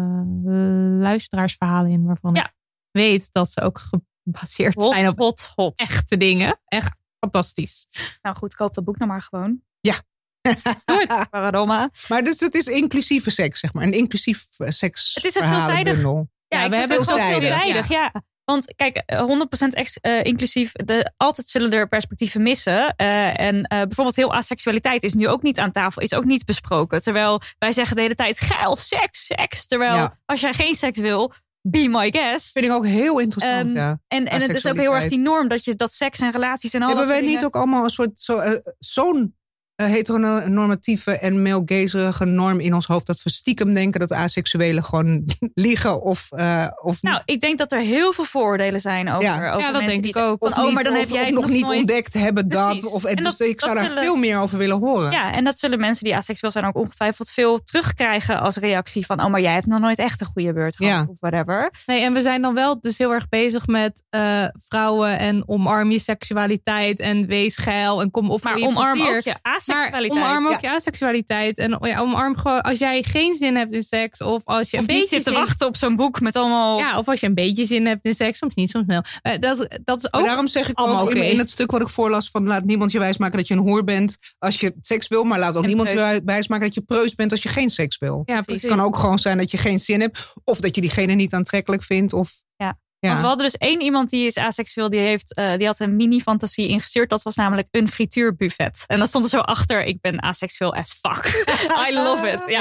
luisteraarsverhalen in waarvan ja. ik weet dat ze ook gebaseerd hot, zijn op hot, hot. echte dingen. Echt fantastisch. Nou goed, koop dat boek nou maar gewoon. Ja. Goed. Paradoma. Maar dus het is inclusieve seks, zeg maar. Een inclusief seks. Het is een veelzijdig. Ja, ja, ja ik we hebben het veelzijdig. veelzijdig. Ja. ja. Want kijk, honderd procent ex, uh, inclusief, de, altijd zullen er perspectieven missen. Uh, en uh, bijvoorbeeld heel asexualiteit is nu ook niet aan tafel, is ook niet besproken. Terwijl wij zeggen de hele tijd, geil, seks, seks. Terwijl ja. als jij geen seks wil, be my guest. Vind ik ook heel interessant, um, ja. En, en het is ook heel erg die norm dat je dat seks en relaties en al Hebben dat wij soort niet dingen... ook allemaal een soort zo, uh, zo'n uh, heteronormatieve en male-gazerige norm in ons hoofd dat we stiekem denken dat asexuelen gewoon liegen of, uh, of niet? Nou, ik denk dat er heel veel vooroordelen zijn over, ja. over ja, dat mensen denk die ik ook. Van, of oh, niet, maar dan of, heb jij of het nog niet nooit... ontdekt hebben dat. Precies. Of, En dus dat, ik zou dat daar zullen... veel meer over willen horen. Ja, en dat zullen mensen die asexueel zijn ook ongetwijfeld veel terugkrijgen als reactie van, oh, maar jij hebt nog nooit echt een goede beurt gehad, ja. of whatever. Nee, en we zijn dan wel dus heel erg bezig met uh, vrouwen en omarm je seksualiteit en wees geil en kom op maar voor je omarm plezier. ook je asexualiteit. Maar omarm ook ja. je asexualiteit en ja, omarm gewoon als jij geen zin hebt in seks of als je of een beetje niet zit te zin... wachten op zo'n boek met allemaal... Ja, of als je een beetje zin hebt in seks, soms niet, soms wel. Uh, dat, dat is ook Maar daarom zeg ik ook allemaal in, okay. in het stuk wat ik voorlas van laat niemand je wijsmaken dat je een hoer bent als je seks wil, maar laat ook en niemand preus. je wijsmaken dat je preus bent als je geen seks wil. Ja, Het precies. kan ook gewoon zijn dat je geen zin hebt of dat je diegene niet aantrekkelijk vindt. Of, Ja. ja. Want we hadden dus één iemand die is asexueel, die, heeft, uh, die had een mini-fantasie ingestuurd. Dat was namelijk een frituurbuffet. En dan stond er zo achter, ik ben asexueel as fuck. I love it. Ja. Ja.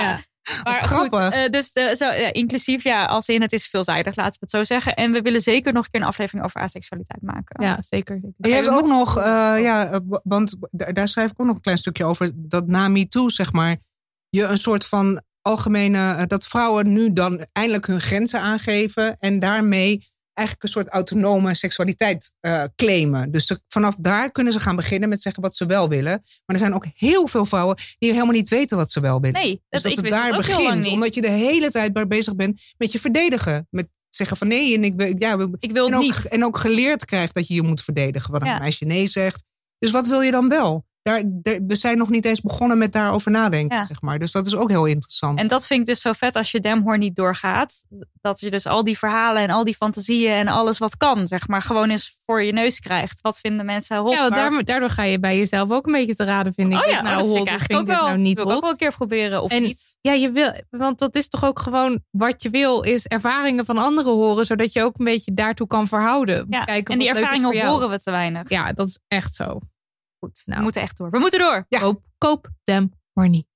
Maar Grappig. goed, uh, dus de, zo, ja, inclusief, ja, als in het is veelzijdig, laten we het zo zeggen. En we willen zeker nog een keer een aflevering over aseksualiteit maken. Ja, zeker. zeker. En je hebt we ook moeten- nog, uh, ja, want daar schrijf ik ook nog een klein stukje over, dat na MeToo, zeg maar, je een soort van algemene, dat vrouwen nu dan eindelijk hun grenzen aangeven en daarmee eigenlijk een soort autonome seksualiteit uh, claimen. Dus ze, vanaf daar kunnen ze gaan beginnen met zeggen wat ze wel willen. Maar er zijn ook heel veel vrouwen die helemaal niet weten wat ze wel willen. Nee, dat, dus dat ik het wist daar het ook heel lang begint. niet. Omdat je de hele tijd maar bezig bent met je verdedigen. Met zeggen van nee, en ik, wil- ja, we- Ik wil en het ook, niet. en ook geleerd krijgt dat je je moet verdedigen. Wat een Ja. meisje nee zegt. Dus wat wil je dan wel? Daar, daar- we zijn nog niet eens begonnen met daarover nadenken. Ja. Zeg maar. Dus dat is ook heel interessant. En dat vind ik dus zo vet als je Damhoor niet doorgaat. Dat je dus al die verhalen en al die fantasieën en alles wat kan, zeg maar, gewoon eens voor je neus krijgt. Wat vinden mensen hot? Ja, want maar- daardoor, daardoor ga je bij jezelf ook een beetje te raden, vind ik. Oh ja, Dit nou dat vind hot, ik of eigenlijk ook dit wel. nou niet wil ik ook hot. wel een keer proberen of En- niet. Ja, je wil, want dat is toch ook gewoon wat je wil, is ervaringen van anderen horen, zodat je ook een beetje daartoe kan verhouden. Om te Ja. kijken En die wat leuk is ervaringen voor jou. horen we te weinig. Ja, dat is echt zo. Goed, Nou. we moeten echt door. We moeten door. Ja. Koop, koop them horny.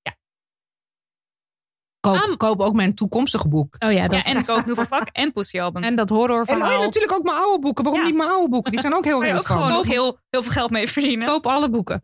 Koop, Am- koop ook mijn toekomstige boek. Oh ja, dat, Ja, en Kook Nouvelle Vak en Pussy Album. en dat En horrorverhaal. oh ja, natuurlijk ook mijn oude boeken. Waarom Ja. niet mijn oude boeken? Die zijn ook heel Waar je ook relevant. gewoon nog heel, heel veel geld mee verdienen. Koop alle boeken.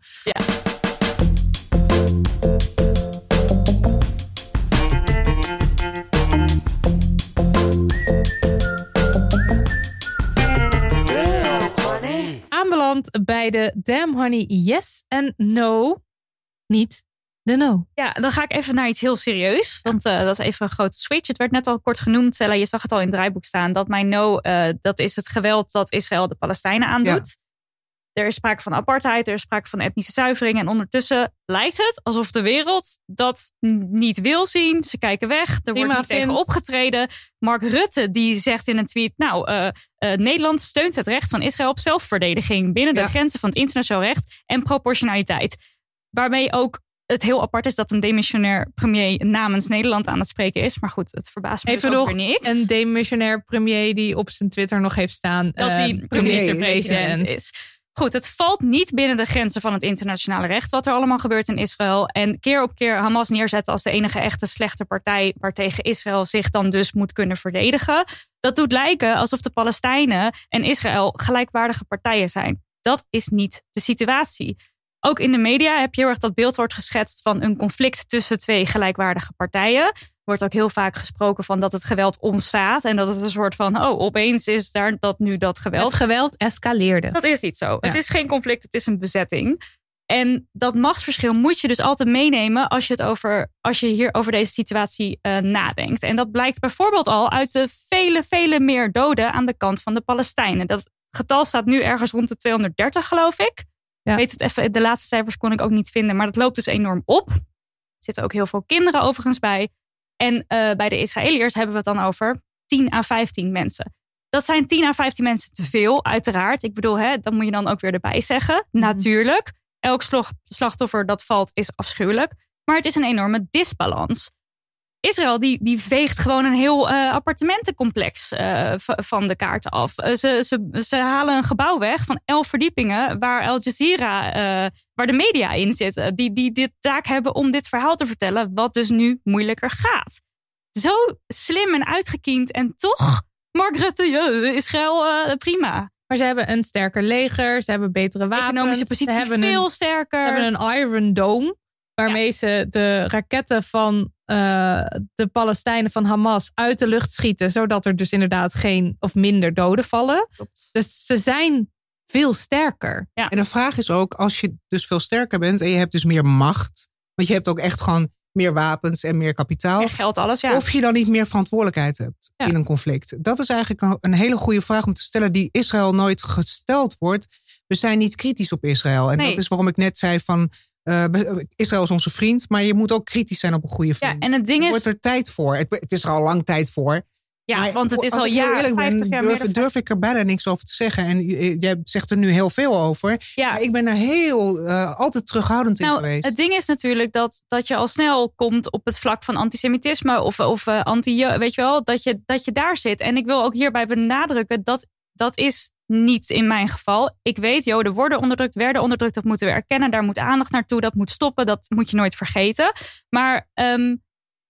Aanbeland bij de Damn Honey yes en no. Niet de no. Ja, dan ga ik even naar iets heel serieus. Want uh, dat is even een grote switch. Het werd net al kort genoemd, Cella. Je zag het al in het draaiboek staan. Dat mijn no, uh, dat is het geweld dat Israël de Palestijnen aandoet. Ja. Er is sprake van apartheid. Er is sprake van etnische zuivering. En ondertussen lijkt het alsof de wereld dat niet wil zien. Ze kijken weg. Er Prima, wordt niet Finn. tegen opgetreden. Mark Rutte die zegt in een tweet... Nou, uh, uh, Nederland steunt het recht van Israël op zelfverdediging... binnen de Ja. grenzen van het internationaal recht en proportionaliteit. Waarmee ook het heel apart is dat een demissionair premier namens Nederland aan het spreken is. Maar goed, het verbaast me Even dus ook nog weer niks. een demissionair premier die op zijn Twitter nog heeft staan. dat eh, hij minister-president is. Goed, het valt niet binnen de grenzen van het internationale recht... wat er allemaal gebeurt in Israël. En keer op keer Hamas neerzetten als de enige echte slechte partij... waartegen Israël zich dan dus moet kunnen verdedigen. Dat doet lijken alsof de Palestijnen en Israël gelijkwaardige partijen zijn. Dat is niet de situatie. Ook in de media heb je heel erg dat beeld wordt geschetst... van een conflict tussen twee gelijkwaardige partijen. Er wordt ook heel vaak gesproken van dat het geweld ontstaat... en dat het een soort van, oh, opeens is daar dat nu dat geweld. Het geweld escaleerde. Dat is niet zo. Ja. Het is geen conflict, het is een bezetting. En dat machtsverschil moet je dus altijd meenemen... als je, het over, als je hier over deze situatie uh, nadenkt. En dat blijkt bijvoorbeeld al uit de vele, vele meer doden... aan de kant van de Palestijnen. Dat getal staat nu ergens rond de tweehonderddertig, geloof ik. Ja. Weet het even, de laatste cijfers kon ik ook niet vinden... maar dat loopt dus enorm op. Er zitten ook heel veel kinderen overigens bij... En uh, bij de Israëliërs hebben we het dan over tien à vijftien mensen. Dat zijn tien à vijftien mensen te veel, uiteraard. Ik bedoel, hè, dat moet je dan ook weer erbij zeggen. Mm. Natuurlijk, elk slachtoffer dat valt is afschuwelijk. Maar het is een enorme disbalans. Israël die, die veegt gewoon een heel uh, appartementencomplex uh, v- van de kaart af. Uh, ze, ze, ze halen een gebouw weg van elf verdiepingen... waar Al Jazeera, uh, waar de media in zitten... die, die dit taak hebben om dit verhaal te vertellen... wat dus nu moeilijker gaat. Zo slim en uitgekiend en toch... Mark Rutte, ja, Israël, uh, prima. Maar ze hebben een sterker leger, ze hebben betere wapens. Economische positie ze hebben veel een, sterker. Ze hebben een Iron Dome... waarmee ja. ze de raketten van uh, de Palestijnen van Hamas uit de lucht schieten... zodat er dus inderdaad geen of minder doden vallen. Klopt. Dus ze zijn veel sterker. Ja. En de vraag is ook, als je dus veel sterker bent... en je hebt dus meer macht... want je hebt ook echt gewoon meer wapens en meer kapitaal... Meer geld, alles, ja. Of je dan niet meer verantwoordelijkheid hebt ja. in een conflict. Dat is eigenlijk een hele goede vraag om te stellen... die Israël nooit gesteld wordt. We zijn niet kritisch op Israël. En nee. dat is waarom ik net zei van... Uh, Israël is onze vriend, maar je moet ook kritisch zijn op een goede vriend. Ja, en het ding is... Er wordt er tijd voor. Het, het is er al lang tijd voor. Ja, maar want het is al jaren, vijftig jaar durf, meer durf ik er bijna niks over te zeggen. En jij zegt er nu heel veel over. Ja. Maar ik ben er heel, uh, altijd terughoudend in nou, geweest. Het ding is natuurlijk dat, dat je al snel komt op het vlak van antisemitisme... of, of uh, anti, weet je wel, dat je, dat je daar zit. En ik wil ook hierbij benadrukken, dat, dat is... niet in mijn geval. Ik weet, Joden worden onderdrukt, werden onderdrukt. Dat moeten we erkennen. Daar moet aandacht naartoe. Dat moet stoppen. Dat moet je nooit vergeten. Maar um,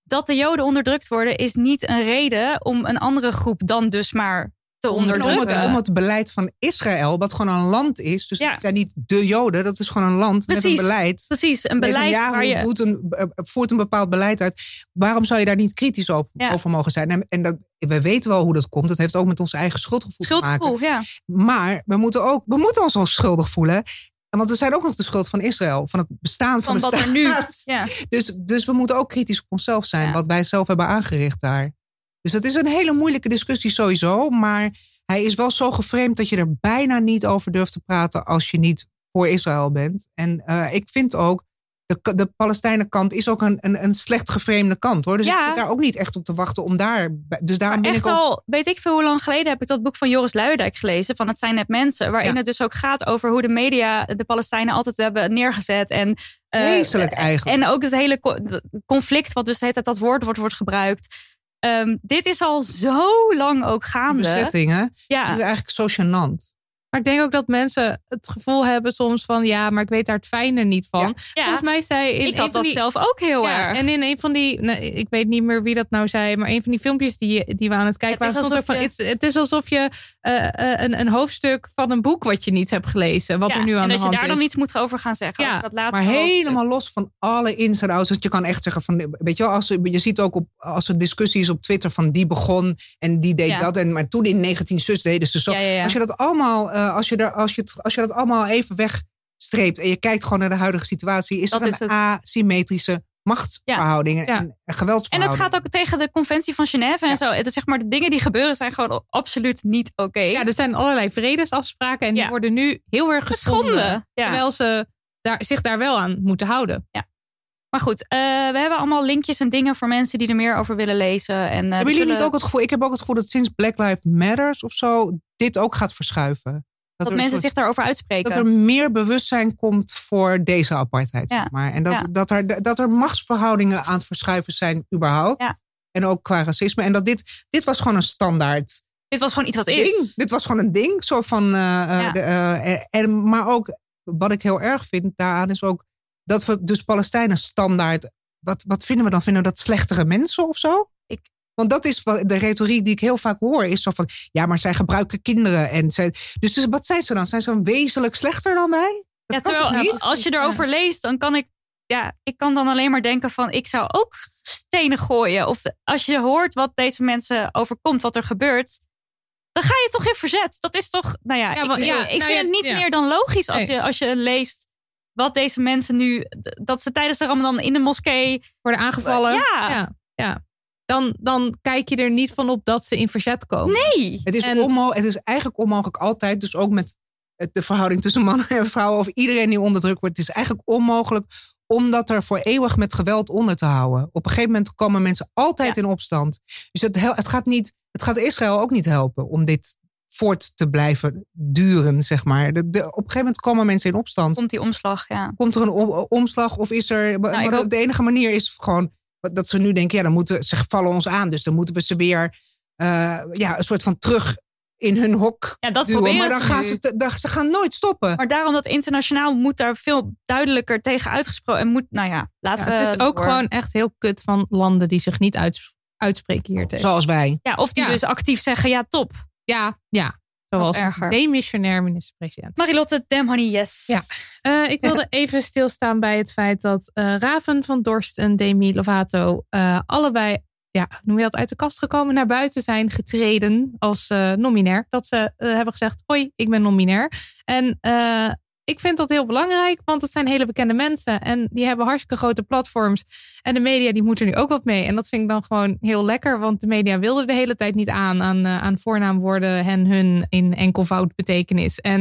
dat de Joden onderdrukt worden is niet een reden om een andere groep dan dus maar te onderdrukken. Om het, om het beleid van Israël, wat gewoon een land is. Dus ja. het zijn niet de Joden, dat is gewoon een land precies, met een beleid. Precies, een beleid waar je... doet een, voert een bepaald beleid uit. Waarom zou je daar niet kritisch op, ja. over mogen zijn? En, en dat, we weten wel hoe dat komt. Dat heeft ook met ons eigen schuldgevoel, schuldgevoel te maken. Ja. Maar we moeten, ook, we moeten ons wel schuldig voelen. Want we zijn ook nog de schuld van Israël. Van het bestaan van, van de staat. Nu, ja. dus, dus we moeten ook kritisch op onszelf zijn. Ja. Wat wij zelf hebben aangericht daar. Dus dat is een hele moeilijke discussie sowieso. Maar hij is wel zo geframed dat je er bijna niet over durft te praten als je niet voor Israël bent. En uh, ik vind ook, de, de Palestijnenkant is ook een, een, een slecht geframede kant, hoor. Dus ja. ik zit daar ook niet echt op te wachten om daar... Dus daarom maar ben echt ik ook... al, weet ik veel hoe lang geleden heb ik dat boek van Joris Luijendijk gelezen, van Het zijn net mensen, waarin ja. het dus ook gaat over hoe de media de Palestijnen altijd hebben neergezet. En Vreselijk uh, eigenlijk. En ook het hele conflict, wat dus de hele tijd dat woord wordt, wordt gebruikt. Um, dit is al zo lang ook gaande. Bezettingen. Ja. Het is eigenlijk zo gênant. Maar ik denk ook dat mensen het gevoel hebben soms van... ja, maar ik weet daar het fijne niet van. Ja. Ja. Volgens mij zei... In ik had dat die, zelf ook heel ja, erg. En in een van die... Nou, ik weet niet meer wie dat nou zei... maar een van die filmpjes die, die we aan het kijken ja, het waren... Stond er van, je... het, het is alsof je uh, uh, een, een hoofdstuk van een boek... wat je niet hebt gelezen. Wat ja, er nu aan de hand is. En dat je daar dan iets moet over gaan zeggen. Ja. Dat laatste maar hoofdstuk. helemaal los van alle ins en outs. Want je kan echt zeggen van... Weet je wel, als, je ziet ook op, als er discussie is op Twitter... van die begon en die deed ja. dat. En, maar toen in negentien zus deden ze zo. Ja, ja, ja. Als je dat allemaal... Uh, als je er, als je het, als je dat allemaal even wegstreept en je kijkt gewoon naar de huidige situatie, is dat er een is het. asymmetrische machtsverhoudingen ja. en Ja. geweldsverhoudingen. En het gaat ook tegen de conventie van Genève en ja. zo. Het is zeg maar, de dingen die gebeuren zijn gewoon absoluut niet oké. Okay. Ja, er zijn allerlei vredesafspraken en die ja. worden nu heel erg geschonden. Ja. Terwijl ze daar, zich daar wel aan moeten houden. Ja. Maar goed, uh, we hebben allemaal linkjes en dingen voor mensen die er meer over willen lezen. En, uh, hebben jullie zullen... niet ook het gevoel, ik heb ook het gevoel dat sinds Black Lives Matters of zo, dit ook gaat verschuiven. Dat, dat mensen soort, zich daarover uitspreken. Dat er meer bewustzijn komt voor deze apartheid. Ja. Zeg maar. En dat, ja. dat, er, dat er machtsverhoudingen aan het verschuiven zijn überhaupt. Ja. En ook qua racisme. En dat dit, dit was gewoon een standaard Dit was gewoon iets wat ding. is. Dit was gewoon een ding. Zo van, uh, ja. de, uh, en, maar ook, wat ik heel erg vind daaraan is ook... dat we dus Palestijnen standaard... Wat, wat vinden we dan? Vinden we dat slechtere mensen of zo? Ik... Want dat is de retoriek die ik heel vaak hoor. Is zo van, ja, maar zij gebruiken kinderen. En zij, dus wat zijn ze dan? Zijn ze dan wezenlijk slechter dan mij? Dat ja, kan terwijl, toch niet? Als je erover ja. leest, dan kan ik... Ja, ik kan dan alleen maar denken van... ik zou ook stenen gooien. Of de, als je hoort wat deze mensen overkomt, wat er gebeurt... dan ga je toch in verzet. Dat is toch... Nou ja, ja maar, ik, ja, ik nou vind ja, het niet ja. meer dan logisch als, nee. je, als je leest... wat deze mensen nu... dat ze tijdens de Ramadan in de moskee... worden aangevallen. Ja. ja, ja. Dan, dan kijk je er niet van op dat ze in verzet komen. Nee. Het is, en, onmo- het is eigenlijk onmogelijk altijd. Dus ook met de verhouding tussen mannen en vrouwen... of iedereen die onderdrukt wordt. Het is eigenlijk onmogelijk... om dat er voor eeuwig met geweld onder te houden. Op een gegeven moment komen mensen altijd ja. in opstand. Dus het, het, gaat niet, het gaat Israël ook niet helpen... om dit voort te blijven duren, zeg maar. De, de, op een gegeven moment komen mensen in opstand. Komt die omslag, ja. Komt er een om, omslag of is er... Nou, maar hoop... De enige manier is gewoon dat ze nu denken... ja, dan moeten ze vallen ons aan. Dus dan moeten we ze weer uh, ja, een soort van terug in hun hok ja, dat duwen. Maar dan ze gaan nu. ze, te, dan, ze gaan nooit stoppen. Maar daarom dat internationaal moet daar veel duidelijker tegen uitgesproken. En moet, nou ja, laten ja, we... Het is ook door. gewoon echt heel kut van landen die zich niet uits, uitspreken hier tegen. Zoals wij. Ja, of die ja. dus actief zeggen, ja, top. Ja, ja. Zoals een demissionair minister-president. Marilotte, damn honey, yes. Ja. Uh, ik wilde even stilstaan bij het feit dat uh, Raven van Dorst en Demi Lovato uh, allebei, ja, noem je dat, uit de kast gekomen, naar buiten zijn getreden als uh, nominair. Dat ze uh, hebben gezegd, hoi, ik ben nominair. En uh, ik vind dat heel belangrijk, want het zijn hele bekende mensen. En die hebben hartstikke grote platforms. En de media die moeten nu ook wat mee. En dat vind ik dan gewoon heel lekker. Want de media wilden de hele tijd niet aan. Aan, uh, aan voornaamwoorden en hun in enkelvoud betekenis. En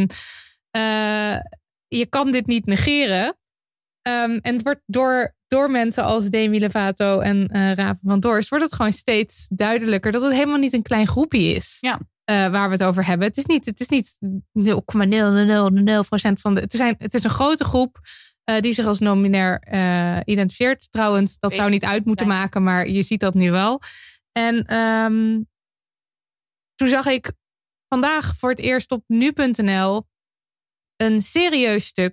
uh, je kan dit niet negeren. Um, en het wordt door, door mensen als Demi Lovato en uh, Raven van Dorst... wordt het gewoon steeds duidelijker dat het helemaal niet een klein groepje is. Ja. Uh, waar we het over hebben. Het is niet, het is niet nul komma nul nul nul nul procent van de... Het, zijn, het is een grote groep uh, die zich als nominair uh, identificeert. Trouwens, dat Wees, zou niet uit moeten zijn. maken, maar je ziet dat nu wel. En um, toen zag ik vandaag voor het eerst op nu punt n l een serieus stuk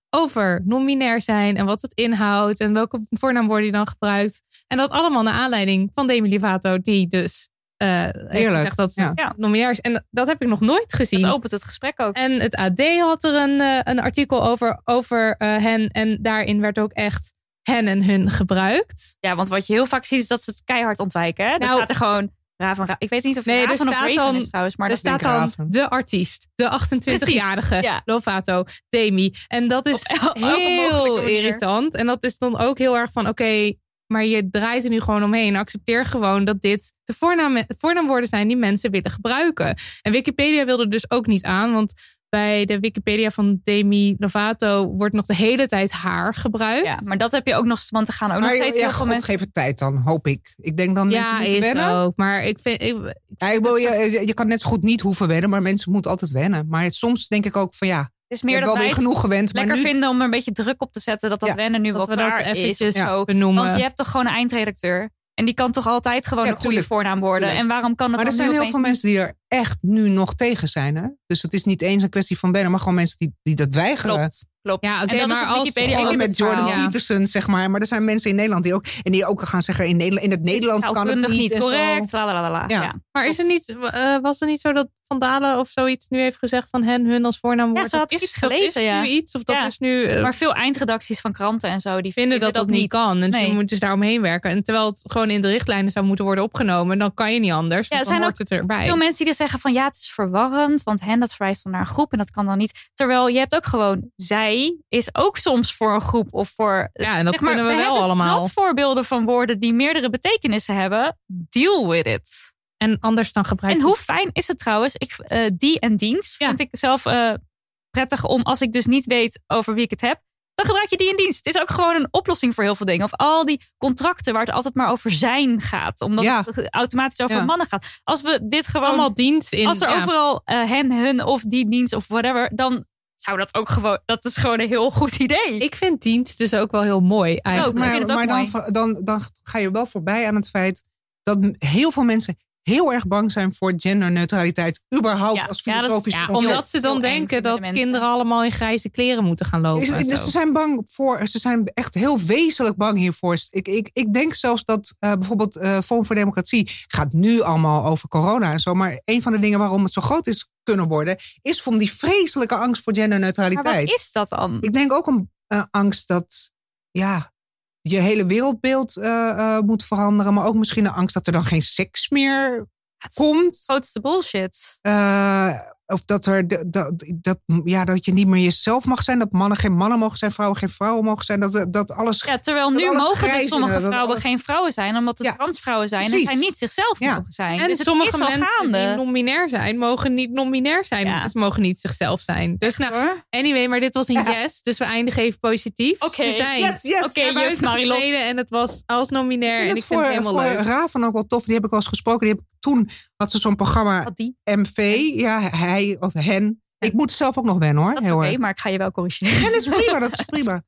over non-binair zijn en wat het inhoudt en welke voornaamwoorden je dan gebruikt. En dat allemaal naar aanleiding van Demi Lovato, die dus uh, heeft gezegd dat ze ja. non-binair is. En dat heb ik nog nooit gezien. Het opent het gesprek ook. En het A D had er een, uh, een artikel over, over uh, hen en daarin werd ook echt hen en hun gebruikt. Ja, want wat je heel vaak ziet is dat ze het keihard ontwijken. Hè? Er Nou, staat er gewoon Raven, Ra- ik weet niet of het nee, Raven of Raven dan, is trouwens. Maar er dat staat denk dan Raven. de artiest. De achtentwintigjarige ja. Lovato, Demi. En dat is el- heel irritant. En dat is dan ook heel erg van, oké, okay, maar je draait er nu gewoon omheen. Accepteer gewoon dat dit de voornaam, voornaamwoorden zijn die mensen willen gebruiken. En Wikipedia wilde er dus ook niet aan, want bij de Wikipedia van Demi Lovato wordt nog de hele tijd haar gebruikt. Ja, maar dat heb je ook nog, want er gaan ook nog Maar steeds ja, heel veel God, mensen. geef het tijd dan, hoop ik. Ik denk dan mensen Ja, moeten is wennen. ook. Maar ik vind... Ik, ik Ja, ik wil, je, je kan net zo goed niet hoeven wennen, maar mensen moeten altijd wennen. Maar het, soms denk ik ook van ja, Het is ik meer heb dat wel wij weer genoeg gewend. Maar lekker nu, vinden om er een beetje druk op te zetten dat dat Ja, wennen nu dat wel we dat klaar is of eventjes zo. benoemen. Want je hebt toch gewoon een eindredacteur. En die kan toch altijd gewoon Ja, een goede tuurlijk. voornaam worden. Tuurlijk. En waarom kan het maar er dan zijn nu heel opeens veel mensen die er echt nu nog tegen zijn. Hè? Dus het is niet eens een kwestie van wennen, maar gewoon mensen die, die dat weigeren. Klopt, klopt. Ja, oké, en dat maar is op als- Wikipedia ik ook heb met het Jordan verhaal, ja. Peterson, zeg maar. Maar er zijn mensen in Nederland die ook... En die ook gaan zeggen, in, Nederland, in het Nederlands kan het taalkundig niet. niet en zo. correct. La, la, la, la. Ja. Ja. Maar is het niet, uh, was het niet zo dat Van Dalen of zoiets nu heeft gezegd van hen, hun als voornaamwoord? Ja, ze had dat is, iets gelezen, dat is ja. nu iets of dat Ja. is nu... uh, Maar veel eindredacties van kranten en zo, die vinden dat dat niet kan. En Nee. ze moeten dus daar omheen werken. En terwijl het gewoon in de richtlijnen zou moeten worden opgenomen, dan kan je niet anders. Ja, Want er dan zijn hoort het erbij. Veel mensen die er zeggen van ja, het is verwarrend, want hen dat verwijst dan naar een groep en dat kan dan niet. Terwijl je hebt ook gewoon zij is ook soms voor een groep of voor. Ja, en dat zeg maar, kunnen we wel hebben allemaal. zat voorbeelden van woorden die meerdere betekenissen hebben. Deal with it. En anders dan gebruik En je- hoe fijn is het trouwens? Ik, uh, die en dienst Ja. vind ik zelf uh, prettig om als ik dus niet weet over wie ik het heb. Dan gebruik je die in dienst. Het is ook gewoon een oplossing voor heel veel dingen. Of al die contracten waar het altijd maar over zijn gaat. Omdat Ja. het automatisch over Ja. mannen gaat. Als we dit gewoon... allemaal dienst in. Als er ja. overal uh, hen, hun of die dienst of whatever... dan zou dat ook gewoon... Dat is gewoon een heel goed idee. Ik vind dienst dus ook wel heel mooi eigenlijk. ook. Ik Maar, vind het ook maar dan, mooi. dan, dan ga je wel voorbij aan het feit dat heel veel mensen heel erg bang zijn voor genderneutraliteit. Überhaupt Ja, als ja, dat is- filosofisch ja, concept. Omdat ze dan Zo eng denken vinden dat de mensen. kinderen allemaal in grijze kleren moeten gaan lopen. Is- en dus zo. ze zijn bang voor, ze zijn echt heel wezenlijk bang hiervoor. Ik, ik, ik denk zelfs dat uh, bijvoorbeeld uh, Forum voor Democratie gaat nu allemaal over corona en zo. Maar een van de dingen waarom het zo groot is kunnen worden, is van die vreselijke angst voor Maar genderneutraliteit. wat is dat dan? Ik denk ook een uh, angst dat ja, je hele wereldbeeld uh, uh, moet veranderen. Maar ook misschien een angst dat er dan geen seks meer Het komt. grootste bullshit. Uh, of dat, er, dat, dat, ja, dat je niet meer jezelf mag zijn. Dat mannen geen mannen mogen zijn, vrouwen geen vrouwen mogen zijn. Dat, dat alles. Ja, terwijl dat nu alles mogen dus grijs sommige is, dat vrouwen alles- geen vrouwen zijn, omdat het Ja, transvrouwen zijn en precies. zij niet zichzelf Ja. mogen zijn. En dus het sommige is al mensen gaande. die non-binair zijn, mogen niet non-binair zijn. Ja. Ze mogen niet zichzelf zijn. Dus nou, Hoor. anyway, maar dit was een Ja. yes. Dus we eindigen even positief. Oké. Ze zijn Yes, yes. Oké, naar juf buiten Marilot. getreden en het was als non-binair. Ik En vind ik het vind voor, het helemaal voor leuk. Raven ook wel tof. Die heb ik wel eens gesproken. Die heb ik, toen had ze zo'n programma Wat die? M V. Ja, hij of hen. Ik moet zelf ook nog wennen hoor. Dat is Heel oké, erg. maar ik ga je wel corrigeren. Ja, dat is prima, dat is prima.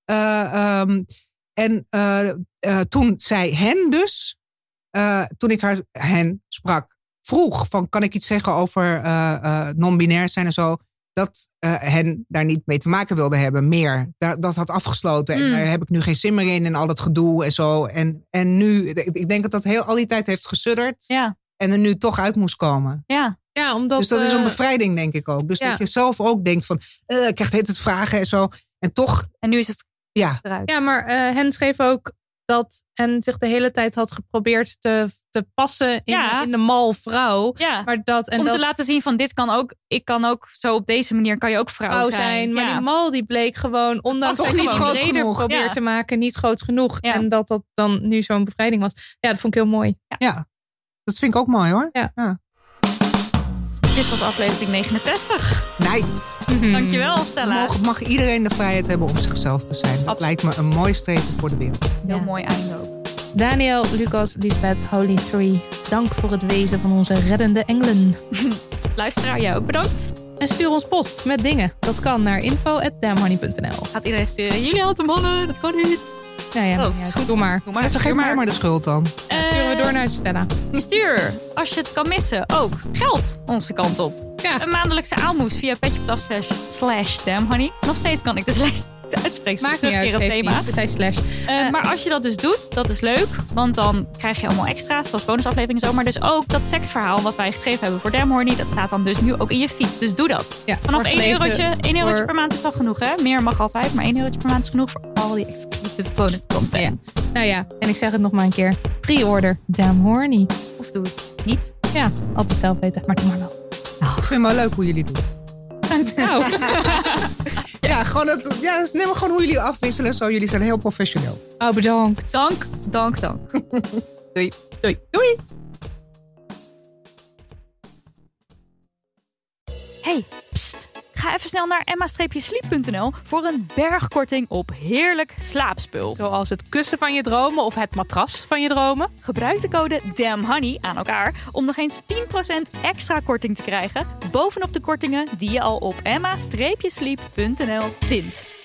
Uh, um, en uh, uh, toen zei hen dus, uh, toen ik haar hen sprak, vroeg van kan ik iets zeggen over uh, uh, non-binair zijn en zo, dat uh, hen daar niet mee te maken wilde hebben, meer. Dat, dat had afgesloten Mm. en daar heb ik nu geen zin meer in en al dat gedoe en zo. En, en nu, ik denk dat dat heel, al die tijd heeft gesudderd Ja, en er nu toch uit moest komen. ja. Ja, omdat, Dus dat is een eh, bevrijding, denk ik ook. Dus ja. dat je zelf ook denkt van, uh, ik krijg het vragen en zo. En toch, En nu is het ja, eruit. Ja, maar uh, hen schreef ook dat hen zich de hele tijd had geprobeerd te, te passen in, Ja. in de mal vrouw. Ja, Maar dat, en om dat te laten zien van dit kan ook, ik kan ook zo op deze manier kan je ook vrouw, vrouw zijn. zijn. Maar ja. die mal die bleek gewoon, ondanks Toch dat je niet gewoon groot breder genoeg. probeert Ja. te maken, niet groot genoeg. Ja. En dat dat dan nu zo'n bevrijding was. Ja, dat vond ik heel mooi. ja, dat vind ik ook mooi hoor. Dit was aflevering negenenzestig. Nice. Dankjewel, Stella. Mag, mag iedereen de vrijheid hebben om zichzelf te zijn. Dat Absoluut. lijkt me een mooi streven voor de wereld. Heel Ja. mooi einde ook. Daniel, Lucas, Lisbeth, Holy Tree. Dank voor het wezen van onze reddende engelen. Luisteraar, jij ook bedankt. En stuur ons post met dingen. Dat kan naar info at damnhoney punt n l. Gaat iedereen sturen. Jullie houten mannen, dat kan niet. Nou ja, Dat maakt is niet uit. goed. Doe maar. Doe maar. Ja, zo stuur geef mij maar de schuld dan. Ja, sturen we door naar Stella. Stuur, als je het kan missen, ook geld onze kant op. Ja. Een maandelijkse aalmoes via petje.af slash, slash damnhoney. Nog steeds kan ik de slash uitspreken. Maakt niet uit, op thema. We zijn slash. Uh, Uh, maar als je dat dus doet, dat is leuk. Want dan krijg je allemaal extra's, zoals bonusafleveringen zo. Maar dus ook dat seksverhaal wat wij geschreven hebben voor Damn Horny. Dat staat dan dus nu ook in je feed. Dus doe dat. Ja, Vanaf voor één gelezen, eurotje, één eurotje voor... per maand is al genoeg, hè? Meer mag altijd, maar één eurotje per maand is genoeg voor al die exclusive bonus content. Ja. Nou ja, en ik zeg het nog maar een keer. Pre-order Damn Horny. Of doe het niet. Ja, altijd zelf weten, maar doe maar wel. Ik vind het wel leuk hoe jullie doen. Nou. Ja, gewoon het, ja, neem maar gewoon hoe jullie afwisselen. Zo, jullie zijn heel professioneel. Oh, bedankt. Dank, dank, dank. Doei. Doei. Doei. Hey, pst. Ga even snel naar emma sleep punt n l voor een bergkorting op heerlijk slaapspul. Zoals het kussen van je dromen of het matras van je dromen. Gebruik de code DAMNHONEY aan elkaar om nog eens tien procent extra korting te krijgen bovenop de kortingen die je al op emma sleep punt n l vindt.